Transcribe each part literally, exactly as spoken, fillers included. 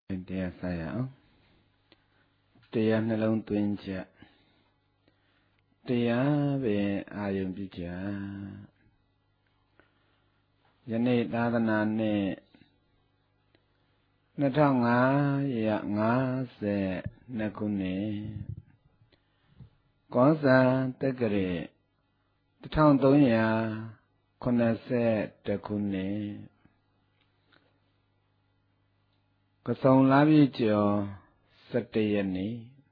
တရားစရအောင်တရားနှလုံးသွင်းချက်တရားပဲအာယုံပြုကြယနေ့သာသနာနဲ့နှစ်ထောင်ငါးရာငါးဆယ်နှစ်ခုနှစ်ကောဇာတက္ကရာတစ်ထောင်သုံးရာခုနှစ်ဆယ်တစ်ခုနှစ်ကစုံလာပြီကျော်စက်တရက်နေ့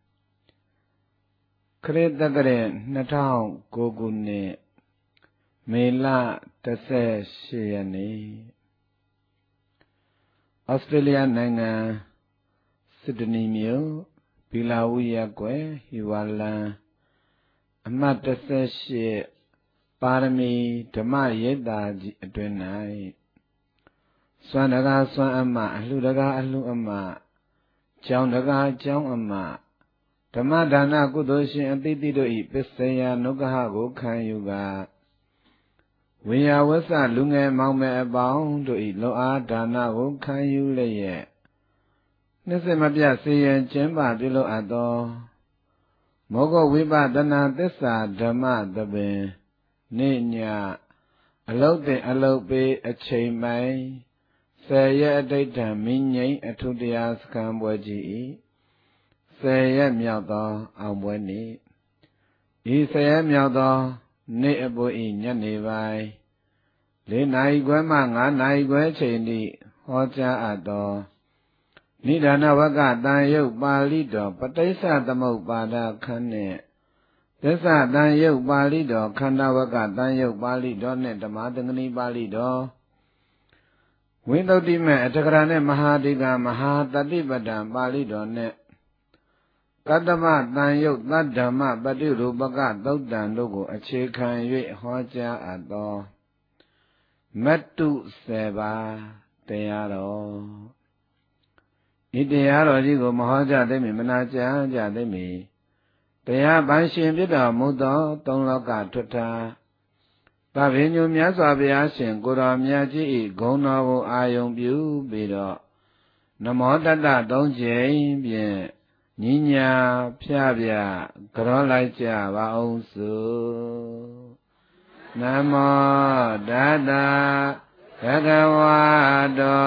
ခရစ်တက္ကရာနှစ်ထောင်ကိုခုနှစ်မေလတစ်ဆယ်ရှစ်ရက်နေ့ဩစတြေးလျနိုင်ငံစစ်ဒနီမြို့ဘီလာဝူရပ်ကွယ်ဟီဝါလန်အမှတ်တစ်ဆယ်ရှစ်ပါရမီဓမ္မရိပ်သာကြီးအတွင်၌စွမ်းတကားစွမ်းအမအလှတကားအလှအမကျောင်းတကားကျောင်းအမဓမ္မဒါနကုသိုလ်ရှင်အသီးသီးတို့၏ပစ္စယနုက္ခကိုခံယူကာဝိယဝဆလူငယ်မောင်မယ်အပေါင်းတို့၏လောအားဒါနကိုခံယူလျက်နှစ်စမပြစေရန်ကျင်းပပြုလုပ်အပ်သောမောဂဝိပဿနာသစ္စာဓမ္မသဘင်နေ့ညအလုတ်တင်အလုတ်ပေးအချိန်ပိုင်းဆယ်ရက်အဋ္ဌံမိငိမ့်အထုတရားစခန်းပွဲကြီး၏ဆယ်ရက်မြောက်သောအောင်ပွဲနေ့ဤဆယ်ရက်မြောက်သောနေ့အပေါ်ဤညနေပိုင်းလေးနာရီခွဲမှငါးနာရီခွဲချိန်ထိဟောကြားအပ်သောနိဒာနဝကတန်ယုတ်ပါဠိတော်ပဋိစ္စသမုပ္ပါဒခန်းနှင့်သစ္စာတန်ယုတ်ပါဠိတော်ခန္ဓာဝကတန်ယုတ်ပါဠိတော်နှင့်ဓမ္မသင်္ကနီပါဠိတော်ဝိသုဒ္ဓိမေအထကရာနှင့်မဟာဒိကမဟာတတိပဒံပါဠိတော်နှင့်ကတ္တမတန်ယုတ်သတ္ဓမ္မပฏิရူပကသုတ်တံတို့ကိုအခြေခံ၍ဟောကြားအပ်သောမတ္တုဆယ်ပါးတရားတော်ဤတရားတော်ကြီးကိုမဟောကြားသိမ့်မီမနာကြားကြသိမ့်မီတရားပိုင်ရှင်ဖြစ်တော်မူသောသုံးလောကထွဋ္ဌာသဗ္ဗညုမြတ်စွာဘုရားရှင်ကိုယ်တော်မြတ်ကြီး၏ဂုဏ်တော်ကိုအာယုံပြုပြီးတော့နမောတတ္တသုံးကြိမ်ဖြင့်ညီညာဖြားပြကြောလိုက်ကြပါအောင်စို့နမောတတ္တဘဂဝတော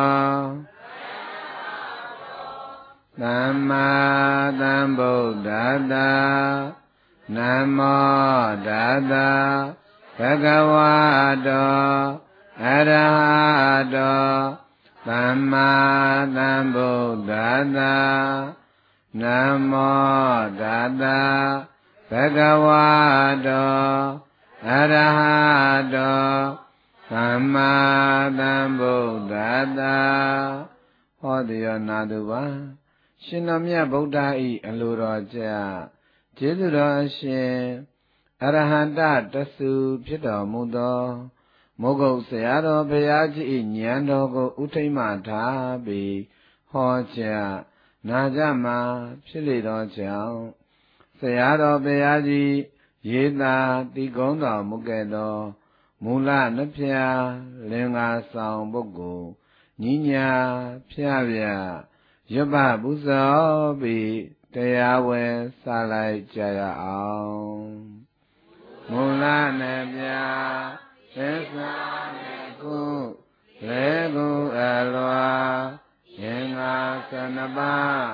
သမ္မာသမ္ဗုဒ္ဓတ္တနမောတတ္တဘဂဝတောအရဟတောသမ္မာသမ္ဗုဒ္ဓတ္တနမောတတ္တဘဂဝတောအရဟတောသမ္မာသမ္ဗုဒ္ဓတ္တဟောတိယောနာတုပါရှင်တော်မြတ်ဗုဒ္ဓ၏အလိုတော်ကြကျေးဇူးတော်အရှင်အရဟတတဆူဖြစ်တော်မူသောမိုးကုတ်ဆရာတော်ဘုရားကြီး၏ဉာဏ်တော်ကိုဥထိမ့်မှထားပြီးဟောကြားနာကြမှာဖြစ်လေသောကြောင့်ဆရာတော်ဘုရားကြီးရေးသာတည်ကုန်းတော်မူခဲ့သောမူလနှဖျားလင်္ကာဆောင်ပုဂ္ဂိုလ်ညီညာဖြားပြရွတ်ပပူဇော်ပြီးတရားဝယ်စလိုက်ကြရအောင်မူလနှဖျားသစ္စာနှစ်ခုလေကုအလွာယင်္ဂါဆနပါ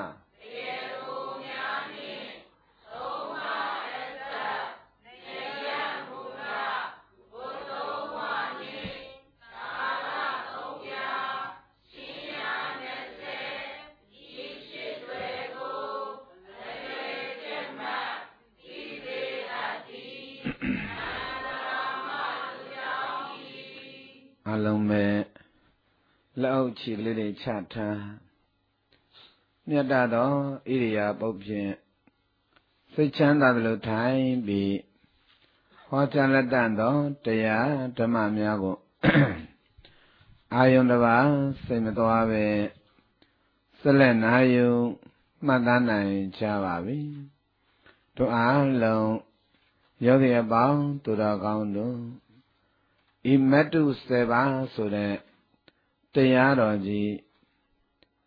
အလုံးမဲ့လက်အုပ်ချီလေးတွေချထားမြတ်သောဣရိယာပုတ်ဖြင့်စိတ်ချမ်းသာသလိုထိုင်ပြီးဟောကြားလက်တန်သောတရားဓမ္မများကိုအာယုန်တစ်ပါးစိတ်မသွားပဲဆက်လက်နာယူမှတ်သားနိုင်ကြပါပြီတို့အားလုံးယောဂီအပေါင်းသူတော်ကောင်းတို့ဤမတ္တုစေပါဆိုတဲ့တရားတော်ကြီး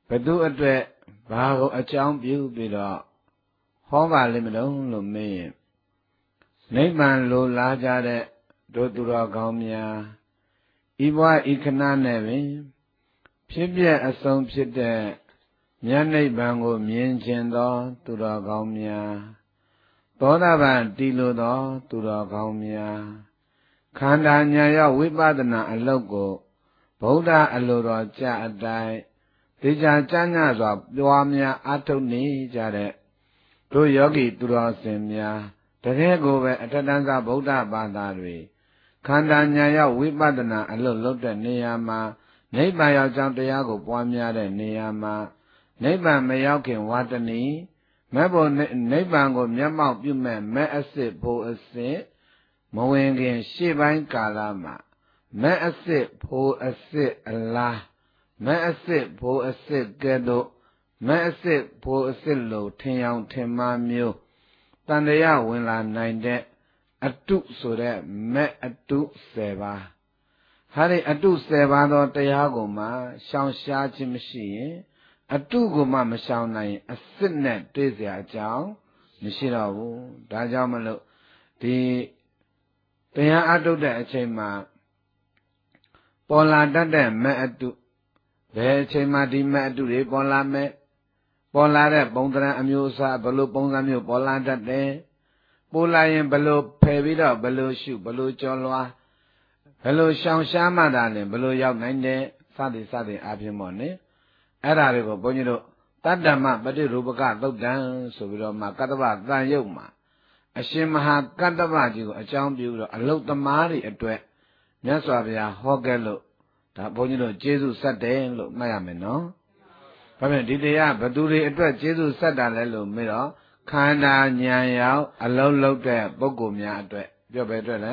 ဘသူအတွက်ဘာကိုအကြောင်းပြုပြီးတော့ဟောပါလိမ့်မလို့လို့မေးရင်နိဗ္ဗာန်လိုလားကြတဲ့တို့သူတော်ကောင်းများဤဘဝဤခဏနဲ့ပင်ဖြစ်ပြအဆုံးဖြစ်တဲ့မြတ်နိဗ္ဗာန်ကိုမြင်ခြင်းသောသူတော်ကောင်းများသောတာပန်တည်လို့သောသူတော်ကောင်းများခန္ဓာဉာဏ်ရောက်ဝိပဿနာအလုပ်ကိုဗုဒ္ဓအလိုတော်ကြအတိုင်းသိကြကြညစွာပွားများအထုတ်နေကြတဲ့တို့ယောဂီသူတော်စင်များတကယ်ကိုပဲအထက်တန်းစားဗုဒ္ဓဘာသာတွေခန္ဓာဉာဏ်ရောက်ဝိပဿနာအလုပ်လုပ်တဲ့နေရာမှာနိဗ္ဗာန်ရောက်ကြောင်းတရားကိုပွားများတဲ့နေရာမှာနိဗ္ဗာန်မရောက်ခင်ဝါတဏီမဲ့ဖို့နိဗ္ဗာန်ကိုမျက်မှောက်ပြုမဲ့မဲ့အစစ်ဖို့အစစ်မဝင်ခင်ရှေ့ပိုင်းကာလမှာမဲ့အစစ်ဖို့အစစ်အလားမဲ့အစစ်ဖို့အစစ်ကဲ့သို့မဲ့အစစ်ဖို့အစစ်လို့ထင်အောင်ထင်မှားမျိုးတန်တရားဝင်လာနိုင်တဲ့အတုဆိုတဲ့မဲ့အတုဆယ်ပါးဟာဒီအတုဆယ်ပါးသောတရားကိုမှရှောင်ရှားခြင်းမရှိရင်အတုကိုမှမရှောင်နိုင်ရင်အစစ်နဲ့တွေ့เสียအကြောင်းမရှိတော့ဘူးဒါကြောင့်မလို့ဒီတရားအထုတ်တဲ့အချိန်မှာပေါ်လာတတ်တဲ့မဲ့အတုဘယ်အချိန်မှဒီမဲ့အတုတွေပေါ်လာမဲ့ပေါ်လာတဲ့ပုံသဏ္ဍာန်အမျိုးအစားဘယ်လိုပုံစံမျိုးပေါ်လာတတ်တယ်ပေါ်လာရင်ဘယ်လိုဖယ်ပြီးတော့ဘယ်လိုရှုဘယ်လိုကြော်လွားဘယ်လိုရှောင်ရှားမှသာလဲဘယ်လိုရောက်နိုင်တယ်စသည်စသည်အပြင်ပေါ့နိအဲ့ဒါတွေကိုဘုန်းကြီးတို့တတ္တမပฏิရူပကသုတ်တံဆိုပြီးတော့မှကတ္တဗတန်ရုပ်မှာအရှင်မဟာကတ္တဗကြီးကိုအကြောင်းပြုတော့အလုတ်သမားတွေအတွက်မြတ်စွာဘုရားဟောခဲ့လို့ဒါဘုန်းကြီးတို့ကျေးဇူးဆက်တယ်လို့မှတ်ရမယ်နော်။ဘာဖြစ်ဒီတရားဘသူတွေအတွက်ကျေးဇူးဆက်တာလဲလို့မေးတော့ခန္ဓာဉာဏ်ရောက်အလုံးလုံးတဲ့ပုဂ္ဂိုလ်များအတွက်ပြောပဲအတွက်လဲ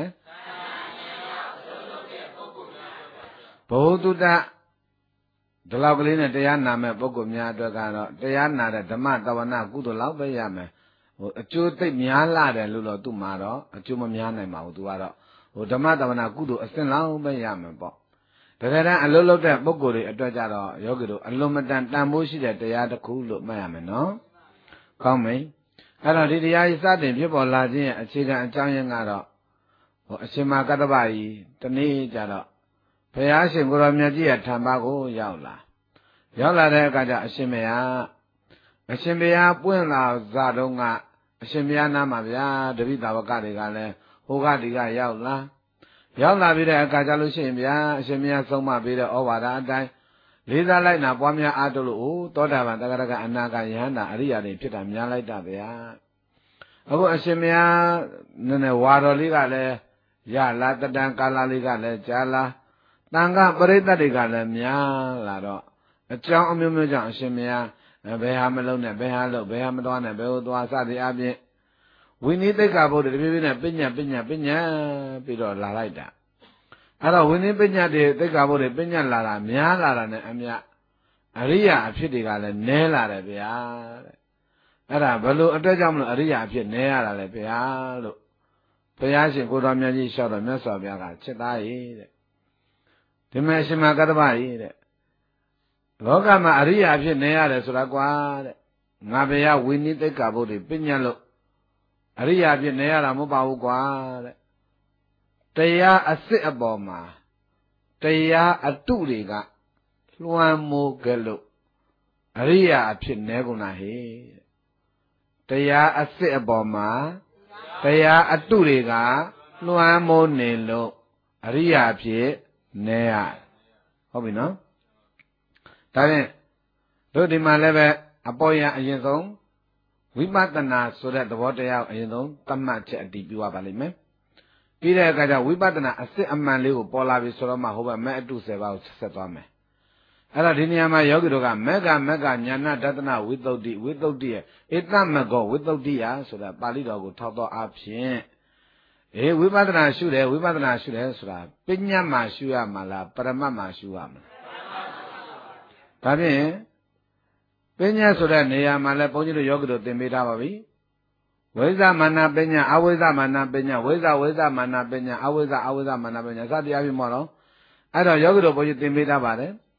ဘုဒ္ဓတဒီလောက်ကလေးနဲ့တရားနာမဲ့ပုဂ္ဂိုလ်များအတွက်ကတော့တရားနာတဲ့ဓမ္မတဝနာကုသိုလ်လောက်ပဲရမယ်ဟိုအကျိုးသိပ်များလာတယ်လို့တော့သူ့မှာတော့အကျိုးမများနိုင်ပါဘူးသူကတော့ဟိုဓမ္မတဝနာကုသိုလ်အစဉ်လောက်ပဲရမယ်ပေါ့တကယ်တမ်းအလုံးလုံးတဲ့ပုဂ္ဂိုလ်တွေအတွက်ကြတော့ယောဂီတို့အလုံးမတန်တန်ဖိုးရှိတဲ့တရားတစ်ခုလို့မှတ်ရမယ်နော်ကောင်းပြီအဲ့တော့ဒီတရားကြီးစတင်ဖြစ်ပေါ်လာခြင်းရဲ့အခြေခံအကြောင်းရင်းကတော့ဟိုအရှင်မကတ္တဗကြီးတနေ့ကြတော့ဘုရားရှင်ကိုရောမြတ်ကြီးရဲ့ထံပါကိုရောက်လာရောက်လာတဲ့အခါကျအရှင်မယားအရှင်ဘုရားပွင့်လာဇာတုံးကအရှင်ဘုရားနာမှာဗျာတပိသာဝကတွေကလည်းဟိုကဒီကရောက်လာရောက်လာပြီးတဲ့အခါကျလို့ရှိရင်ဗျာအရှင်ဘုရားဆုံးမပေးတဲ့ဩဝါဒအတိုင်းလေးစားလိုက်နာပွားများအားထုတ်လို့ဩသောတာပန်တဂရကအနာဂယဟန္တာအရိယာတွေဖြစ်တာများလိုက်တာဗျာအခုအရှင်ဘုရားနည်းနည်းဝါတော်လေးကလည်းရလာတတန်ကာလလေးကလည်းကြာလာတန်ခပရိသတ်တွေကလည်းများလာတော့အကြောင်းအမျိုးမျိုးကြောင့်အရှင်မယားဘယ်ဟာမလုံးနဲ့ဘယ်ဟာလုံးဘယ်ဟာမသွားနဲ့ဘယ်ဟိုသွားစသည်အပြင်ဝိနည်းသိက္ခာပုဒ်တပြေးပြေးနဲ့ပညာပညာပညာပြီးတော့လာလိုက်တာအဲ့တော့ဝိနည်းပညာတွေသိက္ခာပုဒ်တွေပညာလာတာများလာတာနဲ့အမြအရိယာအဖြစ်တွေကလည်းနည်းလာတယ်ဗျာတဲ့အဲ့ဒါဘယ်လိုအတွက်ကြောင့်မလို့အရိယာအဖြစ်နည်းရတာလဲဗျာလို့ဘုရားရှင်ကိုတော်မြတ်ကြီးလျှောက်တော်မြတ်စွာဘုရားကချက်သားရေးတဲ့ဒီမဲ့ရှင်မကတ္တဗကြီးတဲ့လောကမှာအရိယာဖြစ်နေရတယ်ဆိုတာကွာတဲ့ငါဘယ်ရဝိနည်းသိက္ခာပုဒ်တွေပညာလို့အရိယာဖြစ်နေရတာမဟုတ်ပါဘူးကွာတဲ့တရားအစစ်အပေါ်မှာတရားအတုတွေကလွှမ်းမိုးကြလို့အရိယာအဖြစ်နေကုန်တာဟဲ့တရားအစစ်အပေါ်မှာတရားအတုတွေကလွှမ်းမိုးနေလို့အရိယာအဖြစ်နေရဟုတ်ပြီနော်ဒါဖြင့်တို့ဒီမှာလည်းပဲအပေါ်ရအရင်ဆုံးဝိပဿနာဆိုတဲ့သဘောတရားအရင်ဆုံးသတ်မှတ်ချက်အတည်ပြုရပါလိမ့်မယ်ပြီးတဲ့အခါကျဝိပဿနာအစစ်အမှန်လေးကိုပေါ်လာပြီဆိုတော့မှဟိုဘက်မဲ့အတုဆယ်ပါးကိုဆက်သွားမယ်အဲ့တော့ဒီနေရာမှာယောဂီတို့ကမက္ကမက္ကညာဏဒသနဝိသုဒ္ဓိဝိသုဒ္ဓိရဲ့ဧတမကောဝိသုဒ္ဓိယဆိုတာပါဠိတော်ကိုထောက်တော့အဖြစ်အေးဝိပဿနာရှုတယ်ဝိပဿနာရှုတယ်ဆိုတာပညာမှာရှုရမှာလားပရမတ်မှာရှုရမှာဒါဖြင့်ပညာဆိုတဲ့နေရာမှာလည်းဘုန်းကြီးတို့ယောဂီတို့သင်ပေးထားပါပြီဝိဇ္ဇမာနပညာအဝိဇ္ဇမာနပညာဝိဇ္ဇဝိဇ္ဇမာနပညာအဝိဇ္ဇအဝိဇ္ဇမာနပညာစသည်အပြင်ပေါ့နော်အဲ့တော့ယောဂီတို့ဘုန်းကြီးသင်ပေးထားပါတယ်ဝ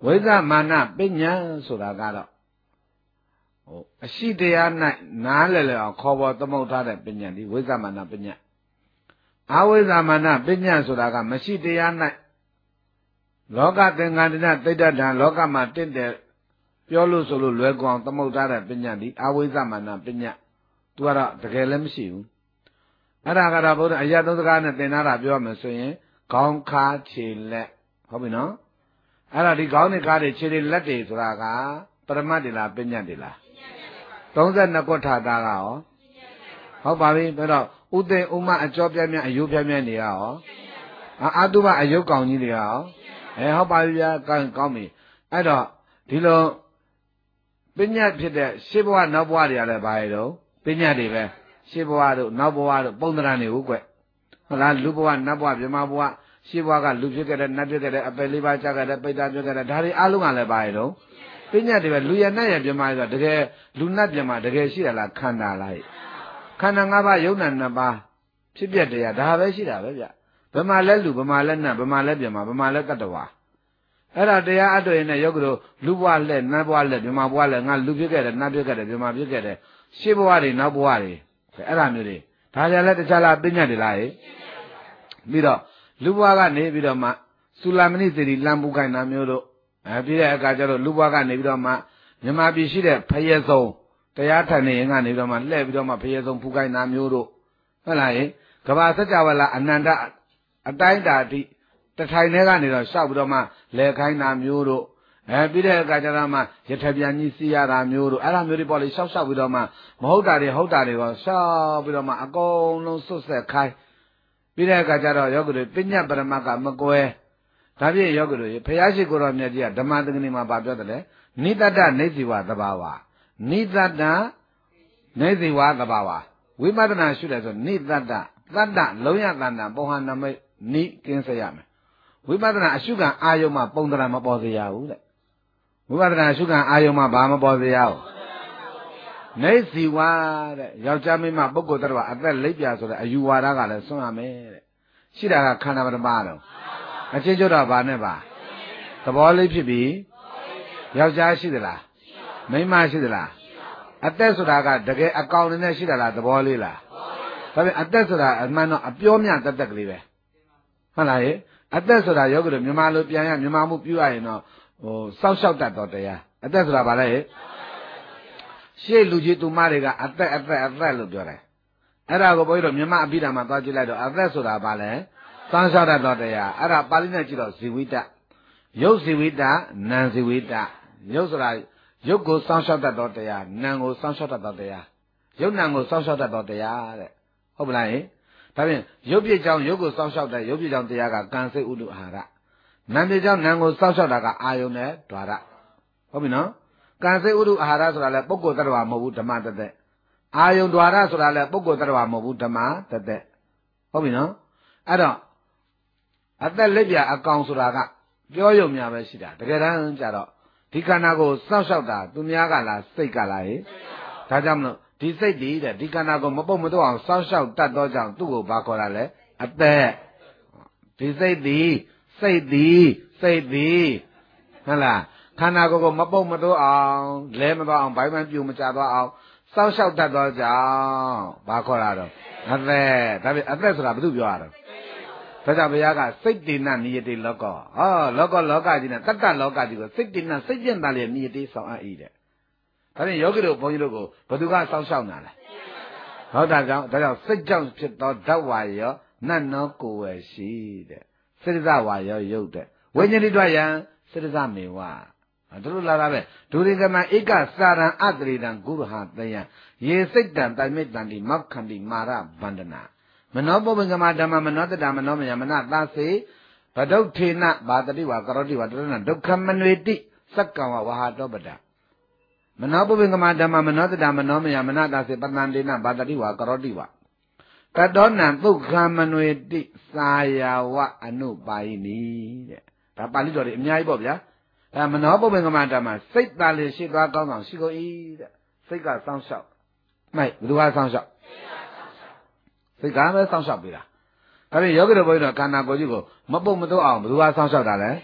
ဝိဇ္ဇမာနပညာဆိုတာကတော့ဟိုအရှိတရား၌နားလည်လည်အောင်ခေါ်ပေါ်သမုတ်ထားတဲ့ပညာဒီဝိဇ္ဇမာနပညာအဝိဇ္ဇမာနပညာဆိုတာကမရှိတရား၌လောကသင်္ခါရတိဋ္ဌတံလောကမှာတင့်တယ်ပြောလို့ဆိုလို့လွယ်ကွအောင်သမုတ်ထားတဲ့ပညာဒီအဝိဇ္ဇမာနပညာသူကတော့တကယ်လည်းမရှိဘူးအဲ့ဒါကတော့ဘုရားအရာသုံးစကားနဲ့သင်ထားတာပြောမယ်ဆိုရင်ခေါင်းခါခြေလက်ဟုတ်ပြီနော်အဲ့ဒါဒီခေါင်းနဲ့ခါတွေခြေတွေလက်တွေဆိုတာကပရမတ်တွေလားပညာတွေလားသုံးဆယ်နှစ်ခုထာတာကရောဟုတ်ပါပြီပြီးတော့ဥသိဥမအကျော်ပြတ်မြတ်အယုပြတ်မြတ်နေရောအာတုဘအယုကောင်ကြီးတွေရောအဲဟုတ်ပါပြီဗျာကောင်းကောင်းပြီအဲ့တော့ဒီလိုပညာဖြစ်တဲ့ရှေးဘဝနောက်ဘဝတွေကလည်းဘာလဲတော့ပညာတွေပဲရှေးဘဝတို့နောက်ဘဝတို့ပုံသဏ္ဍာန်တွေဟုတ်ကွဟုတ်လားလူဘဝနတ်ဘဝမြမဘဝရှေးဘဝကလူဖြစ်ခဲ့တဲ့နတ်ဖြစ်ခဲ့တဲ့အပယ်လေးပါးကြခဲ့တဲ့ပိဋကဖြစ်ခဲ့တဲ့ဒါတွေအလုံးကလည်းပါရတော့ပညာတွေပဲလူရနတ်ရမြမဆိုတကယ်လူနတ်မြမတကယ်ရှိရလားခန္ဓာလားခန္ဓာ၅ပါးယုံနာနှစ်ပါးဖြစ်ပြတရားဒါပဲရှိတာပဲဗျဘယ်မှာလဲလူဘယ်မှာလဲနတ်ဘယ်မှာလဲမြမဘယ်မှာလဲတတ္တဝါအဲ့ဒါတရားအတွေ့နဲ့ယောဂတို့လူဘဝလက်နတ်ဘဝလက်မြမဘဝလက်ငါလူဖြစ်ခဲ့တဲ့နတ်ဖြစ်ခဲ့တဲ့မြမဖြစ်ခဲ့တဲ့ရှေးဘဝတွေနောက်ဘဝတွေအဲ့ဒါမျိုးတွေဒါကြလည်းတခြားလားပညာတွေလားဟဲ့ပြီးတော့လူဘဝကနေပြီးတော့မှသုလမဏိစေတီလမ်းပူခိုင်းတာမျိုးတို့အဲပြီးတဲ့အခါကျတော့လူဘဝကနေပြီးတော့မှမြမပြည်ရှိတဲ့ဖယေဆုံးတရားထိုင်နေရင်ကနေပြီးတော့မှလှည့်ပြီးတော့မှဖယေဆုံးပူခိုင်းတာမျိုးတို့ဟုတ်လားဟင်ကဘာစัจ java လာအနန္တအတိုင်းတာတိတထိုင်ထဲကနေတော့ရှောက်ပြီးတော့မှလဲခိုင်းတာမျိုးတို့အဲပြီးတဲ့အခါကျတော့မှရထပြန်ကြီးစီးရတာမျိုးတို့အဲ့ဒါမျိုးတွေပေါ့လေရှောက်ရှောက်ပြီးတော့မှမဟုတ်တာတွေဟုတ်တာတွေတော့ရှောက်ပြီးတော့မှအကုန်လုံးစွတ်ဆက်ခိုင်းပြီးတဲ့အခါကျတော့ယောဂတွေပညာပရမတ်ကမကွဲဒါဖြင့်ယောဂတွေဘုရားရှိခိုးတော်မြတ်ကြီးကဓမ္မသင်္ကနီမှာပြောတယ်လေနိတ္တနေဇိဝသဘာဝနိတ္တနေဇိဝသဘာဝဝိပဿနာရှုတယ်ဆိုနိတ္တတတ္တလုံးရတဏ္ဍပုံဟာနမိတ်နိကင်းစေရမယ်ဝိပဿနာအရှုခံအာယုံမှာပုံတရာမပေါ်စေရဘူးတဲ့ဝိပဿနာအရှုခံအာယုံမှာဘာမပေါ်စေရဘူးနေဇိဝတဲ့ယောက်ျားမိန်းမပုဂ္ဂိုလ်တ attva အသက်လိပ်ပြဆိုတဲ့အယူဝါဒကလည်းဆွံ့ရမယ်တဲ့ရှိတာကခန္ဓာပရမတော့အချင်းကျွတ်တော့ဘာနဲ့ပါသဘောလေးဖြစ်ပြီးယောက်ျားရှိသလားမိန်းမရှိသလားအသက်ဆိုတာကတကယ်အကောင်နဲ့ရှိတာလားသဘောလေးလားဒါပေမဲ့အသက်ဆိုတာအမှန်တော့အပြောမြတ်တတ်တက်ကလေးပဲဟုတ်လားဟဲ့အသက်ဆိုတာယောဂတို့မြန်မာလိုပြန်ရမြန်မာမှုပြုရရင်တော့ဟိုစောက်ရှောက်တတ်တော်တရားအသက်ဆိုတာဘာလဲဟဲ့ရှေ့လူကြီးသူမတွေကအသက်အသက်အသက်လို့ပြောတယ်အဲ့ဒါကိုဘုန်းကြီးတို့မြန်မာအဘိဓမ္မာသွားကြည့်လိုက်တော့အသက်ဆိုတာဘာလဲစောက်ရှောက်တတ်တော်တရားအဲ့ဒါပါဠိနဲ့ကြည့်တော့ဇီဝိတရုပ်ဇီဝိတနာမ်ဇီဝိတရုပ်ဆိုတာရုပ်ကိုစောင့်ရှောက်တတ်တော်တရားနာမ်ကိုစောင့်ရှောက်တတ်တော်တရားရုပ်နာမ်ကိုစောင့်ရှောက်တတ်တော်တရားတဲ့ဟုတ်ပလားဟင်ဒါဖြင့်ရုပ်ပြည့်ကြောင်းရုပ်ကိုစောင့်ရှောက်တဲ့ရုပ်ပြည့်ကြောင်းတရားကကံစိတ်ဥဒ္ဓအာဟာရနာမ်ပြည့်ကြောင်းနာမ်ကိုစောင့်ရှောက်တာကအာယုန်နဲ့ဓာရဟုတ်ပြီနော်ကံစိတ်ဥဒ္ဓအာဟာရဆိုတာလည်းပုဂ္ဂိုလ်တ attva မဟုတ်ဘူးဓမ္မတသက်အာယုန်ဓာရဆိုတာလည်းပုဂ္ဂိုလ်တ attva မဟုတ်ဘူးဓမ္မတသက်ဟုတ်ပြီနော်အဲ့တော့အသက်လက်ပြအကောင်ဆိုတာကပြောရုံများပဲရှိတာတကယ်တမ်းကျတော့ဒီခန္ဓာကိုစောင့်ရှောက်တာသူများကလားစိတ်ကလားဟဲ့ဒါကြောင့်မလို့ဒီစိတ်တည်တဲ့ဒီခန္ဓာကိုမပုတ်မတော့အောင်စောင့်ရှောက်တတ်သောကြောင့်သူ့ကိုဘာခေါ်တာလဲအသက်ဒီစိတ်တည်စိတ်တည်စိတ်တည်ဟုတ်လားခန္ဓာကိုယ်ကိုမပုတ်မတော့အောင်လဲမတော့အောင်ဘိုင်းဘန်းပြူမချသွားအောင်စောင့်ရှောက်တတ်သောကြောင့်ဘာခေါ်တာတော့အသက်ဒါပေမဲ့အသက်ဆိုတာဘာလို့ပြောရတော့ဒါကြောင့်ဘုရားကစိတ်တိဏနိယတိလောကဟောလောကလောကကြီးနဲ့တတ္တလောကကြီးကိုစိတ်တိဏစိတ်ကျင့်တာလေနိယတိဆောင်အပ်၏တဲ့ဒါဖြင့်ယောဂီတို့ဘုန်းကြီးတို့ကိုဘသူကစောင့်ရှောက်နာလဲဟုတ်တာကြောင့်ဒါကြောင့်စိတ်ကြောင့်ဖြစ်သောဓာတ်ဝါရောနတ်နောကိုယ်ဝယ်ရှိတဲ့စေတဝါရောရုပ်တဲ့ဝိညာဉ်တိတွယံစေတမေဝတို့လိုလာတာပဲဒုရိကမဧကစာရံအတရိတံဂုရဟတယံယေစိတ်တံတိုင်မိတ္တံဒီမောက္ခန္တိမာရဗန္ဒနာမနောပုပ္ပင်္ဂမဓမ္မမနောတတမနောမယမနသာစေဗဒုဋ္ဌေနဘာတတိဝါကရောတိဝါတရဏဒုက္ခမနွေတိစက္ကံဝဝဟာတောပဒမနောပုပ္ပင်္ဂမဓမ္မမနောတတမနောမယမနသာစေပတန္တေနဘာတတိဝါကရောတိဝါကတောနံဒုက္ခမနွေတိသာယာဝအနုပါယိနိတဲ့ဒါပါဠိတော်တွေအများကြီးပေါ့ဗျာဒါမနောပုပ္ပင်္ဂမဓမ္မစိတ်သားလေးရှိသွားကောင်းဆောင်ရှိကိုဤတဲ့စိတ်ကစောင့်ရှောက်မိုက်ဘယ်သူကစောင့်ရှောက်စိတ်ကပဲစောင့်ရှောက်ပေးတာဒါဖြင့်ယောဂီတော်ဘုန်းကြီးတို့ခန္ဓာကိုယ်ကြီးကိုမပုတ်မတော့အောင်ဘယ်သူကစောင့်ရှောက်တာလဲခ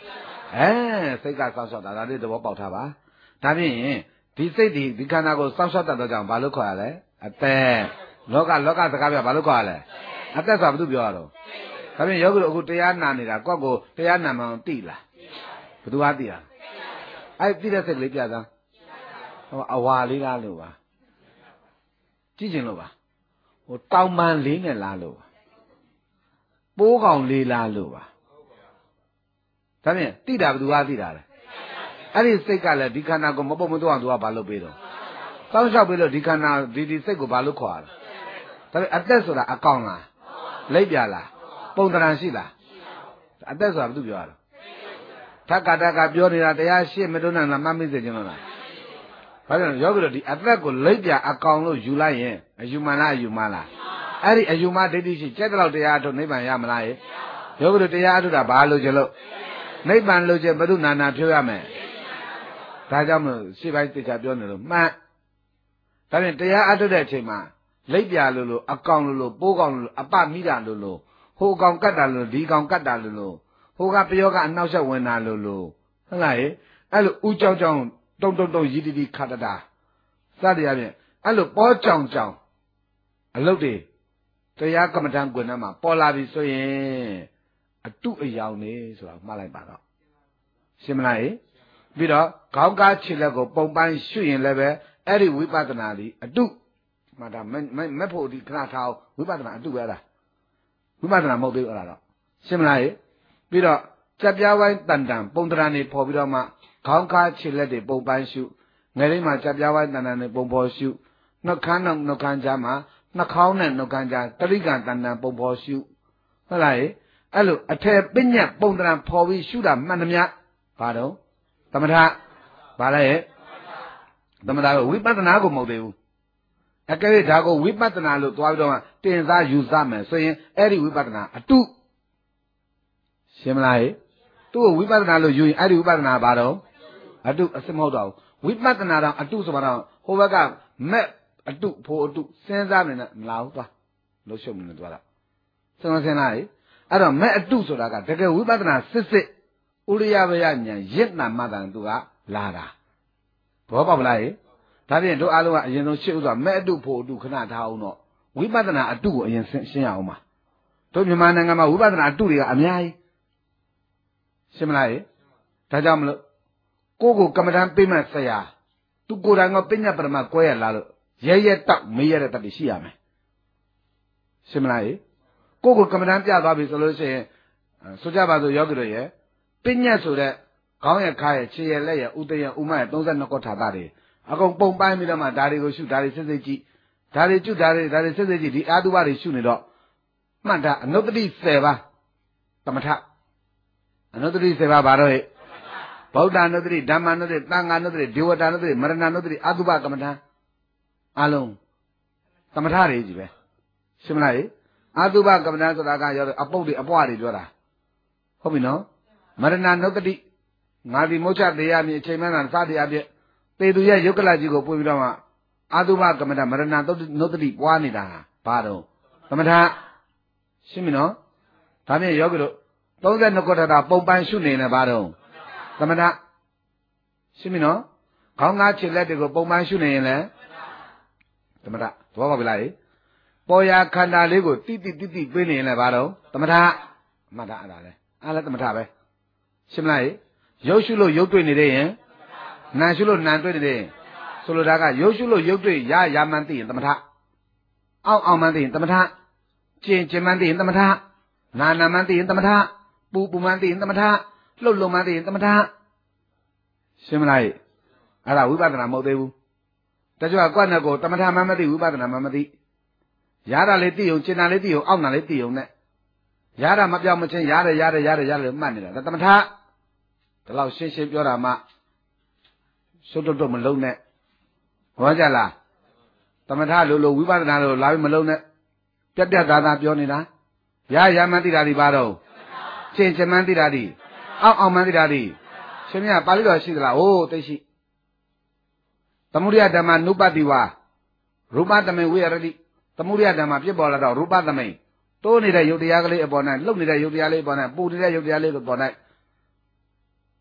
အဲစိတ်ကစောင့်ရှောက်တာဒါလေးသဘောပေါက်ထားပါဒါဖြင့်ဒီစိတ်ဒီဒီခန္ဓာကိုစောင့်ရှောက်တတ်တော့ကြောင့်ဘာလို့ခေါ်ရလဲအသက်လောကလောကစကားပြောဘာလို့ခေါ်ရလဲအသက်ဆိုတာဘာလို့ပြောရတော့ဒါဖြင့်ယောဂီတို့အခုတရားနာနေတာကိုယ့်ကိုတရားနာမှန်းသိလားဘယ်သူကသိတာအဲ့သိတဲ့စိတ်ကလေးပြသားဟိုအဝါလေးလားလို့ပါကြည့်ကျင်လို့ပါဟိုတောင်ပန်လေးနဲ့လားလို့ပါပိုးကောင်လေးလားလို့ပါဒါဖြင့်သိတာဘယ်သူကသိတာလဲအဲ့ဒီစိတ်ကလည်းဒီခန္ဓာကိုမပုတ်မတော့အောင်သူကဘာလုပ်ပေးတော့စောင့်ရှောက်ပေးလို့ဒီခန္ဓာဒီဒီစိတ်ကိုဘာလို့ခေါ်ရလဲဒါဖြင့်အသက်ဆိုတာအကောင်လားလိပ်ပြလားပုံတရံရှိလားအသက်ဆိုတာဘာသူပြောရလဲထက်ကတက်ကပြောနေတာတရားရှင်းမတွန်းနိုင်လားမှတ်မိစေခြင်းလို့လားဘာလို့ယောဂီတို့ဒီအသက်ကိုလိပ်ပြအကောင်လို့ယူလိုက်ရင်အယူမှန်လားအယူမှန်လားအဲ့ဒီအယူမှဒိဋ္ဌိရှိကျက်တော့တရားအထုတ်နိဗ္ဗာန်ရမလားယောဂီတို့တရားအထုတ်တာဘာလို့ကျလို့နိဗ္ဗာန်လို့ကျဘုဒ္ဓနာနာဖြိုးရမယ်ဒါကြောင့်မလို့ရှေ့ပိုင်းသိချာပြောနေလို့မှန်ဒါဖြင့်တရားအထုတ်တဲ့အချိန်မှာလိပ်ပြလို့လို့အကောင်လို့လို့ပိုးကောင်လို့လို့အပမိတာလို့လို့ဟိုကောင်ကတ်တာလို့ဒီကောင်ကတ်တာလို့လို့ဟိုကပယောကအနောက်ဆက်ဝင်တာလို့လို့ဟုတ်လားဟဲ့အဲ့လိုဥကြောင်ကြောင်တုံတုံတုံရည်တီတီခါတတာစသည်အပြင်အဲ့လိုပေါ်ကြောင်ကြောင်အလုတ်တွေတရားကမ္မဋ္ဌာန်းကွယ်နှမှာပေါ်လာပြီဆိုရင်အတုအယောင်နေဆိုတာမှားလိုက်ပါတော့ရှင်းမလားဟဲ့ပြီးတော့ခေါင်းကားခြေလက်ကိုပုံပန်းရှုရင်လည်းပဲအဲ့ဒီဝိပဿနာဒီအတုမှဒါမက်ဖို့ဒီခဏထားဝိပဿနာအတုပဲလားဝိပဿနာမဟုတ်သေးဘူးအဲ့ဒါတော့ရှင်းမလားဟဲ့ပြီးတော့ကြက်ပြားဝိုင်းတန်တန်ပုံတရံနေပေါ်ပြီးတော့မှခေါင်းကားခြေလက်တွေပုံပန်းရှုငယ်လေးမှာကြက်ပြားဝိုင်းတန်တန်နေပုံပေါ်ရှုနှုတ်ခမ်းနဲ့နှုတ်ခမ်းကြားမှာနှာခေါင်းနဲ့နှုတ်ခမ်းကြားတရိကံတန်တန်ပုံပေါ်ရှုဟုတ်လားဟဲ့အဲ့လိုအထယ်ပညတ်ပုံတရံပေါ်ပြီးရှုတာမှန်သမျှဘာတော့သမထဘာလဲဟဲ့သမထကဝိပဿနာကိုမဟုတ်သေးဘူးအကယ်၍ဒါကိုဝိပဿနာလို့သွားပြီးတော့တင်စားယူစားမယ်ဆိုရင်အဲ့ဒီဝိပဿနာအတုရှင်းမလားဟဲ့သူ့ကိုဝိပဿနာလို့ယူရင်အဲ့ဒီဝိပဿနာဘာတော့အတုအစစ်မဟုတ်တော့ဘူးဝိပဿနာတော့အတုဆိုတော့ဟိုဘက်ကမက်အတုဖို့အတုစဉ်းစားနေတယ်မလားဘူးသွားလို့ရှုံနေတယ်သွားတော့စဉ်းစားစဉ်းစားဟဲ့အဲ့တော့မက်အတုဆိုတာကတကယ်ဝိပဿနာစစ်စစ်ဥရိယဝယဉာဏ်ရစ်နာမှတန်သူကလာတာဘောပေါက်လားဟဲ့ဒါဖြင့်တို့အားလုံးကအရင်ဆုံးရှင်းဥစွာမဲ့အတုဖို့အတုခဏထားအောင်တော့ဝိပဿနာအတုကိုအရင်ရှင်းရအောင်ပါတို့မြန်မာနိုင်ငံမှာဝိပဿနာအတုတွေကအများကြီးရှင်းမလားဟဲ့ဒါကြောင့်မလို့ကိုကိုကမ္မဋ္ဌာန်းပေးမဲ့ဆရာသူကိုယ်တိုင်ကပညာပရမကွဲရလားလို့ရဲရဲတောက်မေးရတဲ့တတ်ရှိရမယ်ရှင်းမလားဟဲ့ကိုကိုကမ္မဋ္ဌာန်းပြသွားပြီဆိုလို့ရှိရင်ဆိုကြပါစို့ယောဂီတို့ရဲ့ပညာဆိုတဲ့ခေါင်းရခါရခြေရလက်ရဥတရဥမရသုံးဆယ်နှစ်ကောထာတာတွေအကုန်ပုံပိုင်းပြီးတော့မှဒါတွေကိုရှုဒါတွေစစ်စစ်ကြည့်ဒါတွေကျွတ်ဒါတွေဒါတွေစစ်စစ်ကြည့်ဒီအာတုဘတွေရှုနေတော့မှတ်တာအနုတ္တိဆယ်ပါးသမထအနုတ္တိဆယ်ပါးဘာတော့ဟဲ့ဗုဒ္ဓအနုတ္တိဓမ္မအနုတ္တိသံဃာအနုတ္တိဒေဝတာအနုတ္တိမရဏအနုတ္တိအာတုဘကမ္မထအလုံးသမထတွေကြီးပဲရှင်းမလားဟဲ့အာတုဘကမ္မထဆိုတာကရောအပုတ်တွေအပွားတွေပြောတာဟုတ်ပြီနော်မရဏအနုတ္တိငါဒီမုတ်ချတရားမြင်အချိန်မှန်းတာစတရားပြည့်သေသူရဲ့ယုတ်ကလကြီးကိုပွေပြီးတော့မှအာတုဘကမ္မထမရဏသုတ်နုတ္တိပွားနေတာဘာတော့ကမ္မထရှင်းပြီနော်ဒါဖြင့်ယောဂီတို့သုံးဆယ်နှစ်ခုထတာပုံပန်းရှုနေတယ်ဘာတော့ကမ္မထရှင်းပြီနော်ခေါင်းသားခြေလက်တွေကိုပုံပန်းရှုနေရင်လည်းကမ္မထသဘောပေါက်ပြီလားပေါ်ရာခန္ဓာလေးကိုတိတိတိတိပေးနေရင်လည်းဘာတော့ကမ္မထအမှတ်တာအဲ့ဒါလဲအဲ့လည်းကမ္မထပဲရှင်းမလားရုပ်ရှုလို့ရုပ်တွေ့နေတဲ့ရင်နာရှုလို့နာတွေ့နေတဲ့ဆိုလိုတာကရုပ်ရှုလို့ရုပ်တွေ့ရရမှန်းသိရင်သမထအောက်အောင်မှန်းသိရင်သမထကျင်ကျင်မှန်းသိရင်သမထနာနာမှန်းသိရင်သမထပူပူမှန်းသိရင်သမထလှုပ်လှုပ်မှန်းသိရင်သမထရှင်းမလားအဲ့ဒါဝိပဿနာမဟုတ်သေးဘူးတချို့ကကွက်နဲ့ကိုသမထမှမသိဝိပဿနာမှမသိရတာလေးသိုံကျင်တာလေးသိုံအောက်နာလေးသိုံနဲ့ရတာမပြောင်းမချင်းရတယ်ရတယ်ရတယ်ရတယ်မှတ်နေတာဒါသမထဒီလောက်ရှင်းရှင်းပြောတာမှရှုပ်တုတ်တုတ်မလုံးနဲ့ဟောကြလားသမထလို့လို့ဝိပဿနာလို့လာပြီးမလုံးနဲ့ပြက်ပြက်သားသားပြောနေတာရရမှန်းသိတာဒီပါတော့ကျင်ကျင်မှန်းသိတာဒီအောက်အောင်မှန်းသိတာဒီရှင်မြတ်ပါဠိတော်ရှိသလားဟိုးသိရှိသမုဒိယဓမ္မနုပတိဝါရူပသမိန်ဝိရတိသမုဒိယဓမ္မဖြစ်ပေါ်လာတော့ရူပသမိန်တိုးနေတဲ့ယုတ်တရားကလေးအပေါ်၌လှုပ်နေတဲ့ယုတ်တရားလေးအပေါ်၌ပူနေတဲ့ယုတ်တရားလေးကိုပေါ်၌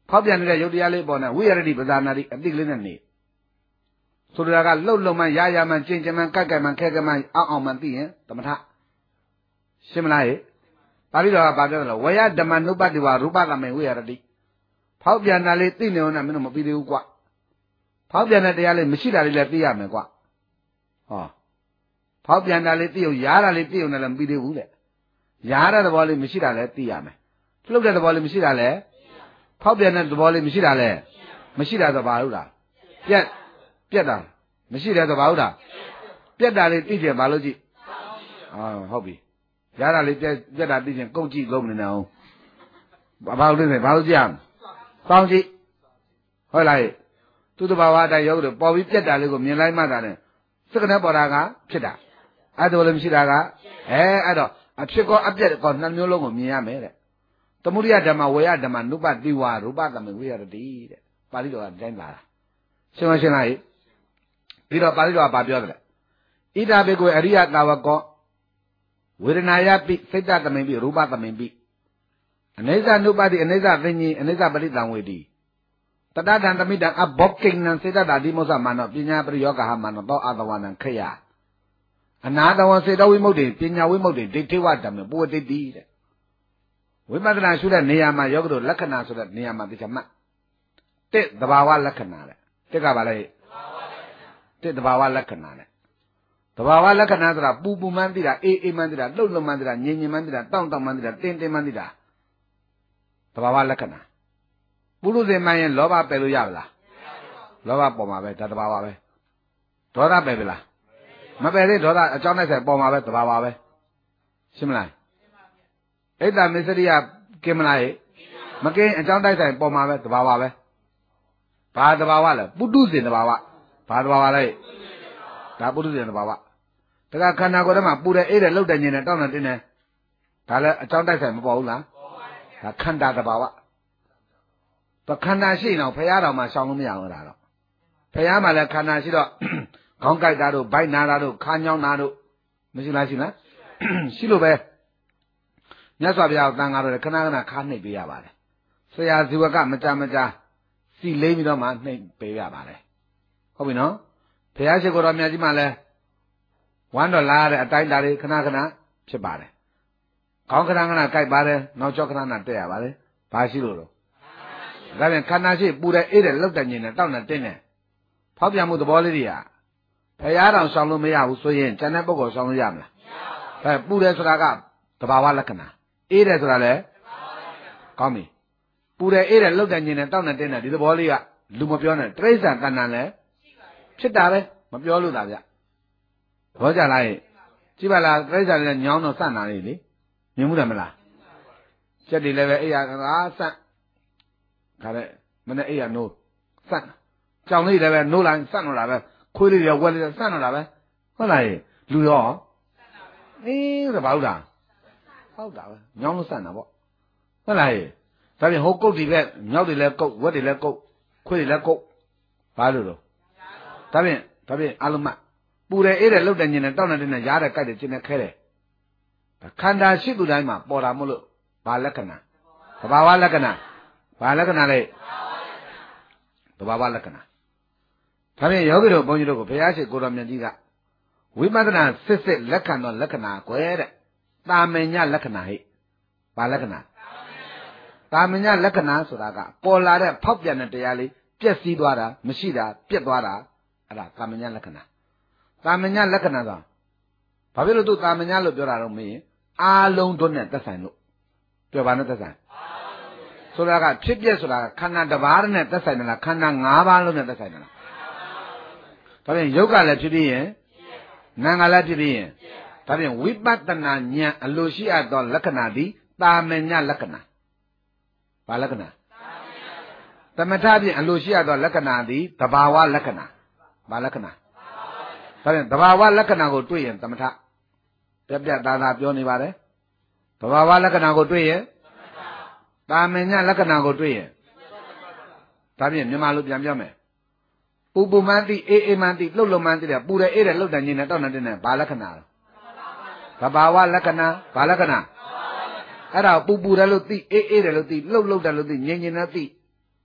ဖောက်ပြန်နေတဲ့ယုတ်တရားလေးပေါ်နေဝိရတိပဇာနာတိအတိကလေးနဲ့နေဆိုတာကလှုပ်လှုပ်မှရရမှကျင်ကျင်မှကြိုက်ကြိုက်မှခဲခဲမှအောင်းအောင်မှသိရင်သမထရှင်းမလားဟဲ့ပါဠိတော်ကဘာပြောလဲဝယဓမ္မနုပ္ပတိဝရူပသမေဝိရတိဖောက်ပြန်တာလေးသိနေအောင်နဲ့မင်းတို့မပြီးသေးဘူးကွာဖောက်ပြန်တဲ့တရားလေးမရှိတာလေးလည်းသိရမယ်ကွာဟောဖောက်ပြန်တာလေးသိအောင်ရားတာလေးသိအောင်လည်းမပြီးသေးဘူးတဲ့ရားတဲ့သဘောလေးမရှိတာလည်းသိရမယ်လှုပ်တဲ့သဘောလေးမရှိတာလည်းဖောက်ပြန်တဲ့သဘောလေးမရှိတာလည်းမရှိတာဆိုဘာလို့လားပြက်ပြက်တာမရှိတဲ့သဘောဟုတ်လားပြက်တာလေးသိချင်ဘာလို့ကြည့်အာဟုတ်ပြီရားတာလေးပြက်ပြက်တာသိချင်ကုတ်ကြည့်လုံးနေနေအောင်ဘာလို့လဲဘာလို့ကြည့်အောင်စောင်းကြည့်ဟုတ်လားသူတဘာဝအတိုင်းရုပ်တို့ပေါ်ပြီးပြက်တာလေးကိုမြင်လိုက်မှသာနဲ့စက္ကနဲ့ပေါ်တာကဖြစ်တာအဲ့ဒါလည်းမရှိတာကအဲအဲ့တော့အဖြစ်ကောအပြက်ကောနှစ်မျိုးလုံးကိုမြင်ရမယ်တဲ့သမုဒိယဓမ္မဝေယဓမ္မနုပတိဝရူပသမေဝိရတိတဲ့ပါဠိတော်ကတိုင်းလာတာရှင်းမရှင်းလားပြီးတော့ပါဠိတော်ကဘာပြောတယ်လဲဣဒဘေကွေအရိယတာဝကောဝေဒနာယပိစိတ်တသမိန်ပိရူပသမိန်ပိအနေဇနုပတိအနေဇသင်္ញီအနေဇပရိတံဝေတိတတတံသမိတံအဘောကိဏံစေတတာတိမောဇမနောပညာပရိယောဂဟမနောသောအတဝနံခေယအနာတဝံစေတဝိမုတ်တိပညာဝိမုတ်တိဒိဋ္ဌိဝဓမ္မပုဝတိတိတဲ့ဝိပဿနာရှုတဲ့နေရာမှာယောဂတို့လက္ခဏာဆိုတဲ့နေရာမှာသိချင်မှတစ်သဘာဝလက္ခဏာတဲ့တစ်ကဘာလဲတစ်သဘာဝလက္ခဏာတဲ့သဘာဝလက္ခဏာဆိုတာပူပူမှန်းသိတာအေးအေးမှန်းသိတာလှုပ်လှုပ်မှန်းသိတာငြိမ်ငြိမ်မှန်းသိတာတောင့်တောင့်မှန်းသိတာတင်းတင်းမှန်းသိတာသဘာဝလက္ခဏာပုရုဇဉ်မှန်ရင်လောဘပယ်လို့ရပါလားလောဘပေါ်မှာပဲဒါသဘာဝပဲဒေါသပယ်ပြီလားမပယ်သေးဒေါသအကြောင်းနဲ့ဆိုင်ပေါ်မှာပဲသဘာဝပဲရှင်းမလားဣဒ္ဓမစ္စရိယကင်းမလားမကင်းအကြောင်းတိုက်ဆိုင်ပေါ်မှာပဲသဘာဝပဲဘာသဘာဝလဲပုတုဇဉ်သဘာဝဘာသဘာဝလဲဒါပုတုဇဉ်သဘာဝတခါခန္ဓာကိုယ်ထဲမှာပူတယ်အေးတယ်လှုပ်တယ်ညင်တယ်တောင်းတယ်တင်းတယ်ဒါလည်းအကြောင်းတိုက်ဆိုင်မပေါ်ဘူးလားဒါခန္ဓာသဘာဝတခန္ဓာရှိရင်တော့ဖရာတော်မှာရှောင်လို့မရဘူးလားတော့ဖရာမှာလည်းခန္ဓာရှိတော့ခေါင်းကိုက်တာတို့ဗိုက်နာတာတို့ခါညောင်းတာတို့မရှိလားရှိလားရှိလို့ပဲမြတ်စွာဘုရားတန်ဃာတော်ခဏခဏခါနှိပ်ပေးရပါတယ်ဆရာဇီဝကမကြမကြစီလိမ့်ပြီးတော့မှနှိပ်ပေးရပါတယ်ဟုတ်ပြီနော်ဘုရားရှိခိုးတော်မြတ်ကြီးမှလည်းဝမ်းတော်လာရတဲ့အတိုင်းတာတွေခဏခဏဖြစ်ပါတယ်ခေါင်းခဏခဏကိုက်ပါတယ်နောက်ကျောခဏခဏတက်ရပါတယ်ဘာရှိလို့တော့ဒါပြန်ခန္ဓာရှိပူတဲ့အေးတဲ့လောက်တဲ့ညင်နဲ့တောက်နဲ့တင်းနဲ့ဖောက်ပြန်မှုသဘောလေးတွေကဘုရားတော်ဆောင်လို့မရဘူးဆိုရင်ကျန်တဲ့ပုဂ္ဂိုလ်ဆောင်လို့ရမလားအဲပူတယ်ဆိုတာကသဘာဝလက္ခဏာအေးတယ်ဆိုတာလည်းကောင်းပြီပူတယ်အေးတယ်လှုပ်တယ်ညင်တယ်တောက်နဲ့တင်းတယ်ဒီသဘောလေးကလူမပြောနဲ့တိရစ္ဆာန်တဏ္ဍာလည်းဖြစ်တာပဲမပြောလို့တာဗျဘောကြလားကြည့်ပါလားတိရစ္ဆာန်လည်းညောင်းတော့စန့်တာလေးလေမြင်မှုတယ်မလားချက်တွေလည်းပဲအေးရကစန့်ခါတဲ့မနေ့အေးရနိုးစန့်ကြောင်လေးလည်းပဲနိုးလာစန့်တော့တာပဲခွေးလေးတွေဝက်လေးစန့်တော့တာပဲဟုတ်လားလူရောအေးဒါဘာလို့လားဟုတ်တာပဲညောင်းလို့စန့်တာပေါ့ဟုတ်လားဒါပြင်ဟိုကုတ်တွေပဲမြောက်တွေလည်းကုတ်ဝက်တွေလည်းကုတ်ခွေးတွေလည်းကုတ်ဘာလို့တော့ဒါပြင်ဒါပြင်အလုံးမပူတယ်အေးတယ်လှုပ်တယ်ညင်တယ်တောက်တယ်တင်းတယ်ရားတယ်ကြိုက်တယ်ကျင်တယ်ခဲတယ်ခန္ဓာရှိသူတိုင်းမှာပေါ်တာမို့လို့ဘာလက္ခဏာသဘာဝလက္ခဏာဘာလက္ခဏာလဲသဘာဝလက္ခဏာဒါပြင်ယောဂီတို့ဘုန်းကြီးတို့ကိုဘုရားရှိခိုးတော်မြတ်ကြီးကဝိပဿနာစစ်စစ်လက်ခံတော်လက္ခဏာကွယ်တဲ့တာမညလက္ခဏာဟိဘာလက္ခဏာတာမညလက္ခဏာဆိုတာကပေါ်လာတဲ့ဖောက်ပြန်တဲ့တရားလေးပြက်စီးသွားတာမရှိတာပြက်သွားတာအဲ့ဒါတာမညလက္ခဏာတာမညလက္ခဏာဆိုဘာဖြစ်လို့သူတာမညလို့ပြောတာတော့မင်းအာလုံးတို့နဲ့သက်ဆိုင်လို့ပြောပါနဲ့သက်ဆိုင်ဆိုတာကဖြစ်ပြက်ဆိုတာခန္ဓာတစ်ပါးနဲ့သက်ဆိုင်တယ်လားခန္ဓာ၅ပါးလုံးနဲ့သက်ဆိုင်တယ်လားဒါပြင်ယုတ်ကလည်းဖြစ်ပြီးရင်နာငါလည်းဖြစ်ပြီးရင်ဒါပြင်ဝိပဿနာဉာဏ်အလိုရှိအပ်သောလက္ခဏာသည်တာမညလက္ခဏာဘာလက္ခဏာသမထဖြင့်အလိုရှိအပ်သောလက္ခဏာသည်သဘာဝလက္ခဏာဘာလက္ခဏာဒါပြင်သဘာဝလက္ခဏာကိုတွေ့ရင်သမထပြပြသားသားပြောနေပါတယ်သဘာဝလက္ခဏာကိုတွေ့ရင်တာမညလက္ခဏာကိုတွေ့ရင်ဒါပြင်မြန်မာလိုပြန်ပြောမယ်ပူပူမှန်းသိအေးအေးမှန်းသိလှုပ်လှုပ်မှန်းသိတယ်ပူတယ်အေးတယ်လှုပ်တယ်ညင်တယ်တောက်တယ်တင်းတယ်ဘာလက္ခဏာသဘာဝလက္ခဏာဘာလက္ခဏာအဲ့ဒါပူပူတယ်လို့သိအေးအေးတယ်လို့သိလှုပ်လှုပ်တယ်လို့သိညင်ညင်တယ်သိ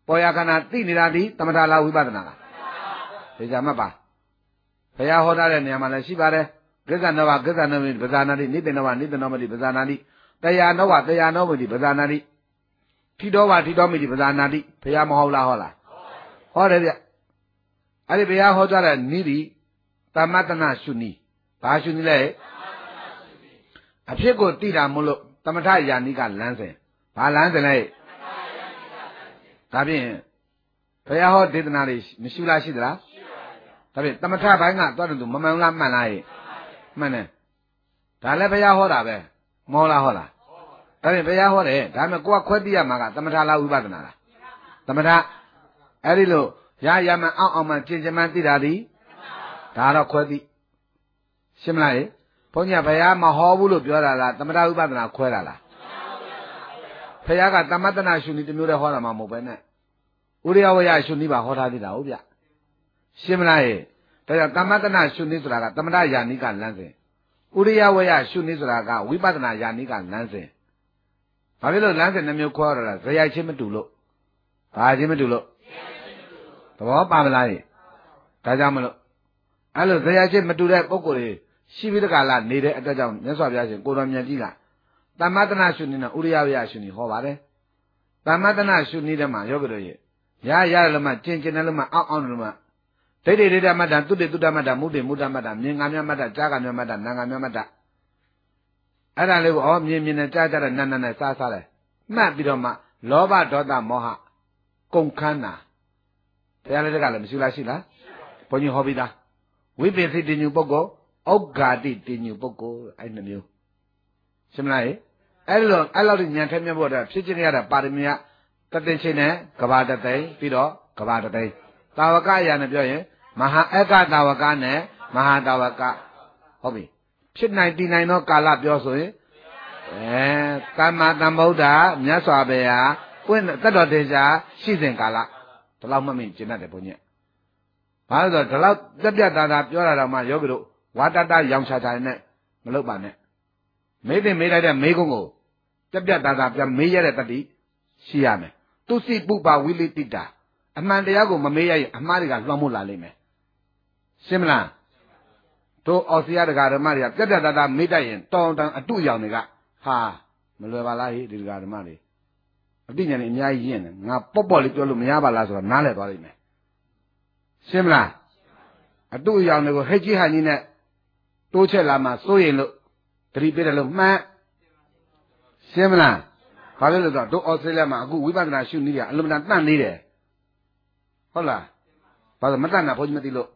ပေါ်ရခန္ဓာသိနေတာဒီသမထလားဝိပဿနာလားဒီကြမှတ်ပါဘုရားဟောထားတဲ့နေရာမှာလည်းရှိပါတယ်ကိစ္စနောဘကိစ္စနောမိပဇာနာတိနိတေနောဘနိတေနောမတိပဇာနာတိတရားနောဘတရားနောမတိပဇာနာတိထိတော်ဘာထိတော်မိတိပဇာနာတိဘုရားမဟုတ်လားဟောလားဟောတယ်ဗျအဲ့ဒီဘုရားဟောကြားတဲ့နိတိသမ္မတနာရှုနိဘာရှုနိလဲအဖြစ်ကိုသိတာမို့လို့သမထယာနိကလမ်းစဉ်ဘာလမ်းစဉ်လဲဒါဖြင့်ဘုရားဟောဒေသနာတွေမရှိလားရှိသလားဒါဖြင့်သမထဘိုင်းကသွားတယ်သူမမှန်လားမှန်လားမှန်တယ်ဒါလည်းဘုရားဟောတာပဲမောလားဟောလားဒါဖြင့်ဘုရားဟောတယ်ဒါပေမဲ့ကိုကခွဲသိရမှာကသမထလားဝိပဿနာလားသမထအဲ့ဒီလိုရရမှန်အောင်အောင်မှကျင်ကျင်မှန်သိတာဒီဒါတော့ခွဲသိရှင်းမလားဘုန်းကြီးဘုရားမဟောဘူးလို့ပြောတာလားသမထဝိပဿနာခွဲတာလားဘုရားကသမတနာရှုနည်းတစ်မျိုးတည်းဟောတာမှမဟုတ်ပဲနဲ့ဥရိယဝယရှုနည်းပါဟောထားသေးတာဟုတ်ဗျရှင်းမလားဒါကြောင့်သမတနာရှုနည်းဆိုတာကသမထယာနိကလမ်းစဉ်ဥရိယဝယရှုနည်းဆိုတာကဝိပဿနာယာနိကလမ်းစဉ်ဘာဖြစ်လို့လမ်းစဉ်နှမျိုးခွဲရတာဇယိုက်ချင်းမတူလို့ဘာချင်းမတူလို့သဘောပါမလားဒါကြောင့်မလို့အဲ့လိုဇယိုက်ချင်းမတူတဲ့ပုဂ္ဂိုလ်တွေရှိပြီးတကလားနေတဲ့အတွက်ကြောင့်မြတ်စွာဘုရားရှင်ကိုတော်မြတ်ကြီးကသမတနာရှုနည်းနဲ့ဥရိယဝယရှုနည်းဟောပါတယ်သမတနာရှုနည်းတဲ့မှာယောဂတို့ရဲ့ရရလည်းမှကျင်ကျင်တယ်လည်းမှအောင်းအောင်းတယ်လည်းမှဒိဋ္ဌိဒိဋ္ဌမတ္တသုတေသုတမတ္တမုဒ္ဒေမုဒ္ဒမတ္တမြင်ငါမြတ်မတ္တကြားကမြတ်မတ္တနာငါမြတ်မတ္တအဲ့ဒါလေးကိုဩမြင်မြင်နဲ့ကြားကြားတဲ့နာနာနဲ့စားစားတယ်မှတ်ပြီးတော့မှလောဘဒေါသမောဟကုန်ခန်းတာဘုရားလည်းတကလည်းမရှိလားရှိလားဘုန်းကြီးဟောပြီးသားဝိပဿိတညုပုဂ္ဂိုလ်ဩဃာတိတညုပုဂ္ဂိုလ်အဲ့နှမျိုးရှင်းမလားအဲ့လိုအဲ့လိုဉာဏ်ထဲမြတ်ဖို့အတွက်ဖြစ်ခြင်းရတာပါရမီယတသိချင်းနဲ့ကဘာတသိပြီးတော့ကဘာတသိတာဝကအရာနဲ့ပြောရင်မဟာအက္ခတာဝကနဲ့မဟာတာဝကဟုတ်ပြီဖြစ်နိုင်တည်နိုင်သောကာလပြောဆိုရင်အဲသမ္မာသမ္ဗုဒ္ဓမြတ်စွာဘုရားပွင့်တတ်တော်တေချာရှိစဉ်ကာလဒီလောက်မှမင်းကျင့်တတ်တယ်ဘုန်းကြီးဘာလို့ဆိုတော့ဒီလောက်တက်ပြတ်သားသားပြောတာတော့မှယောဂီတို့ဝါတတရောင်ချာချာနဲ့မလုပ်ပါနဲ့မေးတဲ့မေးလိုက်တဲ့မေးခွန်းကိုတက်ပြတ်သားသားပြန်မေးရတဲ့တတိရှိရမယ်သူစိပုပ္ပဝိလိတိတာအမှန်တရားကိုမမေးရရင်အမှားတွေကလွှမ်းမိုးလာလိမ့်မယ်ရှင်းမလားတို့အော်စီရဒကာဓမ္မတွေကပြတ်ပြတ်သားသားမေးတတ်ရင်တောင်းတန်အတုရောင်တွေကဟာမလွယ်ပါလားဟိဒီဒကာဓမ္မတွေအတိညာနဲ့အများကြီးရင်းတယ်ငါပေါ့ပေါ့လေးပြောလို့မရပါလားဆိုတော့နားလည်သွားလိမ့်မယ်ရှင်းမလားအတုရောင်တွေကိုဟိတ်ကြီးဟန်ကြီးနဲ့တိုးချက်လာမှစိုးရင်လို့တတိပြတယ်လို့မှန်းရှင်းမလားဘာလို့လဲဆိုတော့တို့ဩစတြေးလျမှာအခုဝိပဿနာရှုနည်းကအလုံးမတန်တန့်နေတယ်ဟုတ်လားဘာလို့မတန့်တာဘုန်းကြီးမသိလို့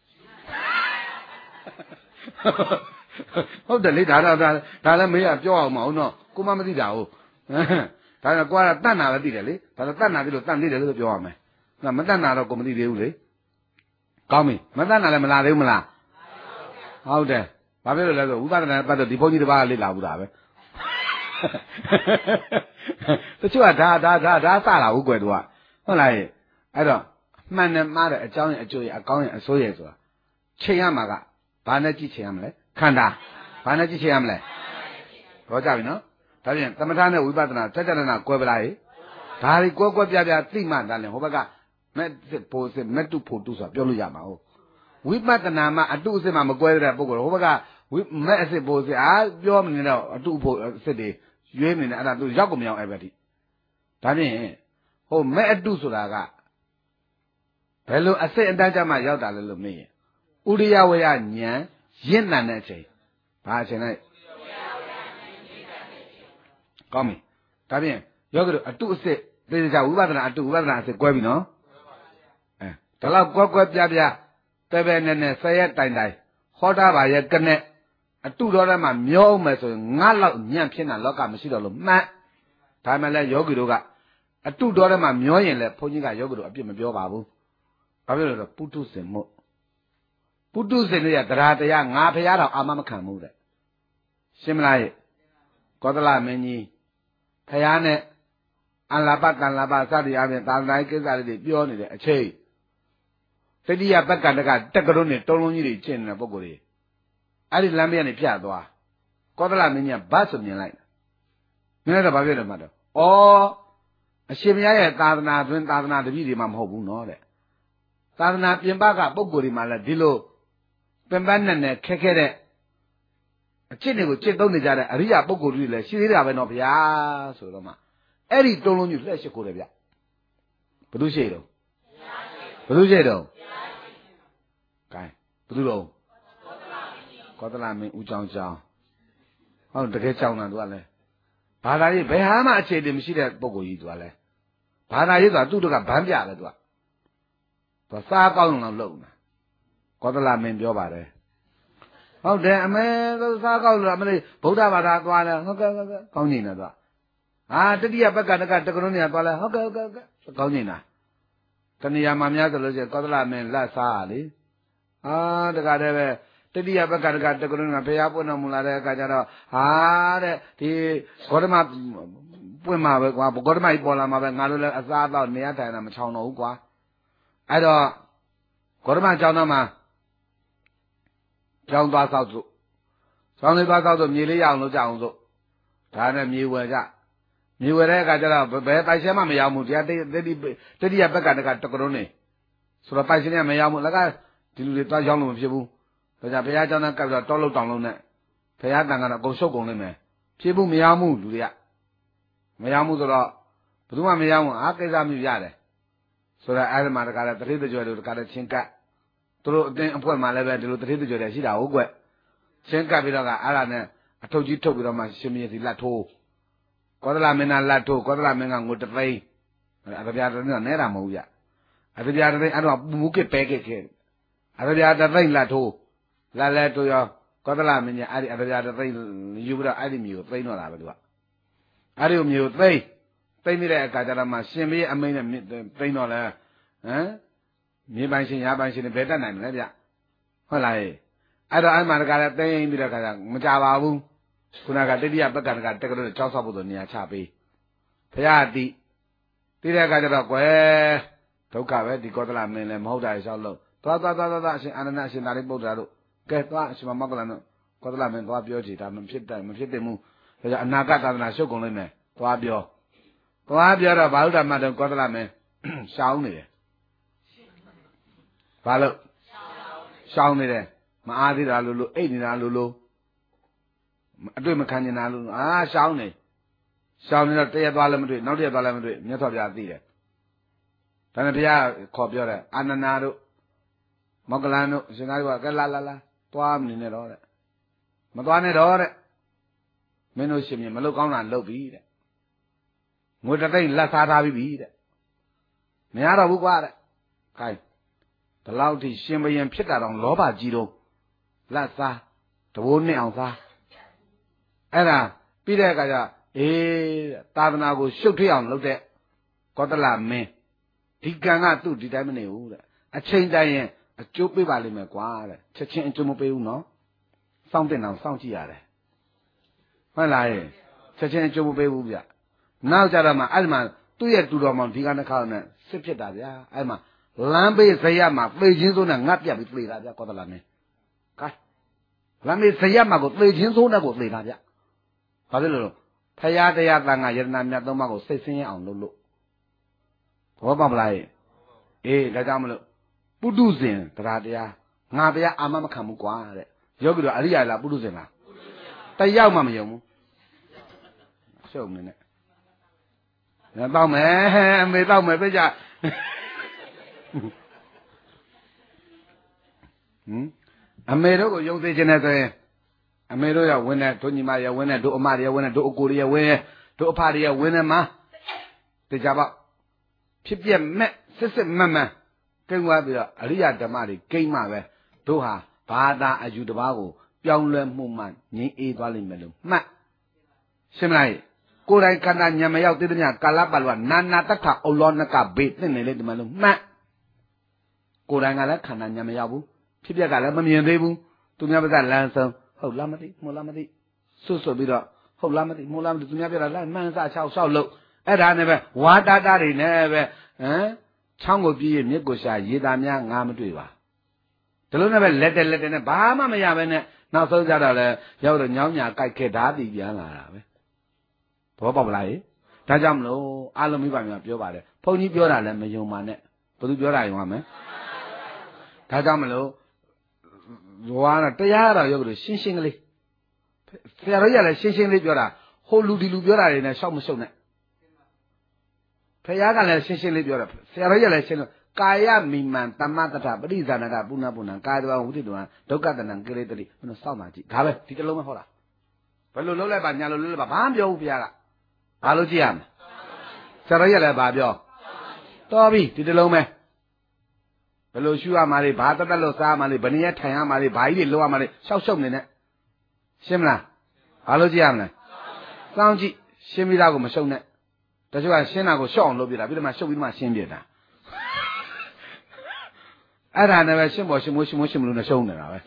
ဟုတ်တယ်လေဒါဒါဒါလည်းမေးရပြောအောင်မဟုတ်တော့ကိုမမသိတာဟုတ်ဒါကကိုကတန့်တာပဲသိတယ်လေဒါတော့တန့်တာပြီလို့တန့်သေးတယ်လို့ပြောရမယ်ငါမတန့်တာတော့ကိုမသိသေးဘူးလေကောင်းပြီမတန့်တာလည်းမလာသေးဘူးမလားဟုတ်တယ်ဘာဖြစ်လို့လဲဆိုဝိပဿနာပတ်တော့ဒီဘုန်းကြီးတစ်ပါးလေ့လာဘူးတာပဲတချို့ကဒါဒါဒါဒါစလာဘူးကွယ်သူကဟုတ်လားအဲ့တော့မှန်တယ်မှားတယ်အကြောင်းရဲ့အကျိုးရဲ့အကောင်းရဲ့အဆိုးရဲ့ဆိုတာချိန်ရမှာကဘာနဲ့ကြည့်ချိန်ရမလဲခန္ဓာဘာနဲ့ကြည့်ချိန်ရမလဲဟောကြပြီနော်ဒါပြန်သမထနဲ့ဝိပဿနာစัจ jana ကွဲပလားဟိဒါတွေကွဲကွဲပြားပြားသိမှတန်းလဲဟိုဘက်ကမက်ဖို့စစ်မက်တုဖို့တုဆိုတာပြောလို့ရမှာဟုတ်ဝိပဿနာမှာအတုအစစ်မှမကွဲတဲ့ပုဂ္ဂိုလ်ဟိုဘက်ကဝိမက်အစစ်ဖို့စစ်အာပြောမနေတော့အတုဖို့အစစ်တွေရွေးနေတယ်အဲ့ဒါသူရောက်ကုန်မအောင်အဲ့ဘက်ထိဒါဖြင့်ဟိုမက်အတုဆိုတာကဘယ်လိုအစစ်အတန်းကြမှာရောက်တာလဲလို့မေးရင်ဥရိယဝေယဉာဏ်ရင့်တန်တဲ့အချိန်ဘာအချိန်လဲကောင်းပြီဒါဖြင့်ယောဂီတို့အတုအစစ်သေချာဝိပဿနာအတုဝိပဿနာအစစ်ကွဲပြီနော်အဲဒါတော့ကွဲကွဲပြားပြားပဲပဲနဲ့နဲ့ဆယ်ရက်တိုင်တိုင်ဟောတာပါရဲ့ကနဲ့အတုတော်ထဲမှာမျောအောင်မယ်ဆိုရင်ငါလောက်ညံ့ဖြစ်တာလောကမရှိတော့လို့မှန်ဒါမှလည်းယောဂီတို့ကအတုတော်ထဲမှာမျောရင်လည်းဘုန်းကြီးကယောဂီတို့အပြစ်မပြောပါဘူးဘာဖြစ်လို့လဲပုထုဇဉ်မို့ပုထုဇဉ်တွေကတရားတရားငါဖရားတော်အာမမခံဘူးတဲ့ရှင်းမလားကောသလမင်းကြီးဖရားနဲ့အလဘတန်လဘစသည်အပြင်သာသနာ့ကိစ္စလေးတွေပြောနေတဲ့အချိန်တတိယပက္ကတကတက်ကရုံးနဲ့တုံးလုံးကြီးတွေကျင့်နေတဲ့ပုဂ္ဂိုလ်တွေအဲ့ဒီလမ်းမကနေဖြတ်သွားကောသလမင်းကြီးကဘတ်ဆိုမြင်လိုက်မြင်လိုက်တော့ဘာဖြစ်လဲမှတော့ဩအရှင်ဘုရားရဲ့သာသနာတွင်သာသနာတပည့်တွေမှမဟုတ်ဘူးနော်တဲ့သာသနာပြင်ပကပုဂ္ဂိုလ်တွေမှလည်းဒီလိုပင်ပန်းနဲ့နဲ့ခက်ခဲတဲ့အကျင့်တွေကိုจิตသုံးနေကြတဲ့အရိယာပုဂ္ဂိုလ်တွေလည်းရှိသေးတာပဲနော်ဗျာဆိုတော့မှအဲ့ဒီတုံးလုံးကြီးလက်ရှိခိုးတယ်ဗျဘယ်သူရှိတော့ဘယ်သူရှိတော့ကဲဘယ်သူတော့ကောသလမင်းဦးချောင်းချောင်းဟုတ်တကယ်ချောင်းတာသူကလည်းဘာသာရေးဘယ်ဟာမှအခြေအတင်မရှိတဲ့ပုဂ္ဂိုလ်ကြီးသူကလည်းဘာသာရေးဆိုတာသူ့တို့ကဗန်းပြတယ်သူကသူစားကောင်းအောင်လုပ်နေတာကောသလမင်းပြောပါတယ်ဟုတ်တယ်အမေစားကောင်းလို့အမလေးဗုဒ္ဓဘာသာသွားတယ်ဟုတ်ကဲ့ဟုတ်ကဲ့ကောင်းနေတယ်သူကဟာတတိယဘက်ကတကတကရုံးနေသွားလဲဟုတ်ကဲ့ဟုတ်ကဲ့ဟုတ်ကဲ့ကောင်းနေတာတဏှာမှာများဆိုလို့ရှိရင်ကောသလမင်းလက်စားရလေအာတကတည်းပဲတတိယဘက်ကတကတကရုံးကဘုရားပွင့်တော်မူလာတဲ့အခါကျတော့ဟာတဲ့ဒီဂေါတမပွင့်မှာပဲကွာဂေါတမကြီးပေါ်လာမှာပဲငါတို့လည်းအစားတော့နေရထိုင်တာမချောင်တော့ဘူးကွာအဲ့တော့ဂေါတမကျောင်းသားမှာကျောင်းသွားဆောက်စို့ကျောင်းလေးသွားဆောက်စို့မြေလေးရအောင်လုပ်ကြအောင်စို့ဒါနဲ့မြေဝယ်ကြမြေဝယ်တဲ့အခါကျတော့ဘယ်ပိုင်ရှင်မှမရောက်ဘူးတရားတတိတတိယဘက်ကတကတကရုံးနေဆိုတော့ပိုင်ရှင်ကမရောက်ဘူးလက်ကဒီလူတွေသွားရောက်လို့မဖြစ်ဘူးဒါကြောင့်ဘုရားကျောင်းသားကပ်ပြီးတော့တောလို့တောင်လုံးနဲ့ဘုရားတန်ကတော့အကုန်ရှုပ်ကုန်လိမ့်မယ်ဖြစ်ဘူးမရောက်ဘူးလူတွေကမရောက်ဘူးဆိုတော့ဘယ်သူမှမရောက်ဘူးအားကိစ္စမျိုးရတယ်ဆိုတော့အဲ့ဒီမှာတကလည်းတတိတကြွယ်တို့တကလည်းချင်းကပ်သူတို့အတင်းအဖွဲ့မှလည်းပဲဒီလိုတတိတကြွယ်တွေရှိတာဟုတ်ကွချင်းကပ်ပြီးတော့ကအဲ့ဒါနဲ့အထုပ်ကြီးထုတ်ပြီးတော့မှရှင်မင်းစီလက်ထိုးကောသလမင်းကလက်ထိုးကောသလမင်းကငွေတသိန်းအတပြားတသိန်းကနဲတာမဟုတ်ဗျအတပြားတသိန်းအဲ့တော့မူးကပဲကဲခဲအတပြားတသိန်းလက်ထိုးလက်လက်ထိုးရောကောသလမင်းကြီးအဲ့ဒီအတပြားတသိန်းယူပြီးတော့အဲ့ဒီမျိုးကိုသိမ်းတော့တာပဲသူကအဲ့ဒီမျိုးသိမ်းသိမ်းပြီးတဲ့အခါကျတော့မှရှင်မင်းအမိန်နဲ့သိမ်းတော့လဲဟမ်မြေပိုင်ရှင်ရာပိုင်ရှင်တွေဘယ်တတ်နိုင်မလဲဗျဟုတ်လားအဲ့တော့အဲ့မှာတကလည်းသိမ်းပြီးတဲ့အခါကျမကြပါဘူးခုနကတတိယပက္ကတကတက်ကလို့ကြောက်ဆောက်ဖို့ဆိုနေရာချပေးဘုရားတိတိတဲ့အခါကျတော့ကွယ်ဒုက္ခပဲဒီကောသလမင်းလည်းမဟုတ်တာလျှောက်လို့သွားသွားသွားသွားအရှင်အာနန္ဒအရှင်သာရိပုတ္တရာတို့ကဲသွားအရှင်မောက္ကလန်တို့ကောသလမင်းသွားပြောကြည့်ဒါမဖြစ်တယ်မဖြစ်တယ်မှုဒါကြောင့်အနာဂတ်သာသနာရှုပ်ကုန်လိမ့်မယ်သွားပြောသွားပြောတော့ဘာလို့ဓမ္မတော့ကောသလမင်းရှောင်းနေတယ်ဘာလို့ရှောင်းနေတယ်မအားသေးတာလို့လို့အိတ်နေတာလို့လို့အတွေ့မခံကျင်တာလို့အာရှောင်းနေရှောင်းနေတော့တရက်သွားလည်းမတွေ့နောက်တရက်သွားလည်းမတွေ့မြတ်စွာဘုရားသိတယ်ဒါနဲ့ဘုရားခေါ်ပြောတယ်အာနန္ဒာတို့မောက္ကလန်တို့ရှင်သာရိပုတ္တရာကလာလာလာသွားမနေနဲ့တော့တဲ့မသွားနဲ့တော့တဲ့မင်းတို့ရှင်မြင်မလုပ်ကောင်းတာလုပ်ပြီတဲ့ငွေတသိန်းလက်စားထားပြီတဲ့မရတော့ဘူးကွာတဲ့ခိုင်းဒီလောက်ထိရှင်ဘရင်ဖြစ်တာတော့လောဘကြီးတော့လက်စားတဘိုးနှစ်အောင်စားအဲ့ဒါပြီးတဲ့အခါကျအေးသာသနာကိုရှုပ်ထွေးအောင်လုပ်တဲ့ကောသလမင်းဒီကံကသူ့ဒီတိုင်းမနေဘူးတဲ့အချိန်တိုင်းရင်အကျိုးပေးပါလိမ့်မယ်ကွာတဲ့ချက်ချင်းအကျိုးမပေးဘူးနော်စောင့်တင်အောင်စောင့်ကြည့်ရတယ်ဟုတ်လားချက်ချင်းအကျိုးမပေးဘူးဗျနောက်ကြတော့မှအဲ့ဒီမှာသူ့ရဲ့တူတော်မောင်ဒီကနေ့ခါနဲ့စစ်ဖြစ်တာဗျာအဲ့မှာလမ်းဘေးဇယမှာသေချင်းစိုးနဲ့ငတ်ပြတ်ပြီးသေတာဗျကောသလမင်းကဲလမ်းဘေးဇယမှာကိုသေချင်းစိုးနဲ့ကိုသေတာဗျဘာဖြစ်လို့လဲဖရာတရားတန်ခါယတနာမြတ်သုံးပါးကိုစိတ်ဆင်းရဲအောင်လုပ်လို့ဘောပါမလားအေးဒါကြောင့်မလို့ပုထုဇဉ်တရားတရားငါဗျာအာမမခံဘူးကွာတဲ့ယောဂီတို့အရိယာလားပုထုဇဉ်လားတယောက်မှမယုံဘူးရှုံနေနဲ့ငါတော့မယ်အမေတော့မယ်ပြကြဟမ်အမေတို့ကိုယုံသေးခြင်းနဲ့ဆိုရင်အမေတို့ရဝင်တဲ့တို့ညီမရဝင်တဲ့တို့အမရဝင်တဲ့တို့အကိုရဝင်တို့အဖရဝင်တဲ့မှာတကြပါဖြစ်ပြက်မဲ့စစ်စစ်မတ်မတ်ကိန်းသွားပြီးတော့အရိယဓမ္မတွေကိန်းမှပဲတို့ဟာဘာသာအယူတစ်ပါးကိုပြောင်းလဲမှုမှငြိမ်းအေးသွားလိမ့်မယ်လို့မှတ်ရှင်းမလားကိုယ်တိုင်ခန္ဓာညံမရောက်သေးတဲ့ညကာလပတ်လောနာနာတ္ထအုလောနကဘေးသိနေလေဒီမှာလို့မှတ်ကိုယ်တိုင်ကလည်းခန္ဓာညံမရောက်ဘူးဖြစ်ပြက်ကလည်းမမြင်သေးဘူးသူများပါးလမ်းဆုံးဟုတ်လားမသိမို့လားမသိဆွတ်ဆွတ်ပြီးတော့ဟုတ်လားမသိမို့လားမသိသူများပြတာလိုက်မှန်းစားချောက်ချောက်လို့အဲ့ဒါနဲ့ပဲဝါတာတာတွေနဲ့ပဲဟမ်ချောင်းကိုပြည့်ရမြစ်ကိုရှာရေတာများငါမတွေ့ပါဒီလိုနဲ့ပဲလက်တက်လက်တက်နဲ့ဘာမှမရပဲနဲ့နောက်ဆုံးကြတော့လေရောက်တော့ညောင်းညာကြိုက်ခဲ့ဓာတ်တည်ပြန်လာတာပဲဘောပေါက်လားဒါကြောင့်မလို့အားလုံးမိဘများပြောပါတယ်ဘုန်းကြီးပြောတာလည်းမယုံပါနဲ့ဘယ်သူပြောတာယုံရမလဲဒါကြောင့်မလို့ဇွာကတရားတော်ရုပ်လို့ရှင်းရှင်းကလေးဆရာတော်ကြီးကလည်းရှင်းရှင်းလေးပြောတာဟိုလူဒီလူပြောတာတွေနဲ့ရှောက်မရှုပ်နဲ့ဖခင်ကလည်းရှင်းရှင်းလေးပြောတာဆရာတော်ကြီးကလည်းရှင်းလို့ကာယမိမံတမ္မတထပရိဇာနကပုဏ္ဏပုဏ္ဏကာယတဝဝုဒိတဝံဒုက္ခတဏံကိလေတိဘယ်လိုစောင့်မှကြည့်ဒါပဲဒီတလုံးပဲဟောတာဘယ်လိုလုပ်လိုက်ပါညာလိုလုပ်လိုက်ပါဘာမှပြောဘူးဖခင်ကဘာလို့ကြည့်ရမလဲဆရာတော်ကြီးကလည်းဘာပြောတော်ပြီဒီတလုံးပဲဘယ်လိုရှုရမှာလဲဘာတက်တက်လို့စားမှာလဲဘယ်နည်းထိုင်ရမှာလဲဘာကြီးတွေလုပ်ရမှာလဲရှောက်ရှုပ်နေနဲ့ရှင်းမလားဘာလို့ကြည့်ရမလဲစောင့်ကြည့်ရှင်းပြီးသားကိုမရှုပ်နဲ့တချို့ကရှင်းတာကိုရှော့အောင်လုပ်ပြတာပြီးတော့မှရှုပ်ပြီးမှရှင်းပြတာအဲ့ဒါနဲ့ပဲရှင်းပေါ်ရှင်းမိုးရှင်းမိုးရှင်းမလို့နဲ့ရှုံးနေတာပဲ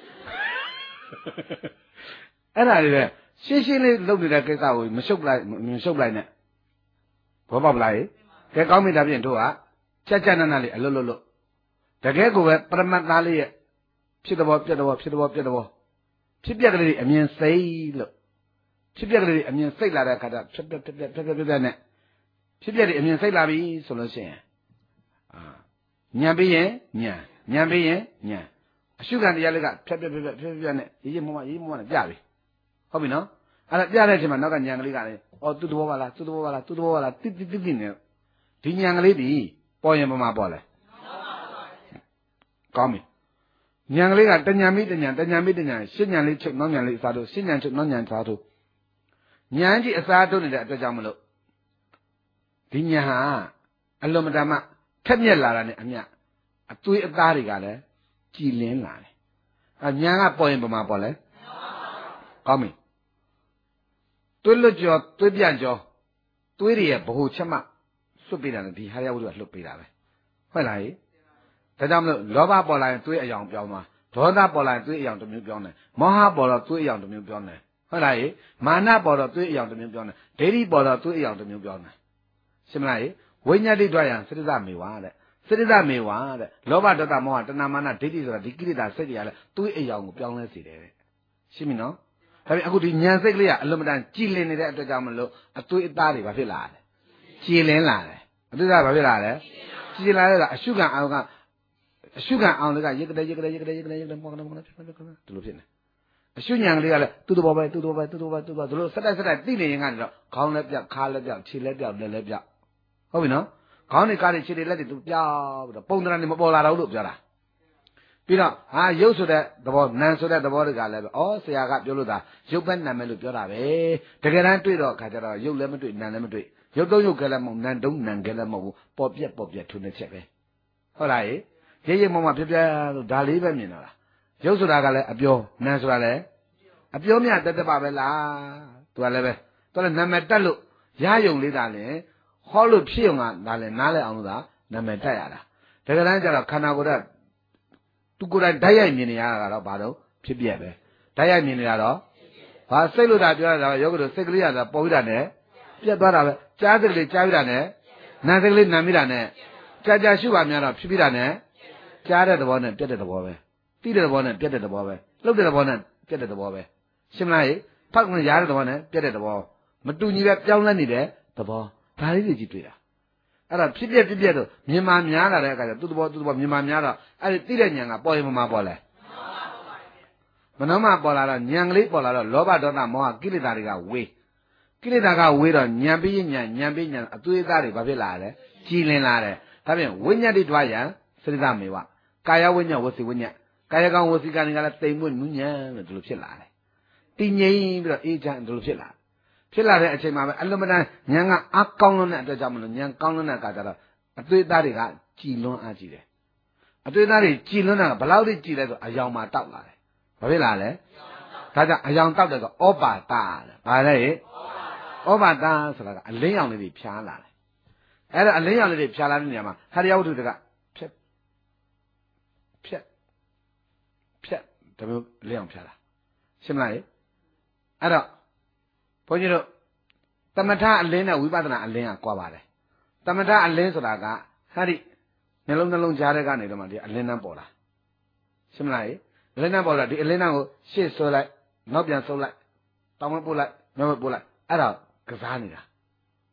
အဲ့ဒါတွေပဲရှင်းရှင်းလေးလုပ်နေတဲ့ကိစ္စကိုမရှုပ်လိုက်မရှုပ်လိုက်နဲ့ဘောပေါက်လိုက်ကဲကောင်းပြီဒါဖြင့်တို့ကချက်ချက်နက်နက်လေးအလွတ်လွတ်လွတ်တကယ်ကိုပဲပရမတ်သားလေးရဲ့ဖြစ်တော်ပြတ်တော်ဖြစ်တော်ပြတ်တော်ဖြစ်ပြက်ကလေးအမြင်စိတ်လို့ဖြစ်ပြက်ကလေးအမြင်စိတ်လာတဲ့အခါကျဖြစ်ပြက်ဖြစ်ပြက်ဖြစ်ပြက်ဖြစ်ပြက်နဲ့ဖြစ်ပြက်တွေအမြင်စိတ်လာပြီဆိုလို့ရှိရင်အာညံပြီးရင်ညံညံပြီးရင်ညံအရှုခံတရားလေးကဖြတ်ဖြတ်ဖြတ်ဖြတ်ဖြတ်ဖြတ်နဲ့ရေးရေးမမရေးမမနဲ့ပြပြီဟုတ်ပြီနော်အဲ့ဒါပြတဲ့အချိန်မှာနောက်ကညံကလေးကလည်းအော်သူ့သဘောပါလားသူ့သဘောပါလားသူ့သဘောပါလားတိတိတိတိနဲ့ဒီညံကလေးဒီပေါ်ရင်ပမာပေါ်လဲကောင်းပြီညံကလေးကတညံမိတညံတညံမိတညံရှင်းညံလေးချုပ်နောက်ညံလေးအစားတို့ရှင်းညံချုပ်နောက်ညံစားတို့ညံကြီးအစားတို့နေတဲ့အတွက်ကြောင့်မလို့ဒီညံဟာအလွန်မတန်မှထက်မြက်လာတာနဲ့အမျှအသွေးအသားတွေကလည်းကြည်လင်းလာတယ်။အညာကပေါ်ရင်ပမာပေါ်လဲ။ကောင်းပြီ။သွေးလွတ်ကြောသွေးပြန့်ကြောသွေးတွေရဲ့ဗဟိုချက်မှလွတ်ပေးတာနဲ့ဒီဟာရဝုဒ္ဓကလွတ်ပေးတာပဲ။ဟုတ်လား။ဒါကြောင့်မလို့လောဘပေါ်လာရင်သွေးအယောင်ပြောင်းသွား။ဒေါသပေါ်လာရင်သွေးအယောင်တစ်မျိုးပြောင်းတယ်။မောဟပေါ်တော့သွေးအယောင်တစ်မျိုးပြောင်းတယ်။ဟုတ်လား။မာနပေါ်တော့သွေးအယောင်တစ်မျိုးပြောင်းတယ်။ဒိဋ္ဌိပေါ်တော့သွေးအယောင်တစ်မျိုးပြောင်းတယ်။ရှင်းမလား။ဝိညာဉ်တိတွားရန်သစ္စာမေဝါတဲ့။စိတ္တမေဝါတဲ့လောဘဒေါသမောဟတဏမာနဒိဋ္ဌိဆိုတာဒီကိလေသာစိတ်တွေကလည်းသွေးအယောင်ကိုပြောင်းလဲစေတယ်တဲ့ရှင်းပြီနော်ဒါပေမဲ့အခုဒီဉာဏ်စိတ်ကလေးကအလွန်မတန်ကြည်လင်နေတဲ့အတွက်ကြောင့်မလို့အသွေးအသားတွေဘာဖြစ်လာလဲကြည်လင်လာတယ်အသွေးသားဘာဖြစ်လာလဲကြည်လင်လာတဲ့ကအရှုခံအောင်ကအရှုခံအောင်လည်းကရက်ကလေးရက်ကလေးရက်ကလေးရက်ကလေးရက်ကလေးမောကလေးမောကလေးဖြစ်ဖြစ်ဖြစ်ဒီလိုဖြစ်နေအရှုဉာဏ်ကလေးကလည်းသူ့သဘောပဲသူ့သဘောပဲသူ့သဘောပဲသူ့သဘောဒီလိုစက်တက်စက်တက်သိနေရင်ကနေတော့ခေါင်းလည်းပြောက်ခါလည်းပြောက်ခြေလည်းပြောက်လက်လည်းပြောက်ဟုတ်ပြီနော်ခေါင်းတွေကားတွေခြေတွေလက်တွေသူပြောက်ပြီးတော့ပုံသဏ္ဍာန်တွေမပေါ်လာတော့လို့ပြောတာပြီးတော့ဟာရုပ်ဆိုတဲ့သဘောနာမ်ဆိုတဲ့သဘောတွေကလည်းပဲဩဆရာကပြောလို့သာရုပ်ပဲနာမ်ပဲလို့ပြောတာပဲတကယ်တမ်းတွေ့တော့ခါကျတော့ရုပ်လည်းမတွေ့နာမ်လည်းမတွေ့ရုပ်သုံးရုပ်ကလည်းမဟုတ်နာမ်သုံးနာမ်ကလည်းမဟုတ်ဘူးပေါ်ပြက်ပေါ်ပြက်ထုံနေချက်ပဲဟုတ်လားရေရိပ်ရိပ်မမပြက်ပြက်လို့ဒါလေးပဲမြင်တော့လားရုပ်ဆိုတာကလည်းအပြောနာမ်ဆိုတာလည်းအပြောမြတ်တက်တက်ပါပဲလားသူကလည်းပဲသူကလည်းနာမည်တက်လို့ရယုံလေးတာလေဟောလို့ဖြစ်အောင်ကဒါလည်းနားလဲအောင်လို့သာနာမည်တက်ရတာတကယ်တမ်းကျတော့ခန္ဓာကိုယ်ကသူကိုယ်တိုင်ဓာတ်ရိုက်မြင်နေရတာတော့ဘာလို့ဖြစ်ပြက်ပဲဓာတ်ရိုက်မြင်နေရတော့ဘာစိတ်လို့သာပြောရတာယောဂတို့စိတ်ကလေးရတာပေါ်ပြီးတာနဲ့ပြက်သွားတာပဲကြားစိတ်ကလေးကြားပြီးတာနဲ့နာစိတ်ကလေးနာပြီးတာနဲ့ကြာကြာရှုပါများတော့ဖြစ်ပြီးတာနဲ့ကြားတဲ့သဘောနဲ့ပြက်တဲ့သဘောပဲတိတဲ့သဘောနဲ့ပြက်တဲ့သဘောပဲလှုပ်တဲ့သဘောနဲ့ပြက်တဲ့သဘောပဲရှင်းမလားဖောက်ကနေရားတဲ့သဘောနဲ့ပြက်တဲ့သဘောမတူညီပဲပြောင်းလဲနေတဲ့သဘောဒါလေးတွေကြည့်တွေ့တာအဲ့ဒါဖြစ်ပြက်ဖြစ်ပြက်တော့မြင်မာများလာတဲ့အခါကျသူ့သဘောသူ့သဘောမြင်မာများတော့အဲ့ဒီသိတဲ့ဉာဏ်ကပေါ်ရင်မမပေါ်လဲမနှမပေါ်လာတော့ဉာဏ်ကလေးပေါ်လာတော့လောဘဒေါသမောဟကိလေသာတွေကဝေးကိလေသာကဝေးတော့ဉာဏ်ပြီးဉာဏ်ဉာဏ်ပြီးဉာဏ်အသွေးသားတွေဘာဖြစ်လာလဲကြည်လင်လာတယ်ဒါဖြင့်ဝိညာဉ်တိတွားရန်စိတ္တမေဝကာယဝိညာဉ်ဝစီဝိညာဉ်ကာယကံဝစီကံတွေကလည်းတိမ်မွေ့နူးညံ့လို့ဒီလိုဖြစ်လာတယ်တည်ငြိမ်ပြီးတော့အေးချမ်းဒီလိုဖြစ်လာဖြစ်လာတဲ့အချိန်မှာပဲအလွန်မတန်ဉာဏ်ကအကောင်းလွန်းတဲ့အတွက်ကြောင့်မလို့ဉာဏ်ကောင်းလွန်းတဲ့အခါကျတော့အသွေးသားတွေကကြည်လွန်းအားကြီးတယ်အသွေးသားတွေကြည်လွန်းတာကဘယ်လောက်ထိကြည်လဲဆိုအယောင်မှာတောက်လာတယ်ဘာဖြစ်လာလဲဒါကြောင့်အယောင်တောက်တယ်ဆိုဩပါတာတဲ့ဘာလဲဩပါတာဆိုတာကအလင်းရောင်လေးတွေဖြားလာတယ်အဲ့ဒါအလင်းရောင်လေးတွေဖြားလာတဲ့နေရာမှာဟရိယဝတ္ထုတွေကဖြက်ဖြက်ဖြက်ဒါမျိုးလင်းအောင်ဖြားလာရှင်းမလားအဲ့တော့ဘုန်းကြီးတို့သမထအလင်းနဲ့ဝိပဿနာအလင်းကကွာပါတယ်သမထအလင်းဆိုတာကဟာဒီနှလုံးနှလုံးကြားတဲ့ကနေတော့မှဒီအလင်းနှံပေါ်လာရှင်းမလားအလင်းနှံပေါ်လာဒီအလင်းနှံကိုရှေ့ဆွဲလိုက်နောက်ပြန်ဆုပ်လိုက်တောင်းမပို့လိုက်မြောက်မပို့လိုက်အဲ့ဒါကစားနေတာ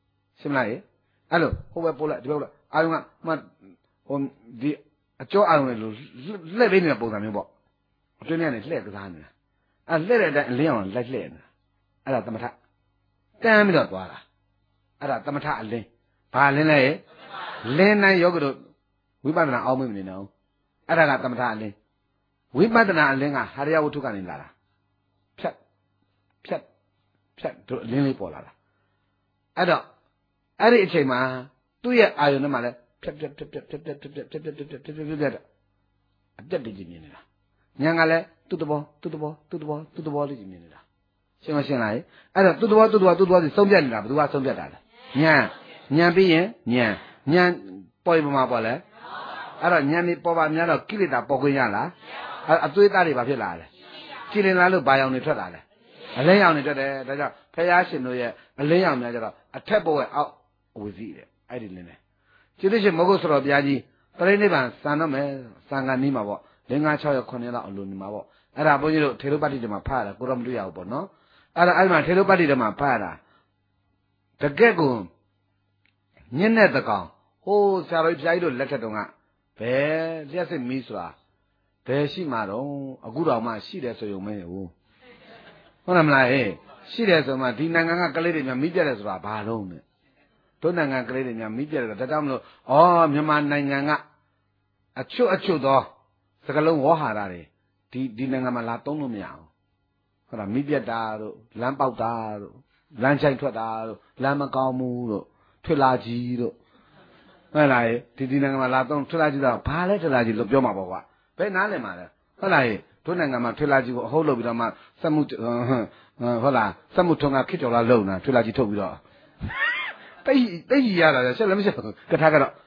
ရှင်းမလားအဲ့လိုဟိုဘက်ပို့လိုက်ဒီဘက်ပို့လိုက်အာယုံကမှဟိုဒီအကျော်အာယုံလေလို့လှည့်ပေးနေတဲ့ပုံစံမျိုးပေါ့အတွင်းထဲကနေလှည့်ကစားနေတာအဲ့လှည့်တဲ့အတိုင်းအလင်းအောင်လိုက်လှည့်နေတာအဲ့ဒါသမထတန်းပြီးတော့သွားတာအဲ့ဒါသမထအလင်းဘာလင်းလဲလင်းနိုင်ယောဂတို့ဝိပဿနာအောက်မေ့မနေတော့အဲ့ဒါကသမထအလင်းဝိပဿနာအလင်းကဟာရယဝတ္ထုကနေလာတာဖြတ်ဖြတ်ဖြတ်တို့အလင်းလေးပေါ်လာတာအဲ့တော့အဲ့ဒီအချိန်မှာသူ့ရဲ့အာယုန်ထဲမှာလည်းဖြတ်ဖြတ်ဖြတ်ဖြတ်ဖြတ်ဖြတ်ဖြတ်ဖြတ်ဖြတ်ဖြတ်ဖြတ်ဖြတ်ဖြတ်ဖြတ်ဖြတ်အတက်တည်ကြည့်မြင်နေတာဉာဏ်ကလည်းသူ့တဘောသူ့တဘောသူ့တဘောသူ့တဘောလေးကြည့်မြင်နေတာရှင်းမရှင်းလားအဲ့တော့သူ့တဘောသူ့တဘောသူ့တဘောစီဆုံးဖြတ်နေတာဘယ်သူကဆုံးဖြတ်တာလဲဉာဏ်ဉာဏ်ပြီးရင်ဉာဏ်ဉာဏ်ပေါ်ရင်မှာပေါ်လဲအဲ့တော့ဉာဏ်นี่ပေါ်ပါများတော့ကိလေသာပေါ်ခွင့်ရလားအသွေးသားတွေဘာဖြစ်လာလဲကြည်လင်လာလို့ဘာရောင်တွေထွက်လာလဲအလင်းရောင်တွေထွက်တယ်ဒါကြောင့်ဖယားရှင်တို့ရဲ့အလင်းရောင်များကြတော့အထက်ဘဝအောက်အဝစီတဲ့အဲ့ဒီလင်းတယ်ကျေးဇူးရှင်မဟုတ်ဆိုတော့ဘုရားကြီးတရိနိဗ္ဗာန်စံတော့မယ်စံကန်နီးမှာပေါ့လင်းကား၆ရက်ခုနှစ်လောက်အလိုနေမှာပေါ့အဲ့ဒါဘုန်းကြီးတို့ထေရုပတ္တိတွေမှာဖတ်ရတာကိုတော့မတွေ့ရဘူးပေါ့နော်အဲ့ဒါအဲ့မှာထေရုပတ္တိတွေမှာဖတ်ရတာတကက်ကိုညင်းတဲ့တကောင်ဟိုးဆရာတော်ဘုရားကြီးတို့လက်ထက်တုန်းကဘယ်လျှက်စစ်မီးဆိုတာဘယ်ရှိမှာတော့အခုတော့မှရှိတယ်ဆိုရုံမဲဟုတ်ဟုတ်တယ်မလားဟဲ့ရှိတယ်ဆိုမှဒီနိုင်ငံကကလေးတွေများမိပြတယ်ဆိုတာဘာလို့လဲတို့နိုင်ငံကလေးတွေများမိပြတယ်ဒါကြောင့်မလို့ဩမြန်မာနိုင်ငံကအချွတ်အချွတ်သောစကလုံးဝေါ်ဟာရတွေဒီဒီနိုင်ငံမှာလာသုံးလို့မရအောင်ဟုတ်လားမိပြတာတို့လမ်းပေါက်တာတို့လမ်းချိုင်ထွက်တာတို့လမ်းမကောင်းဘူးတို့ထွေလာကြီးတို့ဟုတ်လားဒီဒီနိုင်ငံမှာလာသုံးထွေလာကြီးတော့ဘာလဲထွေလာကြီးလို့ပြောမှာပေါ့ကွာဘယ်နားလည်မှာလဲဟုတ်လားတို့နိုင်ငံမှာထွေလာကြီးကိုအဟုတ်လုပ်ပြီးတော့မှစက်မှုဟုတ်လားစက်မှုထုံးကခစ်တော်လာလုံတာထွေလာကြီးထုတ်ပြီးတော့တိတ်တိတ်ကြီးရတာဆက်လည်းမဆက်ဘူးကထားကတော့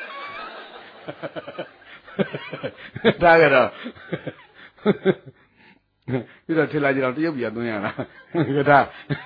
ဒါကတော့ပြီးတော့ထွေလာကြီးတော့တရုတ်ပြည်သွင်းရတာကထား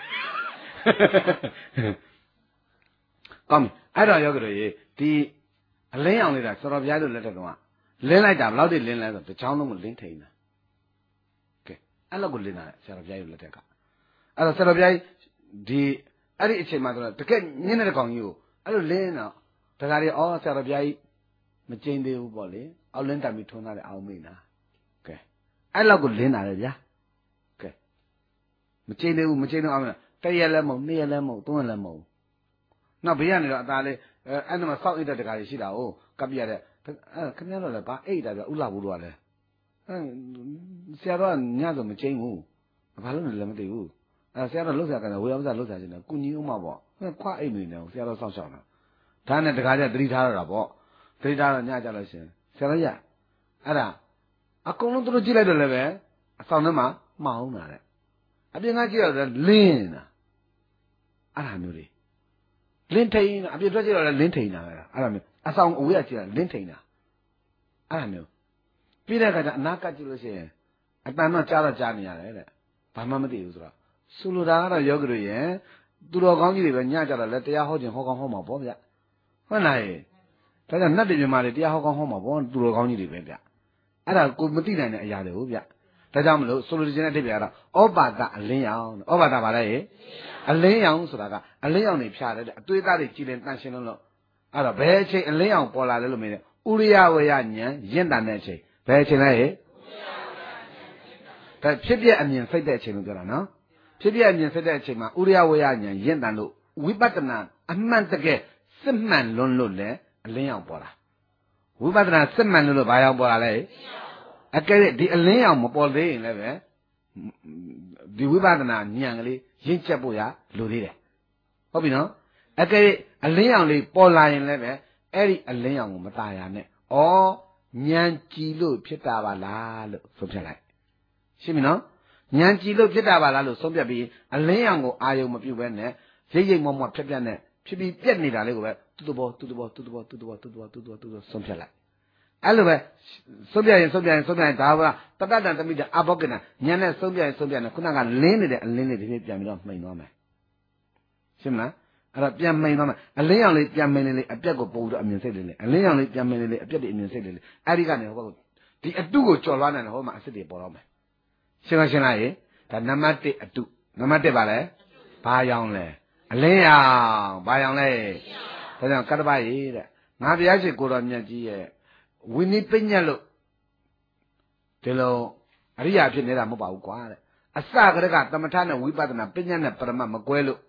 ကောင်းပြီအဲ့တော့ရောက်ကြရဒီအလင်းအောင်လေးတာစောတော်ဘုရားတို့လက်ထက်တုန်းကလင်းလိုက်တာဘယ်လောက်ထိလင်းလဲဆိုတချောင်းလုံးကိုလင်းထိန်တာကဲအဲ့လောက်ကိုလင်းတာဆရာတော်ဘုရားတို့လက်ထက်ကအဲ့တော့ဆရာတော်ဘုရားဒီအဲ့ဒီအချိန်မှာဆိုတော့တကယ်ညင်းတဲ့ကောင်ကြီးကိုအဲ့လိုလင်းတော့တခါတည်းဩဆရာတော်ဘုရားကြီးမကျင်းသေးဘူးပေါ့လေအောက်လင်းတက်ပြီးထွန်းထားတဲ့အောင်မိနာကဲအဲ့လောက်ကိုလင်းတာလေဗျာကဲမကျင်းသေးဘူးမကျင်းတော့အောင်တရက်လည်းမဟုတ်နှစ်ရက်လည်းမဟုတ်သုံးရက်လည်းမဟုတ်နောက်ဘေးကနေတော့အသားလေးအဲအဲ့ဒါမှစောက်အိတ်တဲ့တခါကြီးရှိတာဟုတ်ကပ်ပြရတဲ့အဲခင်ဗျားတို့လည်းဗာအိတ်တာပြဥလာဘူးတော့လည်းအဲဆရာတော်ကညဆိုမကျင်းဘူးဘာလို့လဲလည်းမသိဘူးအဲဆရာတော်လှုပ်ဆရာကလည်းဝေယဝဇလှုပ်ဆရာချင်းတယ်ကုညီဦးမှာပေါ့ခွာအိတ်နေတယ်ဆရာတော်စောင့်ရှောက်တာဒါနဲ့တခါကျသတိထားရတာပေါ့သတိထားတော့ညကြလို့ရှင်ဆရာတော်ရအဲ့ဒါအကုန်လုံးသူတို့ကြည့်လိုက်တော့လည်းပဲအဆောင်ထဲမှာမှောင်တာတဲ့အပြင်ကကြည့်တော့လင်းတာအဲ့ဒါမျိုးတွေလင်းထိန်အပြင်ထွက်ကြည့်တော့လည်းလင်းထိန်တာပဲအဲ့ဒါမျိုးအဆောင်အဝေးကကြည့်တာလင်းထိန်တာအဲ့ဒါမျိုးပြီးတဲ့အခါကျအနာကကြည့်လို့ရှိရင်အတန်တော့ကြားတော့ကြားနေရတယ်တဲ့ဘာမှမသိဘူးဆိုတော့ဆိုလိုတာကတော့ယောဂတို့ရဲ့သူတော်ကောင်းကြီးတွေပဲညကြတော့လည်းတရားဟောခြင်းဟောကောင်းဟောမှာပေါ့ဗျဟုတ်လားဒါကြောင့်နတ်တွေမြမာတွေတရားဟောကောင်းဟောမှာပေါ့သူတော်ကောင်းကြီးတွေပဲဗျအဲ့ဒါကိုမသိနိုင်တဲ့အရာတွေဟုတ်ဗျဒါကြောင့်မလို့ဆိုလိုခြင်းတဲ့အဓိပ္ပာယ်ကတော့ဩဘာသအလင်းရောင်ဩဘာသဘာလဲအလင်းရောင်ဆိုတာကအလင်းရောင်တွေဖြားတယ်အသွေးသားတွေကြည်လင်တန့်ရှင်းလို့လို့အဲ့တော့ဘယ်အချိန်အလင်းရောင်ပေါ်လာလဲလို့မေးတယ်ဥရိယဝေယဉာဏ်ရင့်တန်တဲ့အချိန်ဘယ်အချိန်လဲဟဲ့ဒါဖြစ်ပြအမြင်စိတ်တဲ့အချိန်လို့ပြောတာနော်ဖြစ်ပြအမြင်စိတ်တဲ့အချိန်မှာဥရိယဝေယဉာဏ်ရင့်တန်လို့ဝိပဿနာအမှန်တကယ်စစ်မှန်လွန်းလို့လဲအလင်းရောင်ပေါ်လာဝိပဿနာစစ်မှန်လို့လို့ဘာရောင်ပေါ်လာလဲအကဲဒီအလင်းရောင်မပေါ်သေးရင်လည်းပဲဒီဝိပဿနာဉာဏ်ကလေးရင့်ကျက်ဖို့ရလိုသေးတယ်ဟုတ်ပြီနော်အကဲအလင်းရောင်လေးပေါ်လာရင်လည်းပဲအဲ့ဒီအလင်းရောင်ကိုမตายရနဲ့ဩဉာဏ်ကြည်လို့ဖြစ်တာပါလားလို့ဆုံးဖြတ်လိုက်ရှင်းပြီနော်ဉာဏ်ကြည်လို့ဖြစ်တာပါလားလို့ဆုံးဖြတ်ပြီးအလင်းရောင်ကိုအာယုံမပြုတ်ပဲနဲ့ရိပ်ရိပ်မောမောဖြက်ဖြက်နဲ့ဖြစ်ပြီးပြက်နေတာလေးကိုပဲတူတဘောတူတဘောတူတဘောတူတဘောတူတဘောတူတဘောတူတဘောဆုံးဖြတ်လိုက်အဲ့လိုပဲဆုံးပြရင်ဆုံးပြရင်ဆုံးပြရင်ဒါကတတ္တတမိတအဘောကနာညံနဲ့ဆုံးပြရင်ဆုံးပြရင်ခုနကလင်းနေတဲ့အလင်းလေးတစ်ဖြည်းပြန်ပြီးတော့မှိန်သွားမယ်ရှင်းမလားအဲ့တော့ပြန်မှိန်သွားမယ်အလင်းရောင်လေးပြန်မှိန်နေလေအပြက်ကိုပုံပြီးတော့အမြင်စိတ်လေးလေအလင်းရောင်လေးပြန်မှိန်နေလေအပြက်တွေအမြင်စိတ်လေးလေအဲ့ဒီကနေဟိုဘက်ဒီအတုကိုကြော်လွှားနိုင်တယ်ဟိုမှာအစစ်တွေပေါ်တော့မယ်ရှင်းမရှင်းလားရေဒါနံပါတ်တစ်အတုနံပါတ်တစ်ပါလဲဘာရောင်လဲအလင်းရောင်ဘာရောင်လဲဒါကြောင့်ကတ္တပရေတဲ့ငါဘုရားရှင်ကိုတော်မြတ်ကြီးရဲ့ဝိနည်းပညတ်လို့ဒီလိုအရိယာဖြစ်နေတာမဟုတ်ပါဘူးကွာတဲ့အစကတည်းကသမထနဲ့ဝိပဿနာပညာနဲ့ပရမတ်မကွဲလို့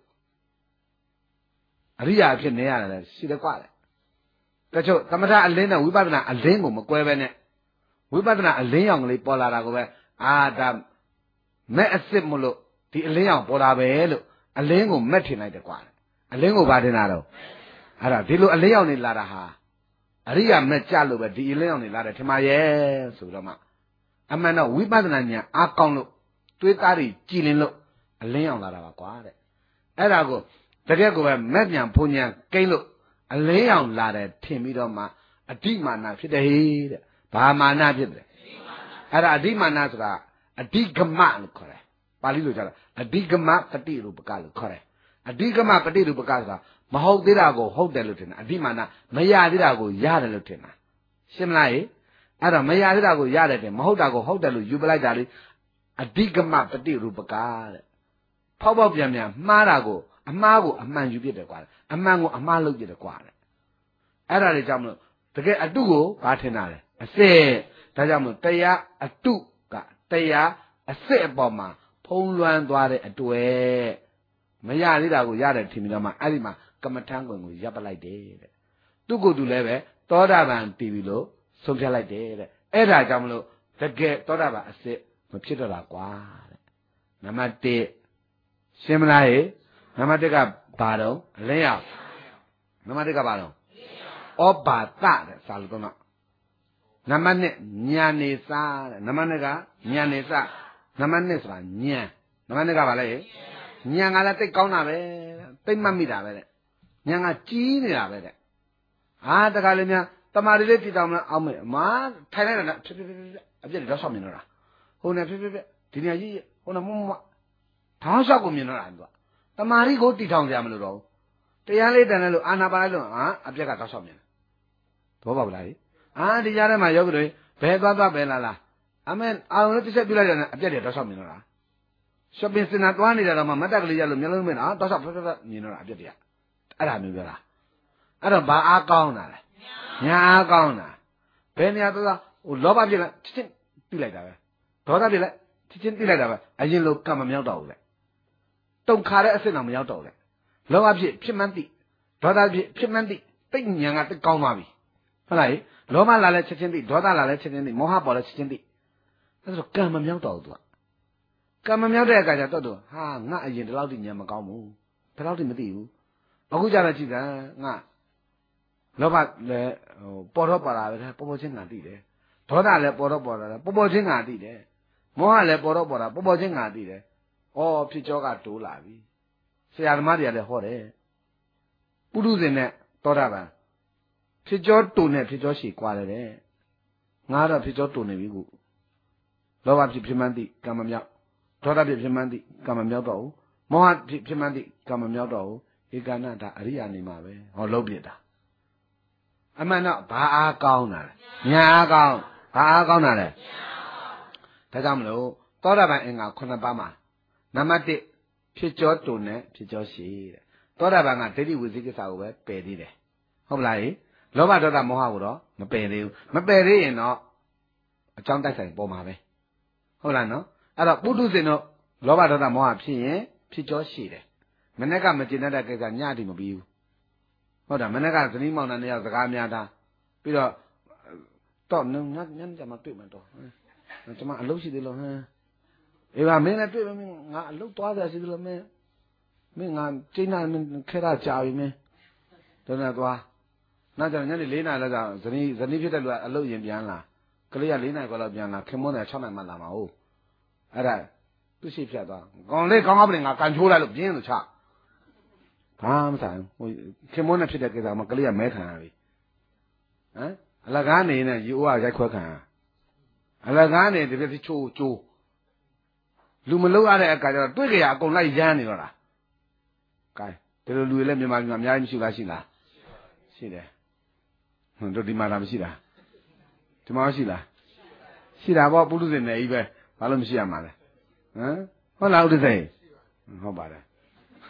အရိယာဖြစ်နေရတယ်လေရှိတယ်ကွာတချို့သမထအလင်းနဲ့ဝိပဿနာအလင်းကိုမကွဲပဲနဲ့ဝိပဿနာအလင်းရောင်ကလေးပေါ်လာတာကိုပဲအာဒါမဲ့အစ်စ်မလို့ဒီအလင်းရောင်ပေါ်လာပဲလို့အလင်းကိုမက်ထင်လိုက်တယ်ကွာအလင်းကိုဘာတင်တာတော့အဲ့ဒါဒီလိုအလင်းရောင်နေလာတာဟာအရိယာမက်ကြလို့ပဲဒီအလင်းရောင်နေလာတယ်ထင်ပါရဲ့ဆိုတော့မှအမှန်တော့ဝိပဿနာဉာဏ်အားကောင်းလို့တွေးသားတွေကြည်လင်လို့အလင်းရောင်လာတာပါကွာတဲ့အဲ့ဒါကိုတကယ်ကိုပဲမက်ဉာဏ်ဘုံဉာဏ်ကိန်းလို့အလင်းရောင်လာတယ်ထင်ပြီးတော့မှအဓိမာနဖြစ်တယ်ဟေးတဲ့ဘာမာနဖြစ်တယ်အဲ့ဒါအဓိမာနဆိုတာအဓိကမလို့ခေါ်တယ်ပါဠိလိုကြတာအဓိကမပฏิရူပကလို့ခေါ်တယ်အဓိကမပฏิရူပကဆိုတာမဟုတ်သေးတာကိုဟုတ်တယ်လို့ထင်တာအဓိမာနမရသေးတာကိုရတယ်လို့ထင်တာရှင်းမလားဟေ့အဲ့တော့မရသေးတာကိုရတယ်တဲ့မဟုတ်တာကိုဟုတ်တယ်လို့ယူပလိုက်တာလေအဓိကမပฏิရူပကတဲ့ဖောက်ပေါက်ပြန်ပြန်မှားတာကိုအမှားကိုအမှန်ယူပြတယ်ကွာအမှန်ကိုအမှားလုပ်ပြတယ်ကွာတဲ့အဲ့ဒါတွေကြောင့်မလို့တကယ်အတုကိုဘာထင်တာလဲအစစ်ဒါကြောင့်မလို့တရားအတုကတရားအစစ်အပေါ်မှာဖုံးလွှမ်းသွားတဲ့အတွေ့မရသေးတာကိုရတယ်ထင်ပြီးတော့မှအဲ့ဒီမှာကမ္မထမ်းကွင်ကိုရပ်ပလိုက်တယ်တဲ့သူကိုယ်သူလည်းပဲသောတာပန်တည်ပြီလို့ဆုံးဖြတ်လိုက်တယ်တဲ့အဲ့ဒါကြောင့်မလို့တကယ်သောတာပန်အစစ်မဖြစ်တော့တာကွာတဲ့နံပါတ်တစ်ရှင်းမလားဟေ့နံပါတ်တစ်ကဘာတော့အလင်းရောင်နံပါတ်တစ်ကဘာတော့ဩဘာတတဲ့စာလို့တော့နံပါတ်နှစ်ညာနေစားတဲ့နံပါတ်နှစ်ကညာနေစားနံပါတ်နှစ်ဆိုတာညာနံပါတ်နှစ်ကဘာလဲညာကလည်းတိတ်ကောင်းတာပဲတိတ်မှတ်မိတာပဲတဲ့ညာကကြီးနေတာပဲတဲ့ဟာတခါလေများတမာရီလေးတည်တောင်မလားအောင်မေအမထိုင်လိုက်တာဖြစ်ဖြစ်ဖြစ်အပြည့်တော့ဆောက်မြင်တော့တာဟိုနဲ့ဖြစ်ဖြစ်ဖြစ်ဒီနေရာကြီးဟိုနဲ့မမမထောင်းဆောက်ကိုမြင်တော့တာသူကတမာရီကိုတည်ထောင်ကြမလို့တော့တရားလေးတန်တယ်လို့အာနာပါလိုက်လို့ဟာအပြည့်ကတော့ဆောက်မြင်တယ်ဘောပေါက်လားအာဒီကြားထဲမှာယောဂတွေဘယ်သွားသွားပဲလားလားအမေအာရုံလေးတစ်ချက်ပြလိုက်တယ်အပြည့်တော့ဆောက်မြင်တော့တာရှော့ပင်းစင်တာသွားနေတာတော့မှမတ်တက်ကလေးရလို့မျက်လုံးမင်းဟာတော့ဆောက်ဖက်ဖက်မြင်တော့တာအပြည့်တည်းအဲ့ဒါမျိုးပြောတာအဲ့တော့ဘာအားကောင်းတာလဲညာအားကောင်းတာဘယ်နေရာသွားဟိုလောဘပြည့်လိုက်ချင်းပြလိုက်တာပဲဒေါသပြည့်လိုက်ချင်းပြလိုက်တာပဲအရင်လိုကံမမြောက်တော့ဘူးလေတုံခါတဲ့အစ်စ်တော့မရောက်တော့ဘူးလေလောဘပြည့်ဖြစ်မှန်းသိဒေါသပြည့်ဖြစ်မှန်းသိတိတ်ညာကတိတ်ကောင်းသွားပြီဟုတ်လားလောဘလာလဲချက်ချင်းသိဒေါသလာလဲချက်ချင်းသိမောဟပေါ်လဲချက်ချင်းသိအဲ့ဒါကံမမြောက်တော့ဘူးသူကကံမမြောက်တဲ့အခါကျတော့သူဟာငါအရင်ဒီလောက်တိညာမကောင်းဘူးဒီလောက်တိမသိဘူးအခုကျတော့ကြည့်တာငါလောဘလည်းဟိုပေါ်တော့ပါလာပဲပေါ်ပေါ်ချင်းငါသိတယ်ဒေါသလည်းပေါ်တော့ပေါ်လာတယ်ပေါ်ပေါ်ချင်းငါသိတယ်မောဟလည်းပေါ်တော့ပေါ်တာပေါ်ပေါ်ချင်းငါသိတယ်ဩဖြစ်ကြောကတိုးလာပြီဆရာသမားတွေကလည်းဟောတယ်ပုထုဇဉ်နဲ့သောတာပန်ဖြစ်ကြောတိုးနဲ့ဖြစ်ကြောရှည်ကွာတယ်တဲ့ငါတော့ဖြစ်ကြောတိုးနေပြီခုလောဘဖြစ်ဖြစ်မှန်းသိကံမမြောက်ဒေါသဖြစ်ဖြစ်မှန်းသိကံမမြောက်တော့ဘူးမောဟဖြစ်ဖြစ်မှန်းသိကံမမြောက်တော့ဘူးဧကနာဒါအရိယာနေမှာပဲဟောလုံးပြတာအမှန်တော့ဘာအားကောင်းတာလဲညာအားကောင်းဘာအားကောင်းတာလဲဒါကြောင့်မလို့သောတာပန်အင်္ဂါခုနှစ်ပါးမှာနံပါတ်တစ်ဖြစ်ကြောတုံနဲ့ဖြစ်ကြောရှိတဲ့သောတာပန်ကဒိဋ္ဌိဝိသိကိစ္စကိုပဲပယ်သေးတယ်ဟုတ်ပလားဟိလောဘဒေါသမောဟကိုတော့မပယ်သေးဘူးမပယ်သေးရင်တော့အကြောင်းတိုက်ဆိုင်ပေါ်မှာပဲဟုတ်လားနော်အဲ့တော့ပုထုဇဉ်တို့လောဘဒေါသမောဟဖြစ်ရင်ဖြစ်ကြောရှိတယ်မနေ့ကမကျင်တတ်တဲ့ကိစ္စညအထိမပြီးဘူးဟုတ်တာမနေ့ကဇနီးမောင်နှံနှစ်ယောက်စကားများတာပြီးတော့တော့ညညညမှာတွေ့မှတော့ကျွန်မအလုပ်ရှိသေးလို့ဟမ်အေးပါမင်းလည်းတွေ့မင်းငါအလုပ်သွားကြရှိသေးလို့မင်းမင်းငါကျင်းနာမင်းခဲရကြာပြီမင်းတော်နေသွားနောက်ကျညနေ၄နာရီလောက်ကျဇနီးဇနီးဖြစ်တဲ့လူကအလုပ်ရင်ပြန်လာကလေးက၄နာရီခွဲလောက်ပြန်လာခင်မွန်းတယ်၆နာရီမှလာမှာဟုတ်အဲ့ဒါသူ့ရှိဖြတ်သွားကောင်လေးကောင်းကောင်းပြင်ငါကန်ချိုးလိုက်လို့ပြင်းလို့ချဘာမှမဆိုင်ဟိုခင်မွန်းနဲ့ဖြစ်တဲ့ကိစ္စမှာကလေးကမဲခံရပြီဟမ်အလကားနေနဲ့ယူအိုးကရိုက်ခွဲခံရအလကားနေတပြက်စီချိုးချိုးလူမလုံးရတဲ့အခါကျတော့တွေ့ကြရအကုန်လိုက်ရမ်းနေတော့လားကဲဒီလိုလူတွေလည်းမြန်မာပြည်မှာအများကြီးမရှိလားရှိလားရှိတယ်ဟွန်းတို့ဒီမှာလားမရှိလားဒီမှာရှိလားရှိတာပေါ့ပုထုဇဉ်နယ်ကြီးပဲဘာလို့မရှိရမှာလဲဟမ်ဟုတ်လားဥဒ္ဒစိန်ဟုတ်ပါတယ်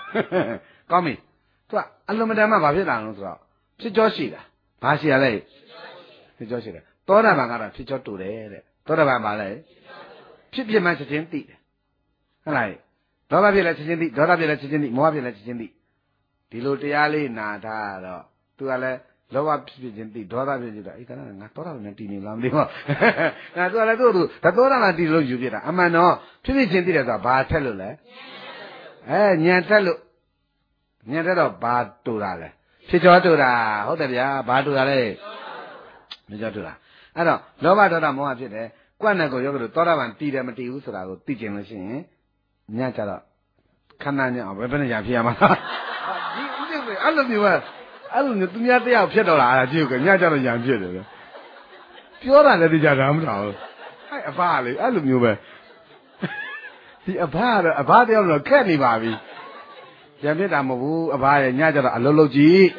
ကောင်းပြီသူကအလုံးမတန်မှဘာဖြစ်လာလို့ဆိုတော့ဖြစ်ကြောရှိတာဘာရှိရလဲဖြစ်ကြောရှိတယ်သောတာပန်ကတော့ဖြစ်ကြောတူတယ်တဲ့သောတာပန်ဘာလဲဖြစ်ဖြစ်မှချက်ချင်းသိတယ်ဟုတ်လားလောဘဖြစ်လဲချက်ချင်းသိဒေါသဖြစ်လဲချက်ချင်းသိမောဟဖြစ်လဲချက်ချင်းသိဒီလိုတရားလေးနာထားတော့သူကလည်းလောဘဖြစ်ဖြစ်ချင်းသိဒေါသဖြစ်ဖြစ်တာအေးကငါသောတာပန်နဲ့တည်နေလားမသိဘူးငါသူကလည်းသူ့သူသောတာပန်တည်လို့ယူပြတာအမှန်တော့ဖြစ်ဖြစ်ချင်းသိတယ်ဆိုတာဘာထက်လို့လဲအဲညံတက်လို့ညံတက်တော့ဘာတူတာလဲဖြစ်ကြောတူတာဟုတ်တယ်ဗျာဘာတူတာလဲဖြစ်ကြောတူတာအဲ့တော့လောဘဒေါသမောဟဖြစ်တယ်ကွက်နဲ့ကိုယောဂလို့သောတာပန်တည်တယ်မတည်ဘူးဆိုတာကိုသိကျင်လို့ရှိရင်ညကြတော့ခဏညအောင်ဘယ်ဘယ်နဲ့ရဖြစ်ရမှာဒီဥစ္စာတွေအဲ့လိုမျိုးပဲအဲ့လိုမျိုးသူများတယောက်ဖြစ်တော့လာကြည့်ဦးကညကြတော့ရံဖြစ်တယ်ပြောတာလည်းသိကြတာမဟုတ်ဘူးအဲ့အဖလေအဲ့လိုမျိုးပဲဒီအဖကတော့အဖတယောက်တော့ခက်နေပါပြီရံဖြစ်တာမဟုတ်ဘူးအဖရဲ့ညကြတော့အလုံးလုံးကြည့်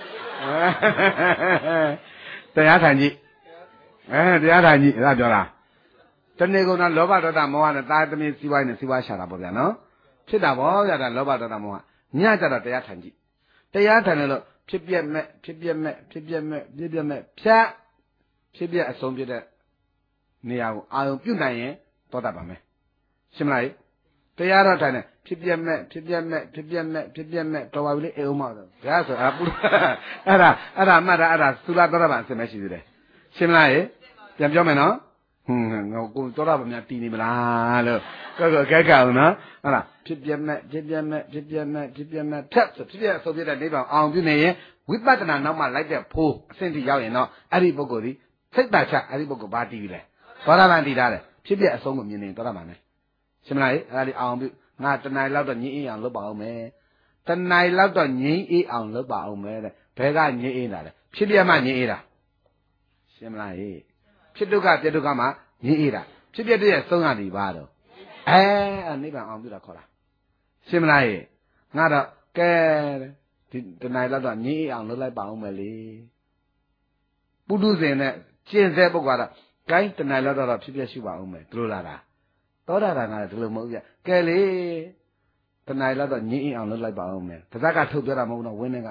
တရားထိုင်ကြည့်အဲတရားထိုင်ကြည့်အဲ့ဒါပြောတာတနေ့ကုန်တော့လောဘဒေါသမောဟနဲ့တာသမီးစီးပွားရေးနဲ့စီးပွားရှာတာပေါ့ဗျာနော်ဖြစ်တာပေါ့ဗျာဒါလောဘဒေါသမောဟညကြတော့တရားထိုင်ကြည့်တရားထိုင်လို့ဖြစ်ပြက်မဲ့ဖြစ်ပြက်မဲ့ဖြစ်ပြက်မဲ့ဖြစ်ပြက်မဲ့ဖြတ်ဖြစ်ပြက်အဆုံးပြတဲ့နေရာကိုအာယုံပြုတ်နိုင်ရင်သောတာပန်ပဲရှင်းမလားတရားတော့ထိုင်တယ်ဖြစ်ပြက်မဲ့ဖြစ်ပြက်မဲ့ဖြစ်ပြက်မဲ့ဖြစ်ပြက်မဲ့တော်ပါပြီလေအေးအောင်မတော့ဗျာဆိုအပူအဲ့ဒါအဲ့ဒါမှတ်တာအဲ့ဒါသုလသောတာပန်အစမရှိသေးတယ်ရှင်းမလားပြန်ပြောမယ်နော်ဟွန်းငါကိုသောတာပန်များတည်နေမလားလို့ကောကောခဲခါအောင်နော်ဟုတ်လားဖြစ်ပြမဲ့ဖြစ်ပြမဲ့ဖြစ်ပြမဲ့ဖြစ်ပြမဲ့ဖြတ်ဆိုဖြစ်ပြအဆုံးပြတဲ့နိဗ္ဗာန်အောင်ပြုနေရင်ဝိပဿနာနောက်မှလိုက်တဲ့ဖိုးအဆင့်ထိရောက်ရင်တော့အဲ့ဒီပုဂ္ဂိုလ်ဒီစိတ်တချအဲ့ဒီပုဂ္ဂိုလ်ဘာတည်ပြီလဲသောတာပန်တည်ထားတယ်ဖြစ်ပြအဆုံးကိုမြင်နေသောတာပန်ပဲရှင်းမလားအဲ့ဒါဒီအောင်ပြုငါတဏှာလောက်တော့ငြိမ်းအေးအောင်လုပ်ပါအောင်မယ်တဏှာလောက်တော့ငြိမ်းအေးအောင်လုပ်ပါအောင်မယ်တဲ့ဘယ်ကငြိမ်းအေးတာလဲဖြစ်ပြမှငြိမ်းအေးတာရှင်းမလားဖြစ်ဒုက္ခပြဒုက္ခမှာငြိမ်းအေးတာဖြစ်ပြတဲ့ဆုံးရည်ပါတော့အဲအနိဗ္ဗာန်အောင်ပြုတာခေါ်တာရှင်းမလားငါတော့ကဲဒီတဏှာလောက်တော့ငြိမ်းအေးအောင်လုပ်လိုက်ပါအောင်မယ်လေပုထုဇဉ်နဲ့ကျင့်စေပုဂ္ဂိုလ်ကတော့ဂိုင်းတဏှာလောက်တော့ဖြစ်ပြရှိပါအောင်မယ်ဒီလိုလာတာသောတာပန်ကလည်းဒီလိုမဟုတ်ပြကဲလေတဏှာလောက်တော့ငြိမ်းအေးအောင်လုပ်လိုက်ပါအောင်မယ်ပါဇက်ကထုတ်ပြောတာမဟုတ်တော့ဝင်းနေက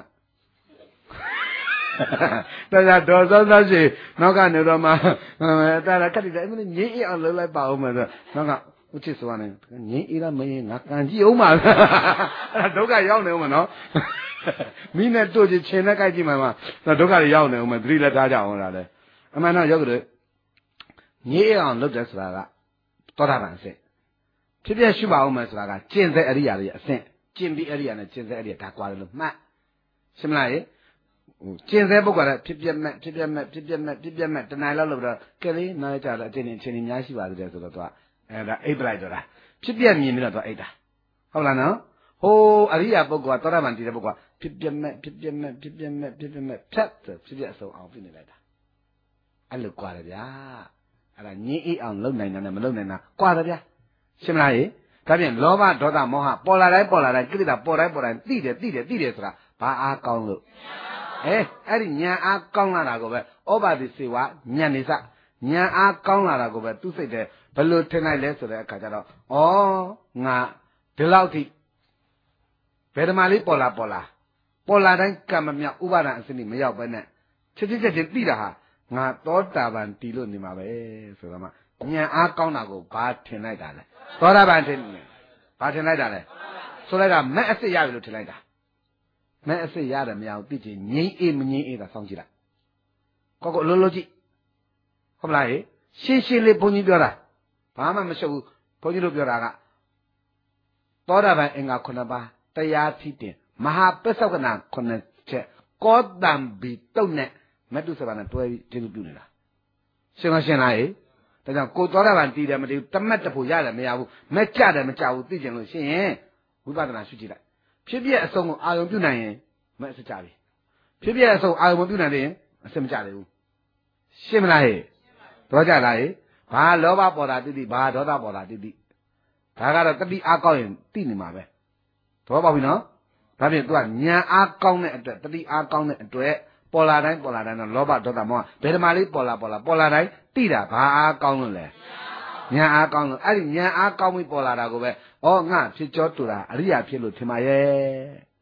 တရားတော်စောစောရှိနောက်ကနေတော့မှတရားကတိတယ်အမင်းငြိမ်းအေးအောင်လုပ်လိုက်ပါဦးမယ်ဆိုနောက်ကဥချစ်စွာနေငြိမ်းအေးလားမင်းငါကန်ကြည့်အောင်ပါအဲ့ဒါဒုက္ခရောက်နေဦးမနော်မိနဲ့တို့ချင်ချင်နဲ့ကြိုက်ကြည့်မှမှာဒုက္ခတွေရောက်နေဦးမယ်သတိလက်ထားကြအောင်လားလေအမှန်တော့ရောက်ကြတယ်ငြိမ်းအေးအောင်လုပ်တယ်ဆိုတာကသောတာပန်အဆင့်ဖြစ်ဖြစ်ရှိပါဦးမယ်ဆိုတာကကျင့်စေအရိယာတွေအဆင့်ကျင့်ပြီးအရိယာနဲ့ကျင့်စေအရိယာဒါကွာတယ်လို့မှတ်ရှင်းမလားကျင်စေပုဂ္ဂိုလ်ကဖြစ်ပြမဲ့ဖြစ်ပြမဲ့ဖြစ်ပြမဲ့ဖြစ်ပြမဲ့တဏှာလောက်လို့တော့ကဲလေးနားကြတော့အချင်းချင်းချင်းများရှိပါသေးတယ်ဆိုတော့သူကအဲဒါအိပ်ပလိုက်တော့တာဖြစ်ပြမြင်ပြီးတော့သူအိပ်တာဟုတ်လားနော်ဟိုအရိယာပုဂ္ဂိုလ်ကသောတာပန်တည်တဲ့ပုဂ္ဂိုလ်ကဖြစ်ပြမဲ့ဖြစ်ပြမဲ့ဖြစ်ပြမဲ့ဖြစ်ပြမဲ့ဖြတ်ဖြစ်ပြအစုံအောင်ပြနေလိုက်တာအဲ့လိုကြွားတယ်ဗျာအဲ့ဒါငြင်းအေးအောင်လုပ်နိုင်တာနဲ့မလုပ်နိုင်တာကြွားတယ်ဗျာရှင်းမလားဟိဒါဖြင့်လောဘဒေါသမောဟပေါ်လာတိုင်းပေါ်လာတိုင်းကိလေသာပေါ်တိုင်းပေါ်တိုင်းသိတယ်သိတယ်သိတယ်ဆိုတာဘာအားကောင်းလို့အဲအဲ့ဒီညာအားကောင်းလာတာကိုပဲဩဘာတိစေဝညံနေစညာအားကောင်းလာတာကိုပဲသူစိတ်တယ်ဘယ်လိုထင်လိုက်လဲဆိုတဲ့အခါကျတော့ဩငါဒီလောက်ထိဘယ်ဓမ္မလေးပေါ်လာပေါ်လာပေါ်လာတိုင်းကံမမြောက်ဥပါဒံအစနစ်မရောက်ပဲနဲ့ချက်ချင်းချက်ချင်းသိတာဟာငါသောတာပန်တည်လို့နေမှာပဲဆိုတော့မှညာအားကောင်းတာကိုဘာထင်လိုက်တာလဲသောတာပန်ထင်တယ်ဘာထင်လိုက်တာလဲဆိုလိုက်တာမက်အစစ်ရပြီလို့ထင်လိုက်တာမဲအစစ်ရတယ်မရဘူးသိချင်ငြိမ်းအေးမငြိမ်းအေးတာစောင့်ကြည့်လိုက်ကောကောလုံးလုံးကြည့်ဟုတ်မလားရှင်းရှင်းလေးဘုန်းကြီးပြောတာဘာမှမရှုပ်ဘူးဘုန်းကြီးတို့ပြောတာကသောတာပန်အင်္ဂါခုနှစ်ပါးတရားဖြစ်တင်မဟာပစ္စောကနာခုနှစ်ချက်ကောတံဘီတုတ်နဲ့မတုစဘာနဲ့တွဲပြီးကျေးဇူးပြုနေတာရှင်းမရှင်းလားဒါကြောင့်ကိုသောတာပန်တည်တယ်မတည်ဘူးတမတ်တဖို့ရတယ်မရဘူးမကြတယ်မကြဘူးသိချင်လို့ရှင်းရင်ဝိပဿနာရှုကြည့်လိုက်ဖြစ်ပြအစုံကိုအာယုံပြုနိုင်ရင်မအစကြပြီဖြစ်ပြအစုံအာယုံမပြုနိုင်ရင်အစမကြသေးဘူးရှင်းမလားဟဲ့တော့ကြလားဟဲ့ဘာလောဘပေါ်တာတိတိဘာဒေါသပေါ်တာတိတိဒါကတော့တတိအားကောင်းရင်သိနေမှာပဲသဘောပေါက်ပြီနော်ဒါဖြင့် तू ကဉာဏ်အားကောင်းတဲ့အတွက်တတိအားကောင်းတဲ့အတွက်ပေါ်လာတိုင်းပေါ်လာတိုင်းတော့လောဘဒေါသမောဟဘယ်ဓမ္မလေးပေါ်လာပေါ်လာပေါ်လာတိုင်းသိတာဘာအားကောင်းလို့လဲဉာဏ်အားကောင်းလို့အဲ့ဒီဉာဏ်အားကောင်းပြီးပေါ်လာတာကိုပဲဩငါဖြစ်ကြောတူတာအရိယာဖြစ်လို့ထင်ပါရဲ့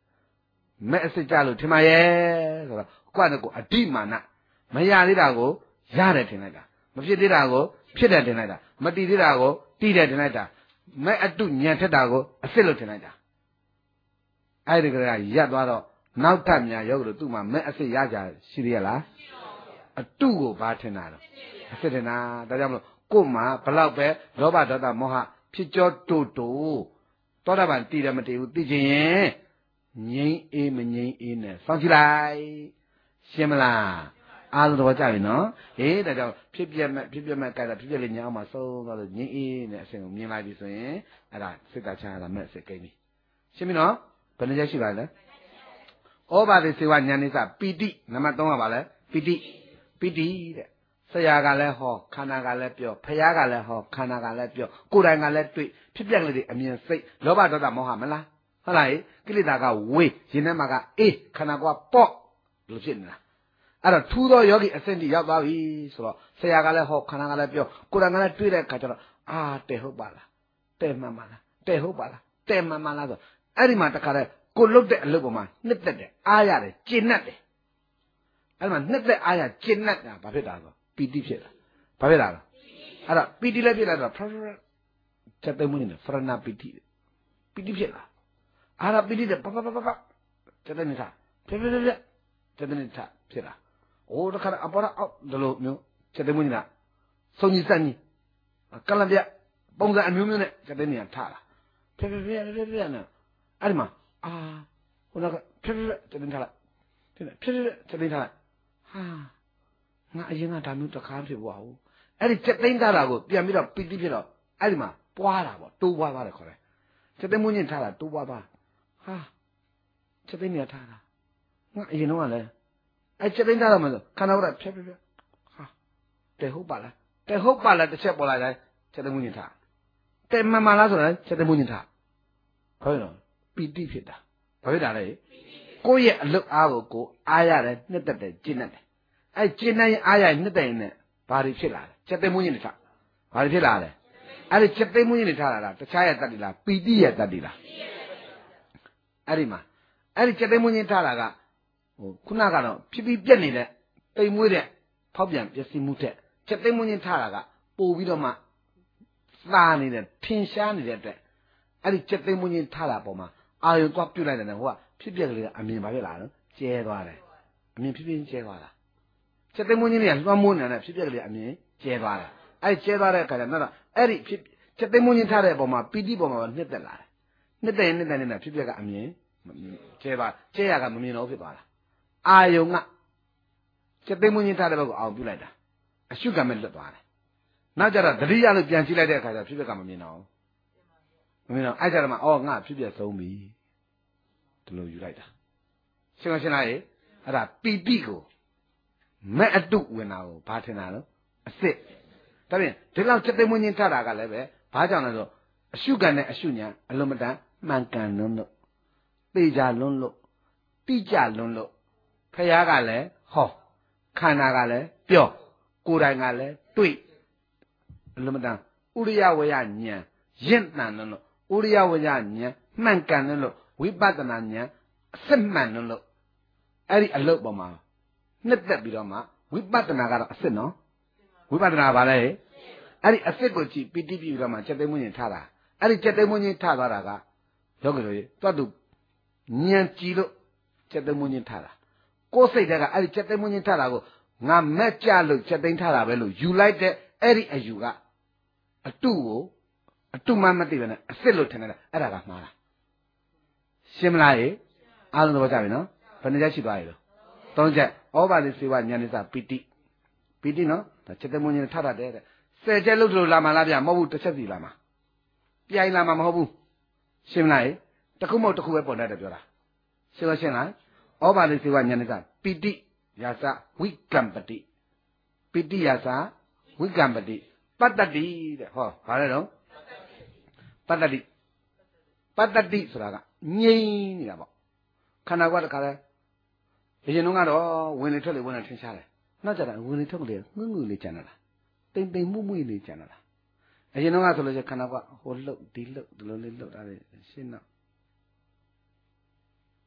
မဲ့အစစ်ကြလို့ထင်ပါရဲ့ဆိုတော့ကိုယ့်ကိုအတိမာနမရသေးတာကိုရတယ်ထင်လိုက်တာမဖြစ်သေးတာကိုဖြစ်တယ်ထင်လိုက်တာမတည်သေးတာကိုတည်တယ်ထင်လိုက်တာမဲ့အတုညံထက်တာကိုအစစ်လို့ထင်လိုက်တာအဲ့ဒီကလေးကရက်သွားတော့နောက်ထပ်များရောက်လို့သူ့မှာမဲ့အစစ်ရကြရှိရလားအတုကိုဘာထင်တာလဲအစစ်ထင်တာဒါကြောင့်မလို့ကို့မှာဘလောက်ပဲလောဘဒေါသမောဟဖြစ်ကြောတူတူသောတာပန်တည်တယ်မတည်ဘူးသိချင်ရင်ငြိမ်းအေးမငြိမ်းအေးနဲ့စောင့်ကြည့်လိုက်ရှင်းမလားအားလုံးတော့ကြပြီနော်ဟေးဒါကြောင့်ဖြစ်ပြမဲ့ဖြစ်ပြမဲ့ကြတာဖြစ်ပြလေးညအောင်မှာဆုံးသွားလို့ငြိမ်းအေးနဲ့အစဉ်ကိုမြင်လိုက်ပြီဆိုရင်အဲ့ဒါစိတ်တချရတာမဲ့စိတ်ကိန်းပြီရှင်းပြီနော်ဘယ်နှချက်ရှိပါလဲဩဘာတိစေဝဉာဏ်နိစ္စပီတိနံပါတ်သုံးကပါလဲပီတိပီတိတဲ့ဆရာကလည်းဟောခန္ဓာကလည်းပြောဖယားကလည်းဟောခန္ဓာကလည်းပြောကိုယ်တိုင်ကလည်းတွေ့ဖြစ်ပြလေးတွေအမြင်စိတ်လောဘဒေါသမောဟမလားဟုတ်လားကိလေသာကဝေးရင်ထဲမှာကအေးခန္ဓာကပေါ့လို့ဖြစ်နေတာအဲ့တော့ထူးသောယောဂီအစဉ်တိရောက်သွားပြီဆိုတော့ဆရာကလည်းဟောခန္ဓာကလည်းပြောကိုယ်တိုင်ကလည်းတွေ့တဲ့အခါကျတော့အာတဲ့ဟုတ်ပါလားတဲ့မှန်ပါလားတဲ့ဟုတ်ပါလားတဲ့မှန်ပါလားဆိုအဲ့ဒီမှာတခါတည်းကိုလုတ်တဲ့အလုပ်ပေါ်မှာနှစ်သက်တယ်အားရတယ်ကျင့်တတ်တယ်အဲ့မှာနှစ်သက်အားရကျင့်တတ်တာဘာဖြစ်တာဆိုပီတိဖြစ်တာဘာဖြစ်တာလဲအဲ့တော့ပီတိလည်းဖြစ်လာတော့ဖရဖရချက်သိမှုနေဖရဏပီတိပီတိဖြစ်လာအာရပီတိတဲ့ပပပပပချက်သိနေတာဖြစ်ဖြစ်ဖြစ်ချက်သိနေတာဖြစ်လာအိုးတခါအပေါ်အောက်ဒီလိုမျိုးချက်သိမှုနေတာစုံကြီးစက်ကြီးကလံပြပုံစံအမျိုးမျိုးနဲ့ချက်သိနေတာထားလာဖြစ်ဖြစ်ဖြစ်ဖြစ်ဖြစ်နဲ့အဲ့ဒီမှာအာဟိုကဖြစ်ဖြစ်ချက်သိထားလိုက်ဖြစ်ဖြစ်ချက်သိထားလိုက်ဟာငါအရင်ကဒါမျိုးတခါဖြစ်သွားဘူးအဲ့ဒီချက်သိမ်းထားတာကိုပြန်ပြီးတော့ပီတိဖြစ်တော့အဲ့ဒီမှာပွားတာပေါ့တိုးပွားသွားတယ်ခေါ်တယ်ချက်သိမ်းမှုညင်ထားတာတိုးပွားသွားဟာချက်သိမ်းနေထားတာငါအရင်တော့ကလည်းအဲ့ချက်သိမ်းထားတော့မှဆိုခန္ဓာဝရဖြတ်ဖြတ်ဖြတ်ဟာတဲ့ဟုတ်ပါလားတဲ့ဟုတ်ပါလားတစ်ချက်ပေါ်လာတိုင်းချက်သိမ်းမှုညင်ထားတဲ့မှန်မှန်လားဆိုတော့ချက်သိမ်းမှုညင်ထားဟုတ်နော်ပီတိဖြစ်တာဘာဖြစ်တာလဲကိုယ့်ရဲ့အလုတ်အားကိုကိုအားရတယ်နှစ်သက်တယ်ကျင့်တတ်တယ်အဲ့ကျင့်နိုင်အားရနှစ်သက်ရင်ဘာတွေဖြစ်လာလဲချက်သိမ်းမှုညင်ထားဘာတွေဖြစ်လာလဲအဲ့ဒီချက်သိမ်းမှုညင်ထားတာတခြားရဲ့တတ်တိလားပီတိရဲ့တတ်တိလားအဲ့ဒီမှာအဲ့ဒီချက်သိမ်းမှုညင်ထားတာကဟိုခုနကတော့ဖြစ်ပြီးပြက်နေတဲ့တိမ်မွေးတဲ့ဖောက်ပြန်ပျက်စီးမှုတဲ့ချက်သိမ်းမှုညင်ထားတာကပို့ပြီးတော့မှသာနေတဲ့ထင်ရှားနေတဲ့အတွက်အဲ့ဒီချက်သိမ်းမှုညင်ထားတာပေါ်မှာအာယုံသွားပြုတ်လိုက်တယ်ဟိုကဖြစ်ပြက်ကလေးကအမြင်ပါပဲလားနော်ကျဲသွားတယ်အမြင်ဖြစ်ဖြစ်ကျဲသွားတာချက်သိမ်းမှုညင်တွေကလွှမ်းမိုးနေတဲ့ဖြစ်ပြက်ကလေးအမြင်ကျဲသွားတယ်အဲ့ကျဲသွားတဲ့အခါကျတော့အဲ့ဒီဖြစ်ချက်သိမ်းမှုညင်ထားတဲ့အပေါ်မှာပီတိပေါ်မှာနှစ်သက်လာတယ်နှစ်သက်ရင်နှစ်သက်နေတာဖြစ်ပြက်ကအမြင်ကျဲသွားကျဲရကမမြင်တော့ဖြစ်သွားတာအာယုံကချက်သိမ်းမှုညင်ထားတဲ့ဘက်ကိုအောင်ပြုတ်လိုက်တာအရှုကံမဲ့လွတ်သွားတယ်နောက်ကြတော့တတိယလို့ပြန်ကြည့်လိုက်တဲ့အခါကျဖြစ်ပြက်ကမမြင်တော့မမြင်တော့အဲ့ကြတော့မှအော်ငါဖြစ်ပြက်ဆုံးပြီဒီလိုယူလိုက်တာရှင်းမရှင်းလားရေအဲ့ဒါပီတိကိုမဲ့အတုဝင်တာကိုဘာထင်တာလဲအစ်စ်ဒါပြင်ဒီလောက်ချက်သိမ်းမှုညင်ထားတာကလည်းပဲဘာကြောင့်လဲဆိုအရှုကံနဲ့အရှုညာအလုံးမတန်မှန်ကန်လွန်းလို့ပေကြလွန်းလို့တိကြလွန်းလို့ဖယားကလည်းဟောခန္ဓာကလည်းပြောကိုယ်တိုင်ကလည်းတွေ့အလုံးမတန်ဥရိယဝေယဉာဏ်ရင့်တန်လွန်းလို့ဥရိယဝေယဉာဏ်မှန်ကန်လွန်းလို့ဝိပဿနာဉာဏ်အစစ်မှန်လွန်းလို့အဲ့ဒီအလုပ်ပေါ်မှာနှစ်သက်ပြီးတော့မှဝိပဿနာကတော့အစစ်နော်ဝိပဿနာဘာလဲအဲ့ဒီအစစ်ကိုကြည့်ပီတိပြီးတော့မှချက်သိမ်းမှုညင်ထားတာအဲ့ဒီချက်သိမ်းမှုညင်ထားသွားတာကယောဂီတို့တွတ်တူဉာဏ်ကြည့်လို့ချက်သိမ်းမှုညင်ထားတာကိုယ်စိတ်တက်ကအဲ့ဒီချက်သိမ်းမှုညင်ထားတာကိုငါမက်ကြလို့ချက်သိမ်းထားတာပဲလို့ယူလိုက်တဲ့အဲ့ဒီအယူကအတုကိုအတုမှမသိပဲနဲ့အစစ်လို့ထင်တယ်အဲ့ဒါကမှားတာရှင်းမလားရေအားလုံးသဘောကျပြီနော်ဘယ်နှချက်ရှိသွားပြီလို့သုံးချက်ဩဘာလိစေဝဉာဏ်နိစ္စပီတိပီတိနော်ဒါချက်သိမ်းမှုညင်ထားတာတဲ့ဆယ်ချက်လို့တို့လာမှလားဗျမဟုတ်ဘူးတစ်ချက်စီလာမှာပြိုင်လာမှာမဟုတ်ဘူးရှင်းမလားရေတခုမဟုတ်တခုပဲပေါ်တတ်တယ်ပြောတာရှင်းလားရှင်းလားဩဘာလိစေဝဉာဏ်နိစ္စပီတိယာစဝိကမ္ပတိပီတိယာစဝိကမ္ပတိပတ္တတိတဲ့ဟောဘာလဲတော့ပတ္တတိပတ္တတိဆိုတာကငြိမ်းနေတာပေါ့ခန္ဓာကတခါလဲအရင်တော့ကတော့ဝင်လေထွက်လေဝင်လေထင်ရှားတယ်နောက်ကြတာဝင်လေထွက်လေငုံငုံလေးကျန်လာတိမ်တိမ်မှုမှုလေးကျန်လာအရင်တော့ကဆိုလို့ရှိရင်ခန္ဓာကဟိုလှုပ်ဒီလှုပ်ဒီလိုလေးလှုပ်တာလေရှင်းတော့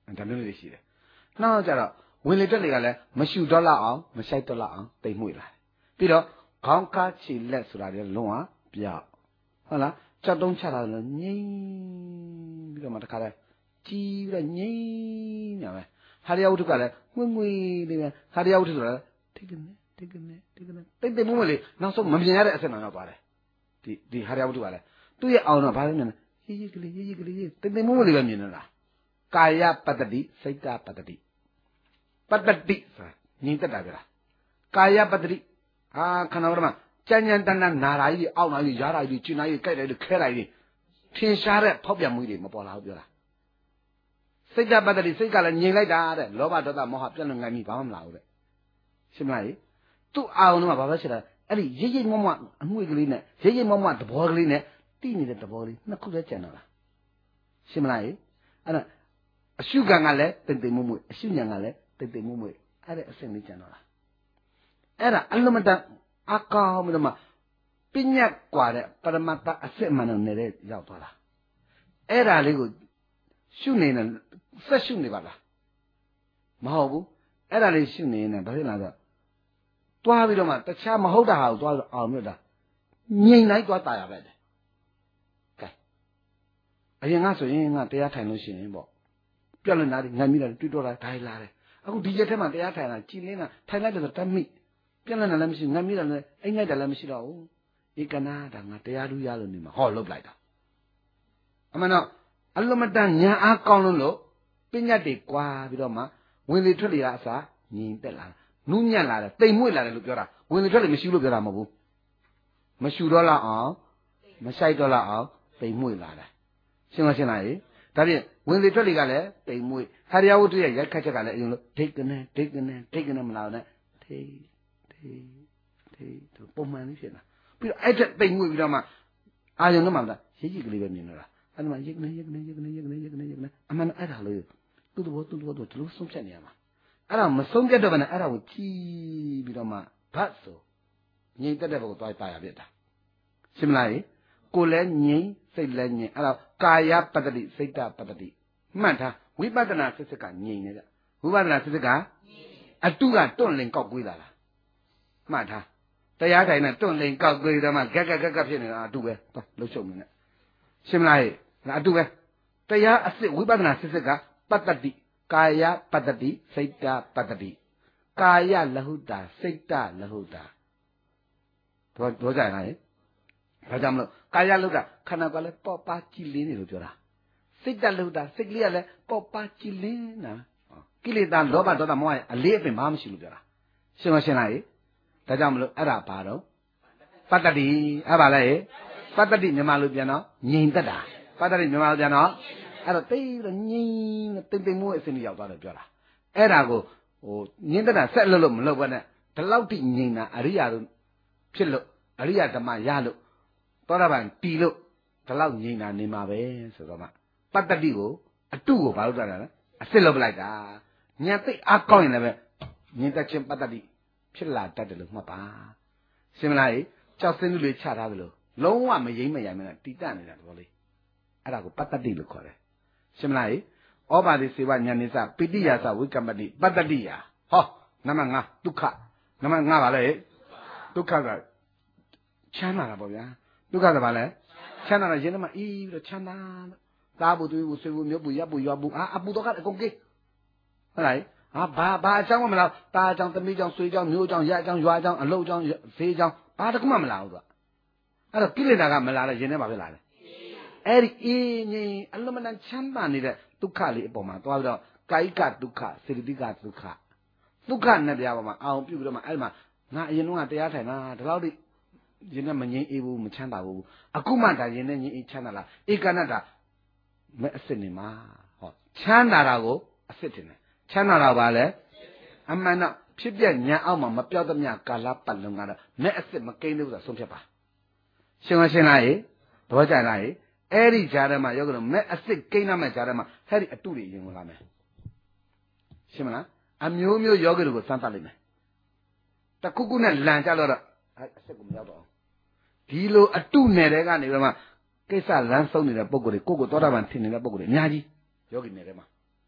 ဒါမျိုးလေးရှိတယ်နောက်ကြတော့ဝင်လေတက်လေကလည်းမရှူတော့လောက်အောင်မဆိုင်တော့လောက်အောင်တိမ်မွေ့လာတယ်ပြီးတော့ခေါင်းကားခြေလက်ဆိုတာတွေလုံးဝပြောက်ဟုတ်လားကြောက်တုံးချတာလည်းငြိမ်ပြီးတော့မှတခါတည်းကြီးပြီးတော့ငြိမ်ညာပဲဟာရယဝတ္ထုကလည်းငွေ့ငွေ့လေးပဲဟာရယဝတ္ထုဆိုတာတိတ်ကနေတိတ်ကနေတိတ်ကနေတိတ်တိတ်မွေ့မွေ့လေးနောက်ဆုံးမမြင်ရတဲ့အဆင့်တော့သွားတယ်ဒီဒီဟာရယဝတ္ထုကလည်းသူ့ရဲ့အောင်တော့ဘာလို့လဲရေးရေးကလေးရေးရေးကလေးတိတ်တိတ်မွေ့မွေ့လေးပဲမြင်နေတာကာယပတ္တိစိတ်တပတ္တိပတ္တိဆိုတာငြိမ်သက်တာကြလားကာယပတ္တိအာခန္ဓာဝရမကြမ်းကြမ်းတန်းတန်းနာတာကြီးအောက်နာကြီးရားတာကြီးကျင်နာကြီးကြိုက်တယ်လို့ခဲလိုက်ကြီးထင်ရှားတဲ့ဖောက်ပြန်မှုတွေမပေါ်လာဘူးပြောတာစိတ်တပတ္တိစိတ်ကလည်းငြိမ်လိုက်တာတဲ့လောဘဒေါသမောဟပြတ်လို့ငိုင်းပြီးဘာမှမလာဘူးတဲ့ရှင်းမလားကြီးသူ့အာရုံတော့ဘာပဲရှိတာအဲ့ဒီရိပ်ရိပ်မွမွအငွေ့ကလေးနဲ့ရိပ်ရိပ်မွမွသဘောကလေးနဲ့တိနေတဲ့သဘောလေးနှစ်ခုလည်းကျန်တော့လားရှင်းမလားကြီးအဲ့ဒါအရှုခံကလည်းတိတ်တိတ်မွမွအရှုဉဏ်ကလည်းတိတ်တိတ်မွမွအဲ့ဒါအစင်လေးကျန်တော့လားအဲ့ဒါအလုံးမတန်အကောင်မလို့မပညာကွာတဲ့ပရမတ္တအစစ်မှန်တော့နေတဲ့ရောက်သွားတာအဲ့ဒါလေးကိုရှုနေတယ်ဆက်ရှုနေပါလားမဟုတ်ဘူးအဲ့ဒါလေးရှုနေရင်ဘာဖြစ်လာတော့တွားပြီးတော့မှတခြားမဟုတ်တာဟာကိုတွားပြီးအောင်မြတ်တာငြိမ်လိုက်သွားတာရပဲတဲ့ကဲအရင်ကဆိုရင်ငါတရားထိုင်လို့ရှိရင်ပေါ့ပြက်လို့နားငိုင်းမိတာတွေ့တော့တာဒါလာတယ်အခုဒီရက်ထဲမှာတရားထိုင်တာကြည်လင်းတာထိုင်လိုက်တယ်ဆိုတတ်မိပြက်လို့နားလည်းမရှိငိုင်းမိတာလည်းအိမ်လိုက်တာလည်းမရှိတော့ဘူးဧကနာဒါငါတရားလူရလို့နေမှာဟောလုတ်လိုက်တာအမှန်တော့အလုံးမတန်ညာအားကောင်းလို့လို့ပညာတွေကွာပြီးတော့မှဝင်လေထွက်လေကအစားညီတက်လာနူးညံ့လာတယ်တိမ်မွေ့လာတယ်လို့ပြောတာဝင်လေထွက်လေမရှိလို့ပြောတာမဟုတ်ဘူးမရှိတော့လောက်အောင်မဆိုင်တော့လောက်အောင်တိမ်မွေ့လာတယ်ရှင်းမရှင်းလားဟေ့ဒါဖြင့်ဝင်လေထွက်လေကလည်းတိမ်မွေ့ဟာရယဝတ္ထုရဲ့ရိုက်ခတ်ချက်ကလည်းအရင်လိုဒိတ်ကနေဒိတ်ကနေဒိတ်ကနေမလာနဲ့ထိထိထိသူပုံမှန်လေးဖြစ်လာပြီးတော့အဲ့တဲ့တိမ်မွေ့ပြီးတော့မှအာယုံတော့မှလားရိပ်ရိပ်ကလေးပဲမြင်တော့တာအဲ့ဒါမှရိပ်ကနေရိပ်ကနေရိပ်ကနေရိပ်ကနေရိပ်ကနေရိပ်ကနေအမှန်အဲ့ဒါလို့သူ့တဘောသူ့တဘောတို့ဒီလိုဆုံးဖြတ်နေရမှာအဲ့ဒါမဆုံးဖြတ်တော့ဘဲနဲ့အဲ့ဒါကိုကြည့်ပြီးတော့မှဘတ်ဆိုငြိမ်သက်တဲ့ဘက်ကိုသွားပါရပြတာရှင်းမလားကိုယ်လည်းငြိမ်စိတ်လည်းငြိမ်အဲ့ဒါကာယပတ္တိစိတ်တပတ္တိမှတ်ထားဝိပဿနာစစ်စစ်ကငြိမ်နေကြဝိပဿနာစစ်စစ်ကအတုကတွန့်လင်ကောက်ကွေးလာလားမှတ်ထားတရားထိုင်နဲ့တွန့်လင်ကောက်ကွေးတော့မှဂက်ကက်ကက်ကဖြစ်နေတာအတုပဲလှုပ်ရှုပ်နေနဲ့ရှင်းမလားငါအတုပဲတရားအစစ်ဝိပဿနာစစ်စစ်ကပတ္တိကာယပတ္တိစိတ်တပတ္တိကာယလဟုတာစိတ်တလဟုတာတော့တော့ကြရလားဘာကြောင့်မလို့ကာယလဟုတာခန္ဓာကလည်းပေါ့ပါကြည်လင်းနေလို့ပြောတာစိတ်တလဟုတာစိတ်ကလေးကလည်းပေါ့ပါကြည်လင်းနာကိလေသာလောဘဒေါသမောဟအလေးအပင်ဘာမှမရှိလို့ပြောတာရှင်းမရှင်းလားဒါကြောင့်မလို့အဲ့ဒါဘာတော့ပတ္တိအဲ့ပါလဲပတ္တိမြန်မာလိုပြန်တော့ငြိမ်သက်တာပတ္တိမြန်မာလိုပြန်တော့အဲ့တော့တိတ်ပြီးတော့ငြိမ်တိမ်တိမ်မိုးအစင်းကြီးရောက်သွားတယ်ပြောတာအဲ့ဒါကိုဟိုငြိမ်သက်တာဆက်လို့လို့မလုပ်ဘဲနဲ့ဒီလောက်ထိငြိမ်တာအရိယာတို့ဖြစ်လို့အရိယာဓမ္မရလို့သောတာပန်တီလို့ဒီလောက်ငြိမ်တာနေမှာပဲဆိုတော့မှပတ္တိကိုအတုကိုဘာလို့တာလဲအစစ်လုပ်ပလိုက်တာညာသိအားကောင်းရင်လည်းပဲငြိမ်သက်ခြင်းပတ္တိဖြစ်လာတတ်တယ်လို့မှတ်ပါရှင်းမလားကြောက်စင်းလူတွေချထားသလိုလုံးဝမယိမ့်မရိုင်မနဲ့တီးတတ်နေတာတော်လေးအဲ့ဒါကိုပတ္တိလို့ခေါ်တယ်ရှင်းမလားဩဘာတိစေဝညာနိစ္စပိဋိယာသဝိကမ္ပတိပတ္တိယာဟောနံပါတ်၅ဒုက္ခနံပါတ်၅ပါလဲဒုက္ခကချမ်းသာတာပေါ့ဗျာဒုက္ခကဘာလဲချမ်းသာတာရင်ထဲမှာအီးပြီးတော့ချမ်းသာသားဘူးသွေးဘူးဆွေဘူးမျိုးဘူးရပ်ဘူးရွာဘူးအာအပူတော့ကအကုန်ကိဟုတ်လားဟာဘာဘာအကြောင်းမလားตาအကြောင်းသမီးအကြောင်းဆွေအကြောင်းမျိုးအကြောင်းရအကြောင်းရွာအကြောင်းအလုပ်အကြောင်းဈေးအကြောင်းဘာတခုမှမလာဘူးသူကအဲ့တော့ကိလေသာကမလာလဲရင်ထဲမှာဖြစ်လာတယ်အဲ့ဒီအင်းငင်းအလုံးမတန်ချမ်းသာနေတဲ့ဒုက္ခလေးအပေါ်မှာသွားပြီးတော့ကာယကဒုက္ခစေတသိကဒုက္ခဒုက္ခနဲ့တရားပေါ်မှာအောင်ပြုပြီးတော့မှအဲ့မှာငါအရင်ကတရားထိုင်တာဒီလောက်ထိရင်နဲ့မငြိမ်းအေးဘူးမချမ်းသာဘူးအခုမှဒါရင်နဲ့ငြိမ်းအေးချမ်းသာလားဧကနတ္တမဲ့အစ်စ်နေမှာဟောချမ်းသာတာကိုအစ်စ်တင်တယ်ချမ်းသာတာပါလေအမှန်တော့ဖြစ်ပြညာအောက်မှာမပြောက်သမျှကာလပတ်လုံးကတော့မဲ့အစ်စ်မကိန်းလို့ဆိုတာဆုံးဖြတ်ပါရှင်းမရှင်းလားတော့ကြလားအဲ့ဒီကြားထဲမှာယောဂလို့မဲ့အစ်စ်ကိန်းနာမဲ့ကြားထဲမှာဟဲ့ဒီအတုတွေရင်ဝင်လာမယ်ရှင်းမလားအမျိုးမျိုးယောဂတွေကိုစမ်းသပ်လိုက်မယ်တခုခုနဲ့လန်ကြတော့အစ်စ်ကိုမရောက်တော့ဒီလိုအတုနယ်တဲ့ကနေပြီးမှကိစ္စလမ်းဆုံးနေတဲ့ပုံကိုယ်တွေကိုကိုသောတာပန်ထင်နေတဲ့ပုံကိုယ်တွေအများကြီးယောဂီနယ်ထဲမှာ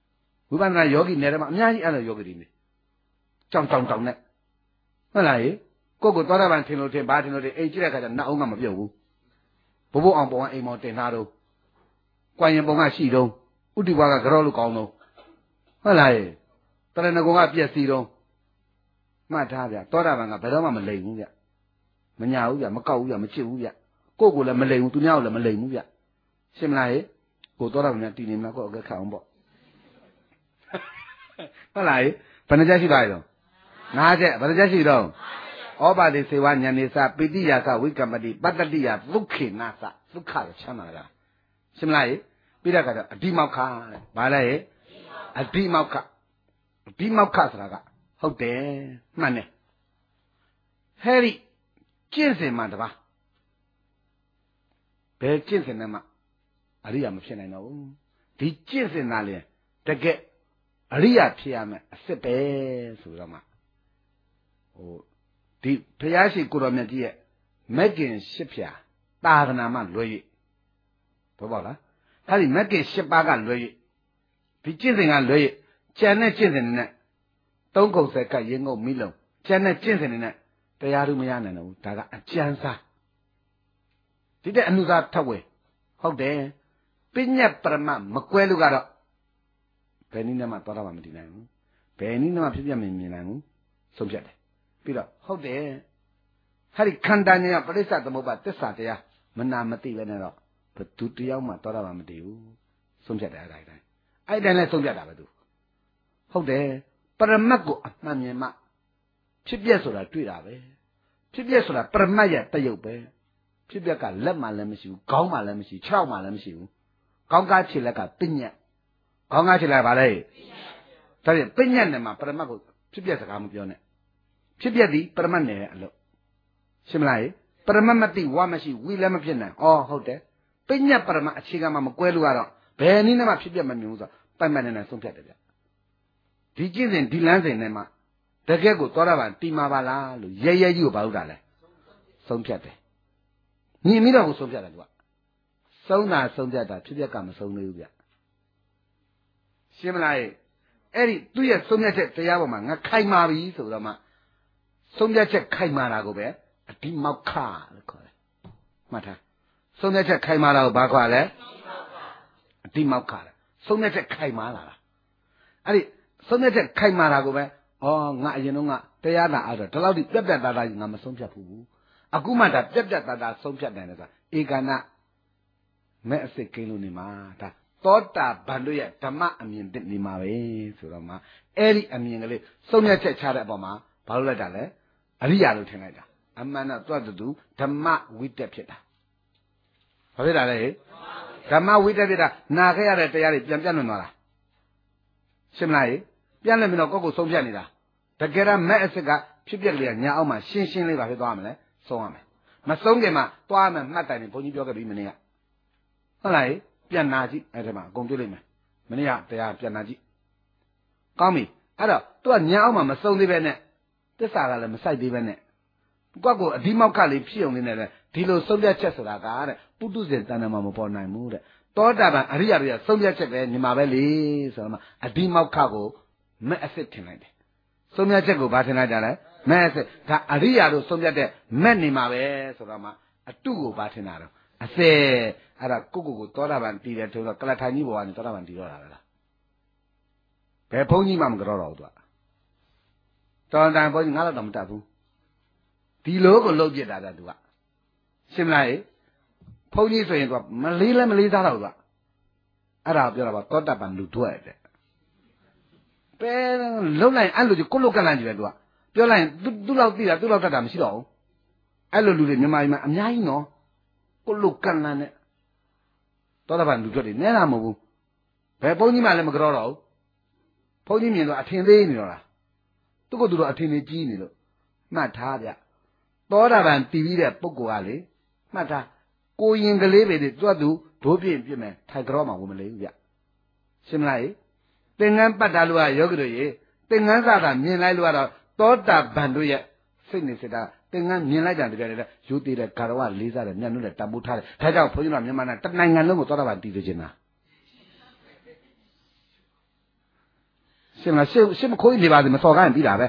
ဝိပဿနာယောဂီနယ်ထဲမှာအများကြီးအဲ့လိုယောဂီတွေနေကြောင်ကြောင်ကြောင်နဲ့ဟုတ်လားဟေ့ကိုယ့်ကိုသောတာပန်ထင်လို့ထင်ဘာထင်လို့ထင်အိမ်ကြည့်တဲ့အခါကျနှောက်အောင်ကမပြုတ်ဘူးဘိုးဘိုးအောင်ပုံကအိမ်မောင်တင်ထားတော့ကွာရင်ပုံကရှိတော့ဥတီဘွားကကြောလို့ကောင်းတော့ဟုတ်လားဟေ့တရဏဂုံကပြက်စီတော့မှတ်ထားဗျသောတာပန်ကဘယ်တော့မှမလိမ်ဘူးဗျမညာဘူးဗျမကောက်ဘူးဗျမချစ်ဘူးဗျကိုယ့်ကိုလည်းမလိမ်ဘူးသူများကိုလည်းမလိမ်ဘူးဗျရှင်းမလားဟေ့ကိုသောတာပန်များတည်နေမလားကိုအကက်ခတ်အောင်ပေါ့ဟုတ်လားဟေ့ဘယ်နှချက်ရှိသွားပြီတော့ငါးချက်ဘယ်နှချက်ရှိတော့ဩပါတိစေဝဉာဏ်နေစပိတိယာစဝိကမ္မတိပတ္တတိယဒုက္ခေနာစဒုက္ခကိုချမ်းသာတာရှင်းမလားဟေ့ပြီးတဲ့အခါကျအဓိမောက္ခတဲ့ဘာလဲဟေ့အဓိမောက္ခအဓိမောက္ခဆိုတာကဟုတ်တယ်မှန်တယ်ဟဲ့ဒီကျင့်စဉ်မှာတပါဘယ်ကျင့်စဉ်နဲ့မှအရိယာမဖြစ်နိုင်တော့ဘူးဒီကျင့်စဉ်သားလေတကယ်အရိယာဖြစ်ရမယ်အစ်စ်ပဲဆိုတော့မှဟိုဒီဘုရားရှိခိုးတော်မြတ်ကြီးရဲ့မက်ကင်ရှစ်ဖြာသာသနာမှလွယ်၍ဘောပေါက်လားအဲ့ဒီမက်ကင်ရှစ်ပါးကလွယ်၍ဒီကျင့်စဉ်ကလွယ်၍ကျန်တဲ့ကျင့်စဉ်နဲ့သုံးခုဆက်ကရင်ငုံမိလုံးကျန်တဲ့ကျင့်စဉ်နဲ့တရားသူမရနိုင်တော့ဘူးဒါကအကျဉ်းစားဒီတဲ့အနုစာထပ်ဝယ်ဟုတ်တယ်ပညာပရမမကွဲလို့ကတော့ဘယ်နည်းနဲ့မှသွားတော့မှမတည်နိုင်ဘူးဘယ်နည်းနဲ့မှဖြစ်ပြမမြင်နိုင်ဘူးဆုံးဖြတ်တယ်ပြီးတော့ဟုတ်တယ်ဟာဒီခန္ဓာဉာဏ်ပရိစ္ဆသမုပ္ပါသစ္စာတရားမနာမသိပဲနဲ့တော့ဘသူတယောက်မှသွားတော့မှမတည်ဘူးဆုံးဖြတ်တယ်အဲ့ဒါတိုင်းအဲ့တိုင်းလဲဆုံးဖြတ်တာပဲသူဟုတ်တယ်ပရမတ်ကိုအမှန်မြင်မှဖြစ်ပြဆိုတာတွေ့တာပဲဖြစ်ပြဆိုတာပရမတ်ရဲ့တယုတ်ပဲဖြစ်ပြကလက်မှလည်းမရှိဘူးခေါင်းမှလည်းမရှိခြေထောက်မှလည်းမရှိဘူးခေါင်းကားခြေလက်ကပညတ်ခေါင်းကားခြေလက်ကဘာလဲဒါဖြင့်ပညတ်နဲ့မှပရမတ်ကိုဖြစ်ပြစကားမပြောနဲ့ဖြစ်ပြသည်ပရမတ်နယ်အလို့ရှင်းမလားပရမတ်မသိဝါမရှိဝီလည်းမဖြစ်နိုင်ဩဟုတ်တယ်ပညတ်ပရမတ်အခြေခံမှမကွဲလို့ကတော့ဘယ်နည်းနဲ့မှဖြစ်ပြမမြင်ဘူးဆိုတော့ပိုက်မှတ်နဲ့ဆုံးဖြတ်တယ်ဗျဒီကျင့်စဉ်ဒီလမ်းစဉ်နဲ့မှတကယ်ကိုသောတာပန်တီမာပါလားလို့ရဲရဲကြီးကိုဘာလို့တာလဲဆုံးဖြတ်တယ်မြင်ပြီးတော့ကိုဆုံးဖြတ်တယ်သူကဆုံးတာဆုံးဖြတ်တာဖြစ်ပြကမဆုံးသေးဘူးဗျရှင်းမလားအဲ့ဒီသူ့ရဲ့ဆုံးဖြတ်ချက်တရားပေါ်မှာငါခိုင်မာပြီဆိုတော့မှဆုံးဖြတ်ချက်ခိုင်မာတာကိုပဲအဓိမောက္ခလို့ခေါ်တယ်မှတ်ထားဆုံးဖြတ်ချက်ခိုင်မာတာကိုဘာခေါ်လဲအဓိမောက္ခလေဆုံးဖြတ်ချက်ခိုင်မာလာတာအဲ့ဒီဆုံးဖြတ်ချက်ခိုင်မာတာကိုပဲဩငါအရင်တော့ငါတရားနာအဲ့တော့ဒီလောက်ဒီပြက်ပြက်သားသားကြီးငါမဆုံးဖြတ်ဘူးအခုမှဒါပြက်ပြက်သားသားဆုံးဖြတ်တယ်ဆိုတာဧကနာမဲ့အစစ်ကင်းလို့နေမှာဒါသောတာပန်တို့ရဲ့ဓမ္မအမြင်တည်းနေမှာပဲဆိုတော့မှအဲ့ဒီအမြင်ကလေးဆုံးဖြတ်ချက်ချတဲ့အပေါ်မှာဘာလို့လိုက်တာလဲအရိယာလို့ထင်လိုက်တာအမှန်တော့တွတ်တူဓမ္မဝိတက်ဖြစ်တာဘာဖြစ်တာလဲဓမ္မဝိတက်ဖြစ်တာနာခဲ့ရတဲ့တရားတွေပြန်ပြတ်လွန်သွားတာရှင်းမလားပြန်လွန်ပြီးတော့ကိုယ့်ကိုဆုံးဖြတ်နေတာတကယ်တော့မဲ့အစစ်ကဖြစ်ပြက်ကလေးကညာအောက်မှာရှင်းရှင်းလေးပါဖြစ်သွားမှာလဲဆုံးရမယ်မဆုံးခင်မှာသွားမယ်မှတ်တိုင်နေဘုန်းကြီးပြောခဲ့ပြီးမနေ့ကဟုတ်လားပြန်နာကြည့်အဲ့ဒီမှာအကုန်တွေ့လိမ့်မယ်မနေ့ကတရားပြန်နာကြည့်ကောင်းပြီအဲ့တော့သူကညာအောက်မှာမဆုံးသေးပဲနဲ့သစ္စာကလည်းမစိုက်သေးပဲနဲ့ကိုယ့်ကိုအဓိမောက္ခလေးဖြစ်အောင်လေးနဲ့ဒီလိုဆုံးဖြတ်ချက်ဆိုတာကတဲ့ပုထုဇဉ်တဏ္ဍာမှာမပေါ်နိုင်ဘူးတဲ့သောတာပန်အရိယာတွေကဆုံးဖြတ်ချက်ပဲညီမှာပဲလေဆိုတော့မှအဓိမောက္ခကိုမဲ့အစစ်ထင်လိုက်တယ်ဆုံးဖြတ်ချက်ကိုဘာထင်လိုက်တာလဲမဲ့အစစ်ဒါအရိယာတို့ဆုံးဖြတ်တဲ့မဲ့နေမှာပဲဆိုတော့မှအတုကိုဘာထင်တာတော့အစစ်အဲ့ဒါကိုကိုကိုသောတာပန်တည်တယ်ဆိုတော့ကလထိုင်ကြီးဘောကနေသောတာပန်တည်တော့တာပဲလားဘယ်ဘုန်းကြီးမှမကြောတော့ဘူးသူကတော်တိုင်ဘုန်းကြီးငါတော့မတတ်ဘူးဒီလိုကိုလှုပ်ပြစ်တာတဲ့သူကရှင်းမလားဘုန်းကြီးဆိုရင်သူကမလေးလဲမလေးစားတော့သူကအဲ့ဒါပြောတာပါသောတာပန်လူတွေ့တဲ့ပဲလှုပ်လိုက်အဲ့လိုကြီးကိုလုတ်ကန့်လိုက်ကြည့်ပဲသူကပြောလိုက်ရင်သူ့လောက်သိတာသူ့လောက်တတ်တာမရှိတော့ဘူးအဲ့လိုလူတွေမြန်မာပြည်မှာအများကြီးနော်ကိုလုတ်ကန့်လန်းနဲ့သောတာပန်လူတွေ့တယ်နဲတာမဟုတ်ဘူးဘယ်ဘုန်းကြီးမှလည်းမကြောတော့ဘူးဘုန်းကြီးမြင်တော့အထင်သေးနေတော့လားသူကသူတော့အထင်ကြီးကြီးနေလို့မှတ်ထားဗျသောတာပန်တည်ပြီးတဲ့ပုဂ္ဂိုလ်ကလေမှတ်ထားကိုရင်ကလေးပဲသူကသူဒိုးပြင်းပြင်းမယ်ထိုက်ကြောမှာဝင်မလေးဘူးဗျရှင်းမလားသင်္ကန်းပတ်တာလို့ကယောဂီတို့ရေသင်္ကန်းစတာမြင်လိုက်လို့ကတော့သောတာပန်တို့ရဲ့စိတ်နေစိတ်တာသင်္ကန်းမြင်လိုက်တာတကယ်လည်းယူတည်တဲ့ကာရဝလေးစားတယ်မျက်နှာနဲ့တံပိုးထားတယ်ဒါကြောင့်ဘုန်းကြီးတို့မြန်မာနိုင်ငံတနိုင်ငံလုံးကိုသောတာပန်တည်စေချင်တာရှင်းမလားရှင်းရှင်းမခိုးနေပါသေးမစော်ကားရင်ပြီးတာပဲ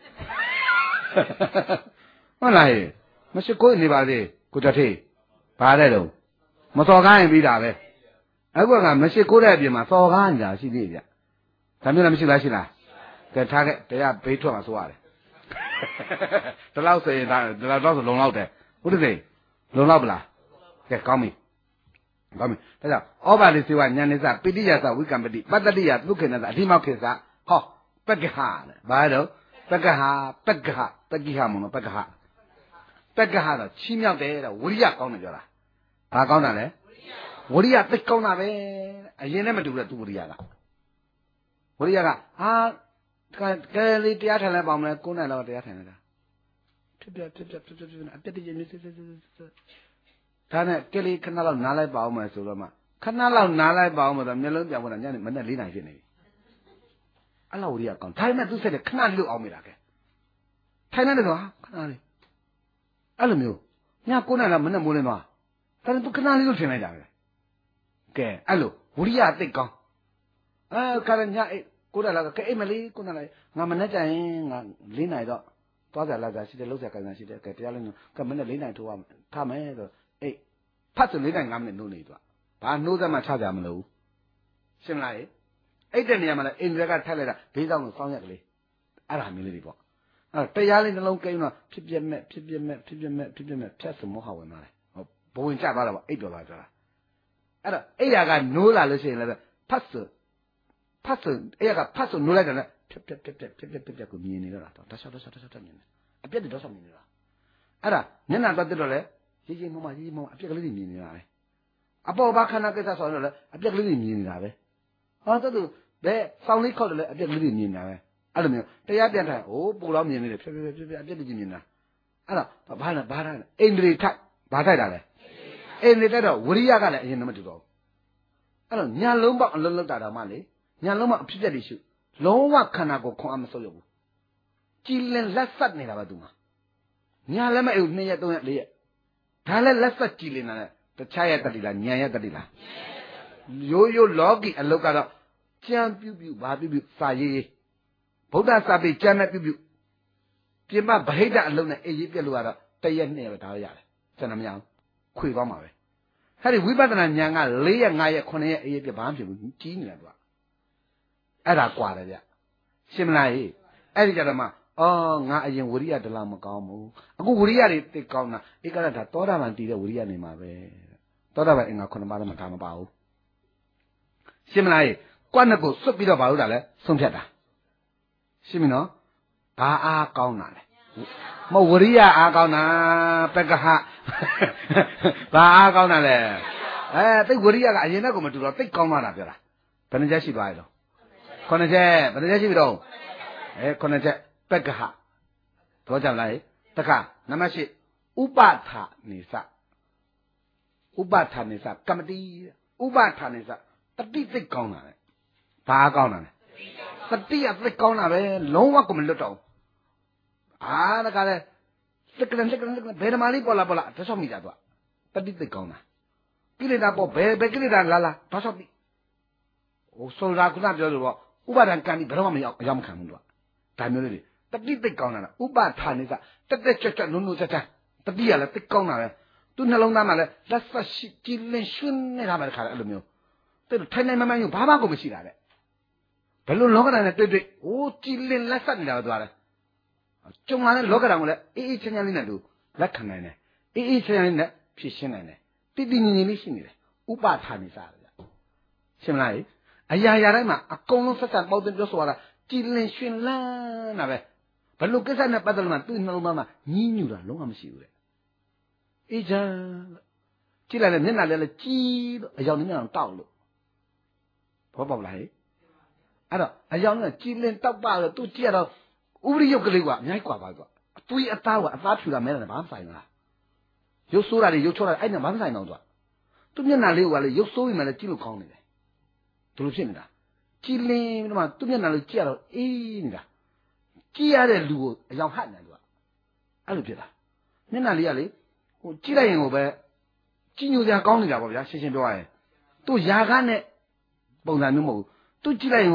ဟုတ်လားမရှိခိုးနေပါသေးကိုတထေးဘာတဲ့တော့မစော်ကားရင်ပြီးတာပဲအခုကမရှိခိုးတဲ့အပြင်မှာစော်ကားနေတာရှိသေးဗျဒါမျိုးလည်းမရှိလားရှိလားကဲထားခဲ့တရားဘေးထွက်မှာဆိုရတယ်ဒီလောက်ဆိုရင်ဒါဒီလောက်တော့ဆိုလုံလောက်တယ်ဟုတ်တယ်လုံလောက်ပလားကဲကောင်းပြီကောင်းပြီဒါကြောင့်ဩဘာလိစေဝညာနေစပိဋိယသဝိကံပတိပတ္တတိယသုခေနသအဓိမောက်ခေသဟောပက္ကဟတဲ့ဘာတော့ပက္ကဟပက္ကဟပက္ကိဟမုံပက္ကဟပက္ကဟတော့ချီးမြှောက်တယ်တဲ့ဝရိယကောင်းတယ်ပြောတာဘာကောင်းတာလဲဝရိယသိကောင်းတာပဲအရင်နဲ့မတူတဲ့သူဝရိယကဝရိယကဟာကဲလေးတရားထိုင်လိုက်ပါမလဲကိုးနိုင်တော့တရားထိုင်လိုက်တာဖြစ်ပြဖြစ်ပြဖြစ်ပြဖြစ်အပြတ်တည်းနေစစ်စစ်စစ်ဒါနဲ့ကလေးခဏလောက်နားလိုက်ပါအောင်မယ်ဆိုတော့မှခဏလောက်နားလိုက်ပါအောင်မယ်ဆိုမျက်လုံးပြောင်းသွားညနေမနေ့လေးနိုင်ဖြစ်နေပြီအဲ့လောက်ဝရိယကောင်းဒါပေမဲ့သူစက်တဲ့ခဏလေးလို့အောင်မိတာကဲထိုင်နေတယ်ကွာခဏလေးအဲ့လိုမျိုးညကိုးနိုင်တော့မနေ့မိုးလင်းသွားဒါနဲ့သူခဏလေးလို့ထင်လိုက်တာပဲကဲအဲ့လိုဝရိယသိကောင်းအဲခါရညအိကိုးတယ်လားကဲအိမ်မလေးကိုးနိုင်လိုက်ငါမနေ့ကျရင်ငါလေးနိုင်တော့သွားကြလာကြရှိတယ်လှုပ်ဆက်ကြရှိတယ်ကဲတရားလေးကမနေ့လေးနိုင်ထိုးရထားမယ်ဆိုအေးဖတ်စလေးနိုင်ငါမနေ့နိုးနေသွားဘာနှိုးသက်မှချကြမလို့ရှင်းမလားအဲ့တဲ့နေရာမှာလည်းအိန္ဒြေကထက်လိုက်တာဘေးဆောင်ကိုစောင်းရက်ကလေးအဲ့ဒါမျိုးလေးတွေပေါ့အဲ့တရားလေးနှလုံးကိန်းတော့ဖြစ်ပြမဲ့ဖြစ်ပြမဲ့ဖြစ်ပြမဲ့ဖြစ်ပြမဲ့ဖြတ်စမောဟဝင်လာတယ်ဟောဘဝင်ကျသွားတာပေါ့အိတ်တော်လာကြတာအဲ့တော့အဲ့ရကနိုးလာလို့ရှိရင်လည်းဖတ်စဖတ်စအဲ့ရကဖတ်စနိုးလိုက်တယ်ဖြတ်ဖြတ်ဖြတ်ဖြတ်ဖြတ်ဖြတ်ဖြတ်ကိုမြင်နေတော့တာတခြားတခြားတခြားမြင်နေအပြက်တွေတော့ဆောက်မြင်နေတာအဲ့ဒါမျက်နှာသွားတက်တော့လေရေးရေးမမရေးရေးမမအပြက်ကလေးတွေမြင်နေတာပဲအပေါ်ဘာခဏကိစ္စဆိုတော့လေအပြက်ကလေးတွေမြင်နေတာပဲဟောတော်သူဘယ်စောင်းလေးခောက်တယ်လေအပြက်ကလေးတွေမြင်နေတာပဲအဲ့လိုမျိုးတရားပြန်ထိုင်ဟိုပူလောင်းမြင်နေတယ်ဖြတ်ဖြတ်ဖြတ်ဖြတ်အပြက်တွေမြင်နေတာအဲ့တော့ဘာလဲဘာလဲအိန္ဒြေထိုက်ဘာထိုက်တာလဲအိန္ဒြေထိုက်တော့ဝရိယကလည်းအရင်ကမတူတော့ဘူးအဲ့တော့ညာလုံးပေါက်အလုံးလုံးတာတော့မှလေညာလုံးပေါက်အဖြစ်ပြက်တွေရှုလုံးဝခန္ဓာကိုခွန်အားမဆုပ်ရဘူးကြည်လင်လက်ဆက်နေတာပဲသူမှာညာလည်းမအိုနှစ်ရက်သုံးရက်လေးရက်ဒါလည်းလက်ဆက်ကြည်လင်တာလေတခြားရတတိလားညာရတတိလားရိုးရိုးလောကီအလုတ်ကတော့ကြံပြုတ်ပြုတ်ဘာပြုတ်ပြုတ်စာရေးရေးဗုဒ္ဓစာပေကြံနဲ့ပြုတ်ပြုတ်ပြင်မဗဟိတအလုတ်နဲ့အေးရေးပြက်လို့ကတော့တရက်နှစ်ရက်ပဲဒါရရတယ်စံနှမရအောင်ခွေသွားမှာပဲအဲ့ဒီဝိပဿနာဉာဏ်က၄ရက်၅ရက်9ရက်အေးရေးပြက်ဘာမှဖြစ်ဘူးကြီးနေတာသူကအဲ့ဒါကွာတယ်ဗျရှင်းမလားဟေ့အဲ့ဒီကြတော့မှအော်ငါအရင်ဝရိယတလားမကောင်းဘူးအခုဝရိယတွေသိကောင်းတာဧကရဒါသောတာပန်တည်တဲ့ဝရိယနေမှာပဲသောတာပန်အင်္ဂါခုနှစ်ပါးလည်းမထားမပါဘူးရှင်းမလားဟေ့ကွက်နှစ်ကိုစွတ်ပြီးတော့ဘာလို့တာလဲဆုံးဖြတ်တာရှင်းပြီနော်ဘာအားကောင်းတာလဲမဟုတ်ဝရိယအားကောင်းတာပက္ကဟဘာအားကောင်းတာလဲအဲသိဝရိယကအရင်ကကိုမတူတော့သိကောင်းသွားတာပြောတာဘယ်နှချက်ရှိသွားရတော့ခုနှစ်ချက်ဘယ်နှချက်ရှိပြီတော့အဲခုနှစ်ချက်ပက္ကဟတော့ကြလားတခါနံပါတ်၈ဥပထာနေစဥပထာနေစကမ္မတိဥပထာနေစတတိသိကောင်းတာလေဘာကောင်းတာလဲတတိယသိကောင်းတာပဲလုံးဝကိုမလွတ်တော့အာတခါလေစက်ကလန်စက်ကလန်ဘယ်ဓမ္မလေးပေါ်လာပေါ်လာတစ်ဆောက်မိတာတော့တတိသိကောင်းတာကိလေသာပေါ်ဘယ်ဘယ်ကိလေသာလာလာတစ်ဆောက်မိဟိုဆိုတာခုနပြောလို့ပေါ့ဥပါဒံကံဒီဘယ်တော့မှမရောက်အရောက်မခံဘူးတော့ဒါမျိုးလေးတွေတတိသိကောင်းတာလားဥပထာနေစတက်တက်ကြွကြွနုံနုံချက်ချက်တတိရလည်းသိကောင်းတာပဲသူနှလုံးသားမှာလည်းလက်ဆက်ရှိကြည်လင်ရွှင်နေတာပဲတခါလေအဲ့လိုမျိုးတဲ့ထိုင်နိုင်မမှန်ယူဘာမှကိုမရှိတာတဲ့ဘယ်လိုလောကဓာတ်နဲ့တွေ့တွေ့ဟိုကြည်လင်လက်ဆက်နေတာပဲသွားတယ်ကျုံလာတဲ့လောကဓာတ်ကိုလည်းအေးအေးချမ်းချမ်းလေးနဲ့သူလက်ခံနိုင်တယ်အေးအေးချမ်းချမ်းလေးနဲ့ဖြည့်ရှင်းနိုင်တယ်တည်တည်ငြိမ်ငြိမ်လေးရှိနေတယ်ဥပထာနေစတယ်ရှင်းမလားအရာရာတိုင်းမှာအကုန်လုံးဆက်ဆက်ပေါက်တင်ပြောဆိုရတာကြည်လင်ရွှင်လန်းတာပဲဘယ်လိုကိစ္စနဲ့ပတ်သက်လို့မှသူ့နှလုံးသားမှာညှင်းညူတာလုံးဝမရှိဘူးတဲ့အေးချမ်းကြည့်လိုက်လေမျက်နှာလည်းကြီးလို့အယောင်နဲ့မျက်နှာတောက်လို့ဘောပေါက်လားဟဲ့အဲ့တော့အယောင်နဲ့ကြည်လင်တောက်ပါလို့သူကြည့်ရတော့ဥပရိယုတ်ကလေးကအများကြီးกว่าပါကွာအသွေးအသားကအသားဖြူတာမဲတယ်ဘာမှဆိုင်လားရုပ်ဆိုးတာတွေရုပ်ချောတာအဲ့နဲ့ဘာမှဆိုင်တော့သူကသူမျက်နှာလေးကလည်းရုပ်ဆိုးပြီးမှလည်းကြည့်လို့ကောင်းနေတယ်ဘယ်လိုဖြစ်နေတာကြည်လင်ပြီးတော့မှသူ့မျက်နှာလေးကြည့်ရတော့အေးနေတာကြည့်ရတဲ့လူကိုအယောင်ဟတ်နေတယ်သူကအဲ့လိုဖြစ်တာမျက်နှာလေးကလေဟိုကြည့်လိုက်ရင်ကိုပဲကြည်ညိုစရာကောင်းနေတာပေါ့ဗျာရှင်းရှင်းပြောရရင်သူ့ຢာကားနဲ့ပုံစံမျိုးမဟုတ်ဘူးသူကြည့်လိုက်ရင်ကိုပဲ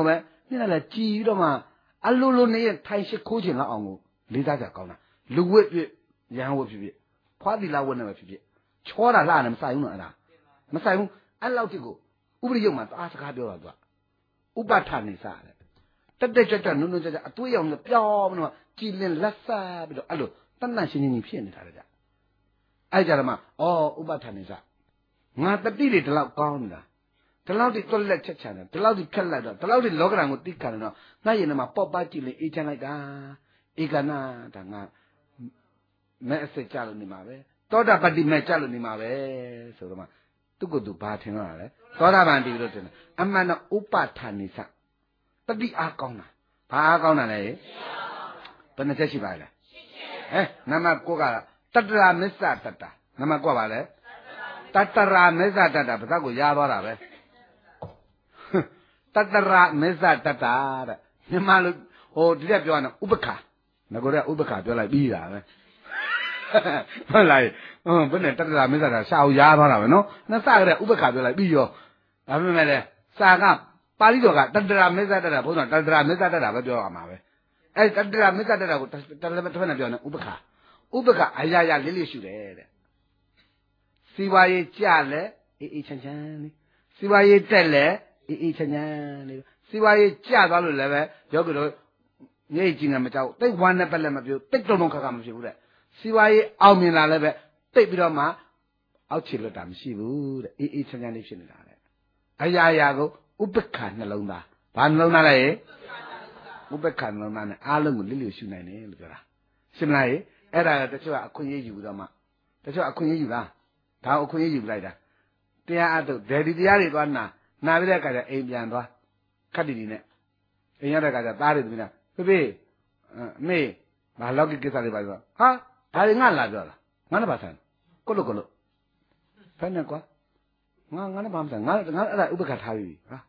你那来记了嘛？啊，路路那太些口径了啊！我离大家高呢，路位比人我比比，花地拉我那么比比，错了哪能啥用了啦？没啥用，俺老这个，我不用嘛，二十卡标了多，我把他那啥的，这这这这弄弄这这，对样的标嘛，几年拉萨不着，哎喽，当然心情你骗你他的家，哎家的嘛，哦，我把他那啥，我这地里的老高呢。这老的做来吃吃的，这老的漂亮的，这老的老个人我对看了，那人嘛爸爸进来一讲那个，一个那当啊，没事加了你嘛呗，多大把地没加了你嘛呗，说的嘛，都个都八天了嘞，多大把地都真的，俺们那五八摊你啥，到底阿高呢？阿高呢嘞？不能再去白了，哎，那么过个，达达拉没啥达达，那么过吧嘞？达达拉没啥达达，不咋个压到了呗。达达拉没啥达达的，你妈了，哦，这边标呢，乌不卡，那个人乌不卡标来比啦呗，后来，嗯，不能达达拉没啥的，下午压到了呗喏，那啥个人乌不卡标来比哟，啊明白嘞？啥个巴黎多个，达达拉没啥达达，不能达达拉没啥达达不标干嘛呗？哎，达达拉没啥达达，达达拉他们那标呢，乌不卡，乌不卡，哎呀呀，里里修来的，西瓜叶加了，一一千千的，西瓜叶摘了。一一千年那个，西瓜叶加到了来呗，有个头，你已经那么早，对完了不来嘛就，对中东看看么是不的，西瓜叶后面拿来呗，对不了嘛，熬起了咱们是不的，一一千年的是哪来？哎呀呀个，我不看那龙的，把龙拿来，我不看龙拿来，阿龙我里里修来呢，你知道啦？是不来？哎啦，这就阿坤也有的嘛，这就阿坤也有啦，他阿坤也有来的，对呀，阿都在地底下里端呐。那边在干着 A 边多，看弟弟呢，人家在干着打的对不对？对不对？嗯，没，把老给给啥的吧说，啊，他是俺拉着了，俺那把山，咕噜咕噜，反正quoi，俺俺那把山，俺俺俺乌不卡他有啊，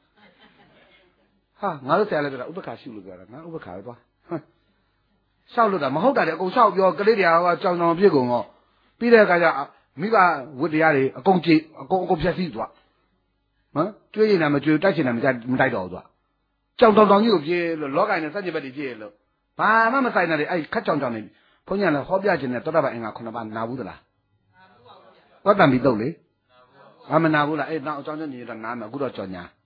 哈，俺都在那边了，乌不卡修了个了，俺乌不卡多，哼，烧了的，没好大的，够烧标，格里的啊，叫那别讲哦，别的干着，没把屋底下的公鸡，公公偏死多。嗯，最近他们就这些他们家没带到多，讲讲讲牛皮了，老干的三千八的皮了，爸妈们在那里哎，看讲讲的，碰见了好不要紧的，多大把人家可能把拿不得了，我当没到嘞，俺们拿不了，哎，那讲讲你的拿嘛，我都讲呢，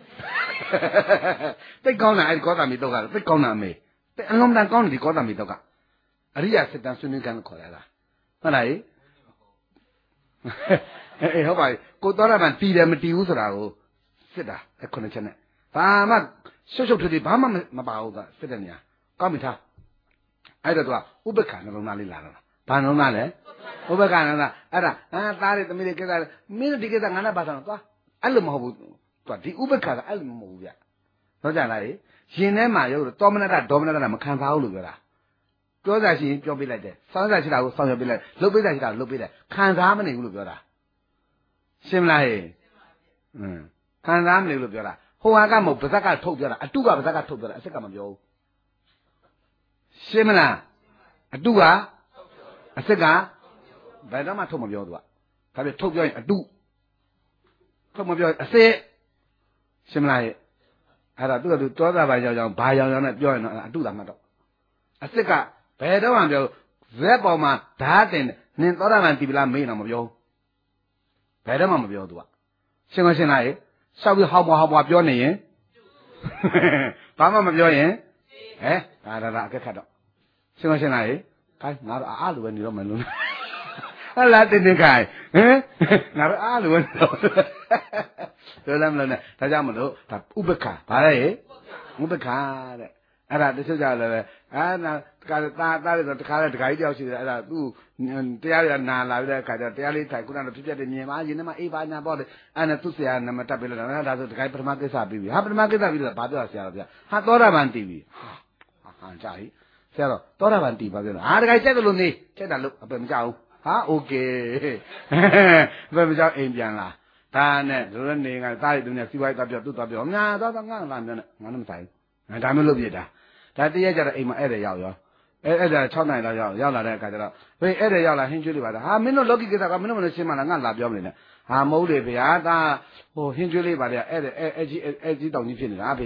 被讲了哎，搞当没到个，被讲了没，被俺们当讲的搞当没到个，啊，你也是当孙女干过来了，后来。哎，好吧，过到那边地的没丢是啦哦，是的，哎，可能真的，爸妈小小头的爸妈没没把握的，是的呢，搞没他，哎，这多，我不看那从哪里来了，办从哪里？我不看了，哎啦，啊，打的都没得给他，没得给他，俺那把上多，俺都没好不，多的，我不看了，俺都没好的，到这来，现在嘛有多么那大，多么那大，咱们看法了个啦。标在是标背来的，上在是哪个上标背来，路背在是哪路背来，看他们那个路标的，是不啦？嗯，看他们那个路标的，后来干么不是干投标了，啊，都个不是干投标了，是干嘛标？是不啦？啊，都啊，啊，是干，白他妈投么标的，他的投标啊都，投么标啊是，是不啦？哎啦，这个都多大把要讲白羊羊的标呢，啊，都他妈的，啊，是干。白的话就热包嘛，大点，你多大碗地皮啦没那么标，白的嘛没标多，现在现在稍微好不好不标呢人，爸妈没标人，哎，啊啦啦，给看到，现在现在，看拿着阿鲁你都没弄，啊来听听看，嗯，拿着阿鲁你都，对了没呢？大家没弄，他乌不看，把来，乌不看的。哎啦，这就叫了哎，那干打打这个看了这个一条去，哎啦，都嗯，这样的拿来的，看着这样的在古代的皮皮的年嘛，人嘛一般人包的，哎那都是啊，那么特别的，那他说这个不他妈给啥比比，他不他妈给啥比的，把多少钱了的，他多少万地比，哈，啊，这样，是了，多少万地吧的，啊，这个这个路呢，这个路不么叫，啊 ，OK， 不么叫一边啦，但呢，就是那个大的东西，西外代表都代表，俺到到俺那边的，俺那么在。哎，咱们路边的，但第一家的哎嘛，哎的要要，哎哎的超难的要要来的，感觉到，喂，哎的要来很久的吧的，啊，没那老给给他，没那么多钱嘛，那俺拉标没呢，啊，冇的别啊，他哦很久的吧的，哎的哎哎几哎哎几到你片的啊别啊，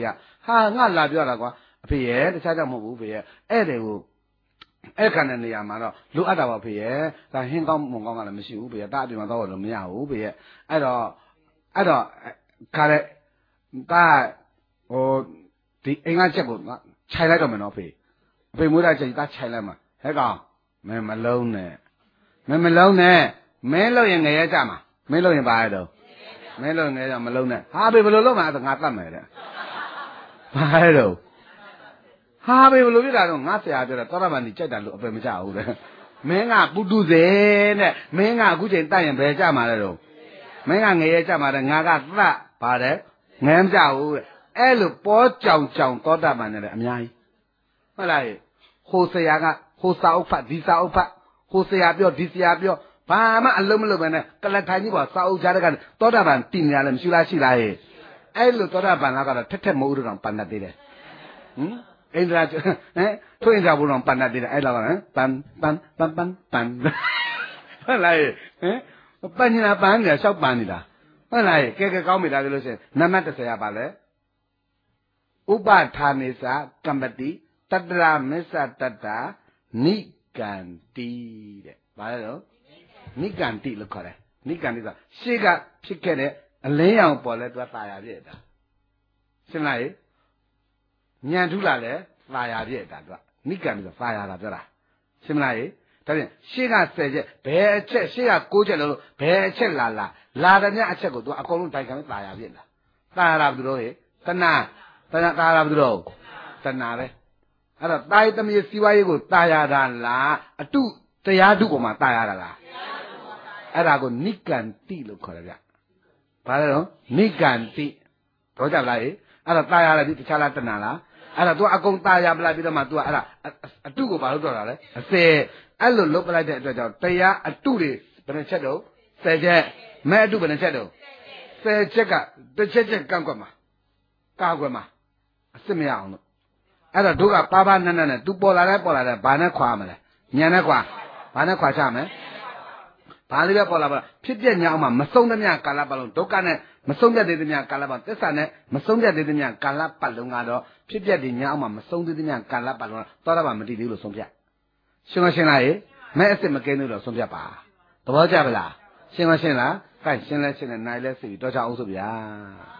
ဟာငါလာပြောတာကွာအဖေရဲ့တခြားကြောင့်မဟုတ်ဘူးဖေရဲ့အဲ့တယ်ကိုအဲ့ခံတဲ့နေရာမှာတော့လိုအပ်တာပါဖေရဲ့ဒါဟင်းကောင်းမွန်ကောင်းကလည်းမရှိဘူးဖေရဲ့တာအပြင်မှာတော့လို့မရဘူးဖေရဲ့အဲ့တော့အဲ့တော့ခါတဲ့တာဟိုဒီအင်္ဂါချက်ကိုခြိုင်လိုက်တော့မယ်နော်ဖေအဖေမွေးတဲ့ချိန်တာခြိုင်လိုက်မှာဟဲ့ကောင်မင်းမလုံးနဲ့မင်းမလုံးနဲ့မင်းလို့ရင်ငရဲကြမှာမင်းလို့ရင်ပါရတော့မင်းလို့ငရဲကြမလုံးနဲ့ဟာဖေဘယ်လိုလုပ်မှာအဲ့ဒါငါတတ်မယ်တဲ့ဘာလဲတော့ဟာဘေဘလို့ပြတာတော့ငါဆရာပြောတာသောရမန်ကြီးကြိုက်တာလို့အပယ်မကြဘူးတဲ့မင်းကပုတုဇေနဲ့မင်းကအခုချိန်တတ်ရင်ဘယ်ကြမှာလဲတော့မင်းကငရဲကြမှာတဲ့ငါကသတ်ပါတယ်ငဲမကြဘူးတဲ့အဲ့လိုပေါ်ကြောင်ကြောင်သောတာပန်နဲ့အများကြီးဟုတ်လားဟိုဆရာကဟိုစာအုပ်ဖတ်ဒီစာအုပ်ဖတ်ဟိုဆရာပြောဒီဆရာပြောဘာမှအလုံးမလုံးပဲနဲ့ကလထိုင်ကြီးပေါ်စာအုပ်ကြားတဲ့ကသောတာပန်တည်နေရလဲမရှိလားရှိလားဟဲ့အဲ့လိုသောတာပန်ကတော့ထက်ထက်မဟုတ်တော့ပန်တတ်သေးတယ်ဟင်အိန္ဒြာဟမ်ထွင်ကြဘူးတော့ပန်တတ်သေးတယ်အဲ့တော့ဟမ်ပန်ပန်ပန်ပန်ပန်ဟုတ်လားဟမ်ပန်နေတာပန်နေတာရှောက်ပန်နေတာဟုတ်လားကဲကဲကောင်းပြီဒါဆိုလို့ရှိရင်နံပါတ်တစ်ဆယ်ကပါလေဥပဌာနေစာကမ္ပတိတတ္တရမစ္ဆတတ္တာနိကန္တိတဲ့ဘာလဲတော့နိကန္တိလို့ခေါ်တယ်နိကန္တိဆိုရှေ့ကဖြစ်ခဲ့တဲ့အလင်းရောင်ပေါ်လဲသူကตายရပြည့်တာရှင်းလားညံထူးလာလဲตายရပြည့်တာသူကနိကန္တိဆိုตายရတာပြောတာရှင်းမလားဒါပြန်ရှေ့ကဆယ်ချက်ဘယ်အချက်ရှေ့ကကိုးချက်လို့ဘယ်အချက်လာလာလာတဲ့မြအချက်ကိုသူအကုန်လုံးတိုင်ခံตายရပြည့်တာตายရတာဘယ်လိုလဲတဏှာတဏှာตายရဘယ်လိုတဏှာပဲအဲ့တော့တာယသမီးစီဝါရေးကိုตายရတာလားအတုတရားတုပေါ်မှာตายရတာလားအဲ့ဒါကိုနိကန္တိလို့ခေါ်တယ်ဗျဘာလဲတော့နိကန္တိတော့ကြလားအဲ့ဒါตายရတယ်ဒီတခြားလားတဏှာလားအဲ့ဒါ तू အကုန်ตายရပလိုက်ပြီးတော့မှ तू အဲ့ဒါအတုကိုဘာလို့တော့တာလဲအစဲအဲ့လိုလုတ်ပလိုက်တဲ့အတွက်ကြောင့်တရားအတုတွေဘယ်နှချက်တော့ဆယ်ချက်မဲ့အတုဘယ်နှချက်တော့ဆယ်ချက်ကတစ်ချက်ချက်ကန့်ကွက်မှာကာကွယ်မှာအစ်မရအောင်လို့အဲ့တော့တို့ကပါပါနတ်နတ်နဲ့ तू ပေါ်လာတဲ့ပေါ်လာတဲ့ဘာနဲ့ခွာမလဲညံနဲ့ခွာဘာနဲ့ခွာချမယ်ဘာလေးပဲပေါ်လာပါဖြစ်ပြညာအောင်မှာမဆုံးသမျှကာလပတ်လုံးဒုက္ခနဲ့မဆုံးပြသေးသမျှကာလပတ်သစ္စာနဲ့မဆုံးပြသေးသမျှကာလပတ်လုံးကတော့ဖြစ်ပြတဲ့ညာအောင်မှာမဆုံးသေးသမျှကာလပတ်လုံးသောတာပန်မတည်သေးလို့ဆုံးဖြတ်ရှင်းမရှင်းလားမဲ့အစ်စ်မကင်းလို့ဆုံးဖြတ်ပါသဘောကျပါလားရှင်းမရှင်းလားကဲရှင်းလဲရှင်းလဲနိုင်လဲစီတော့ချအောင်ဆိုဗျာ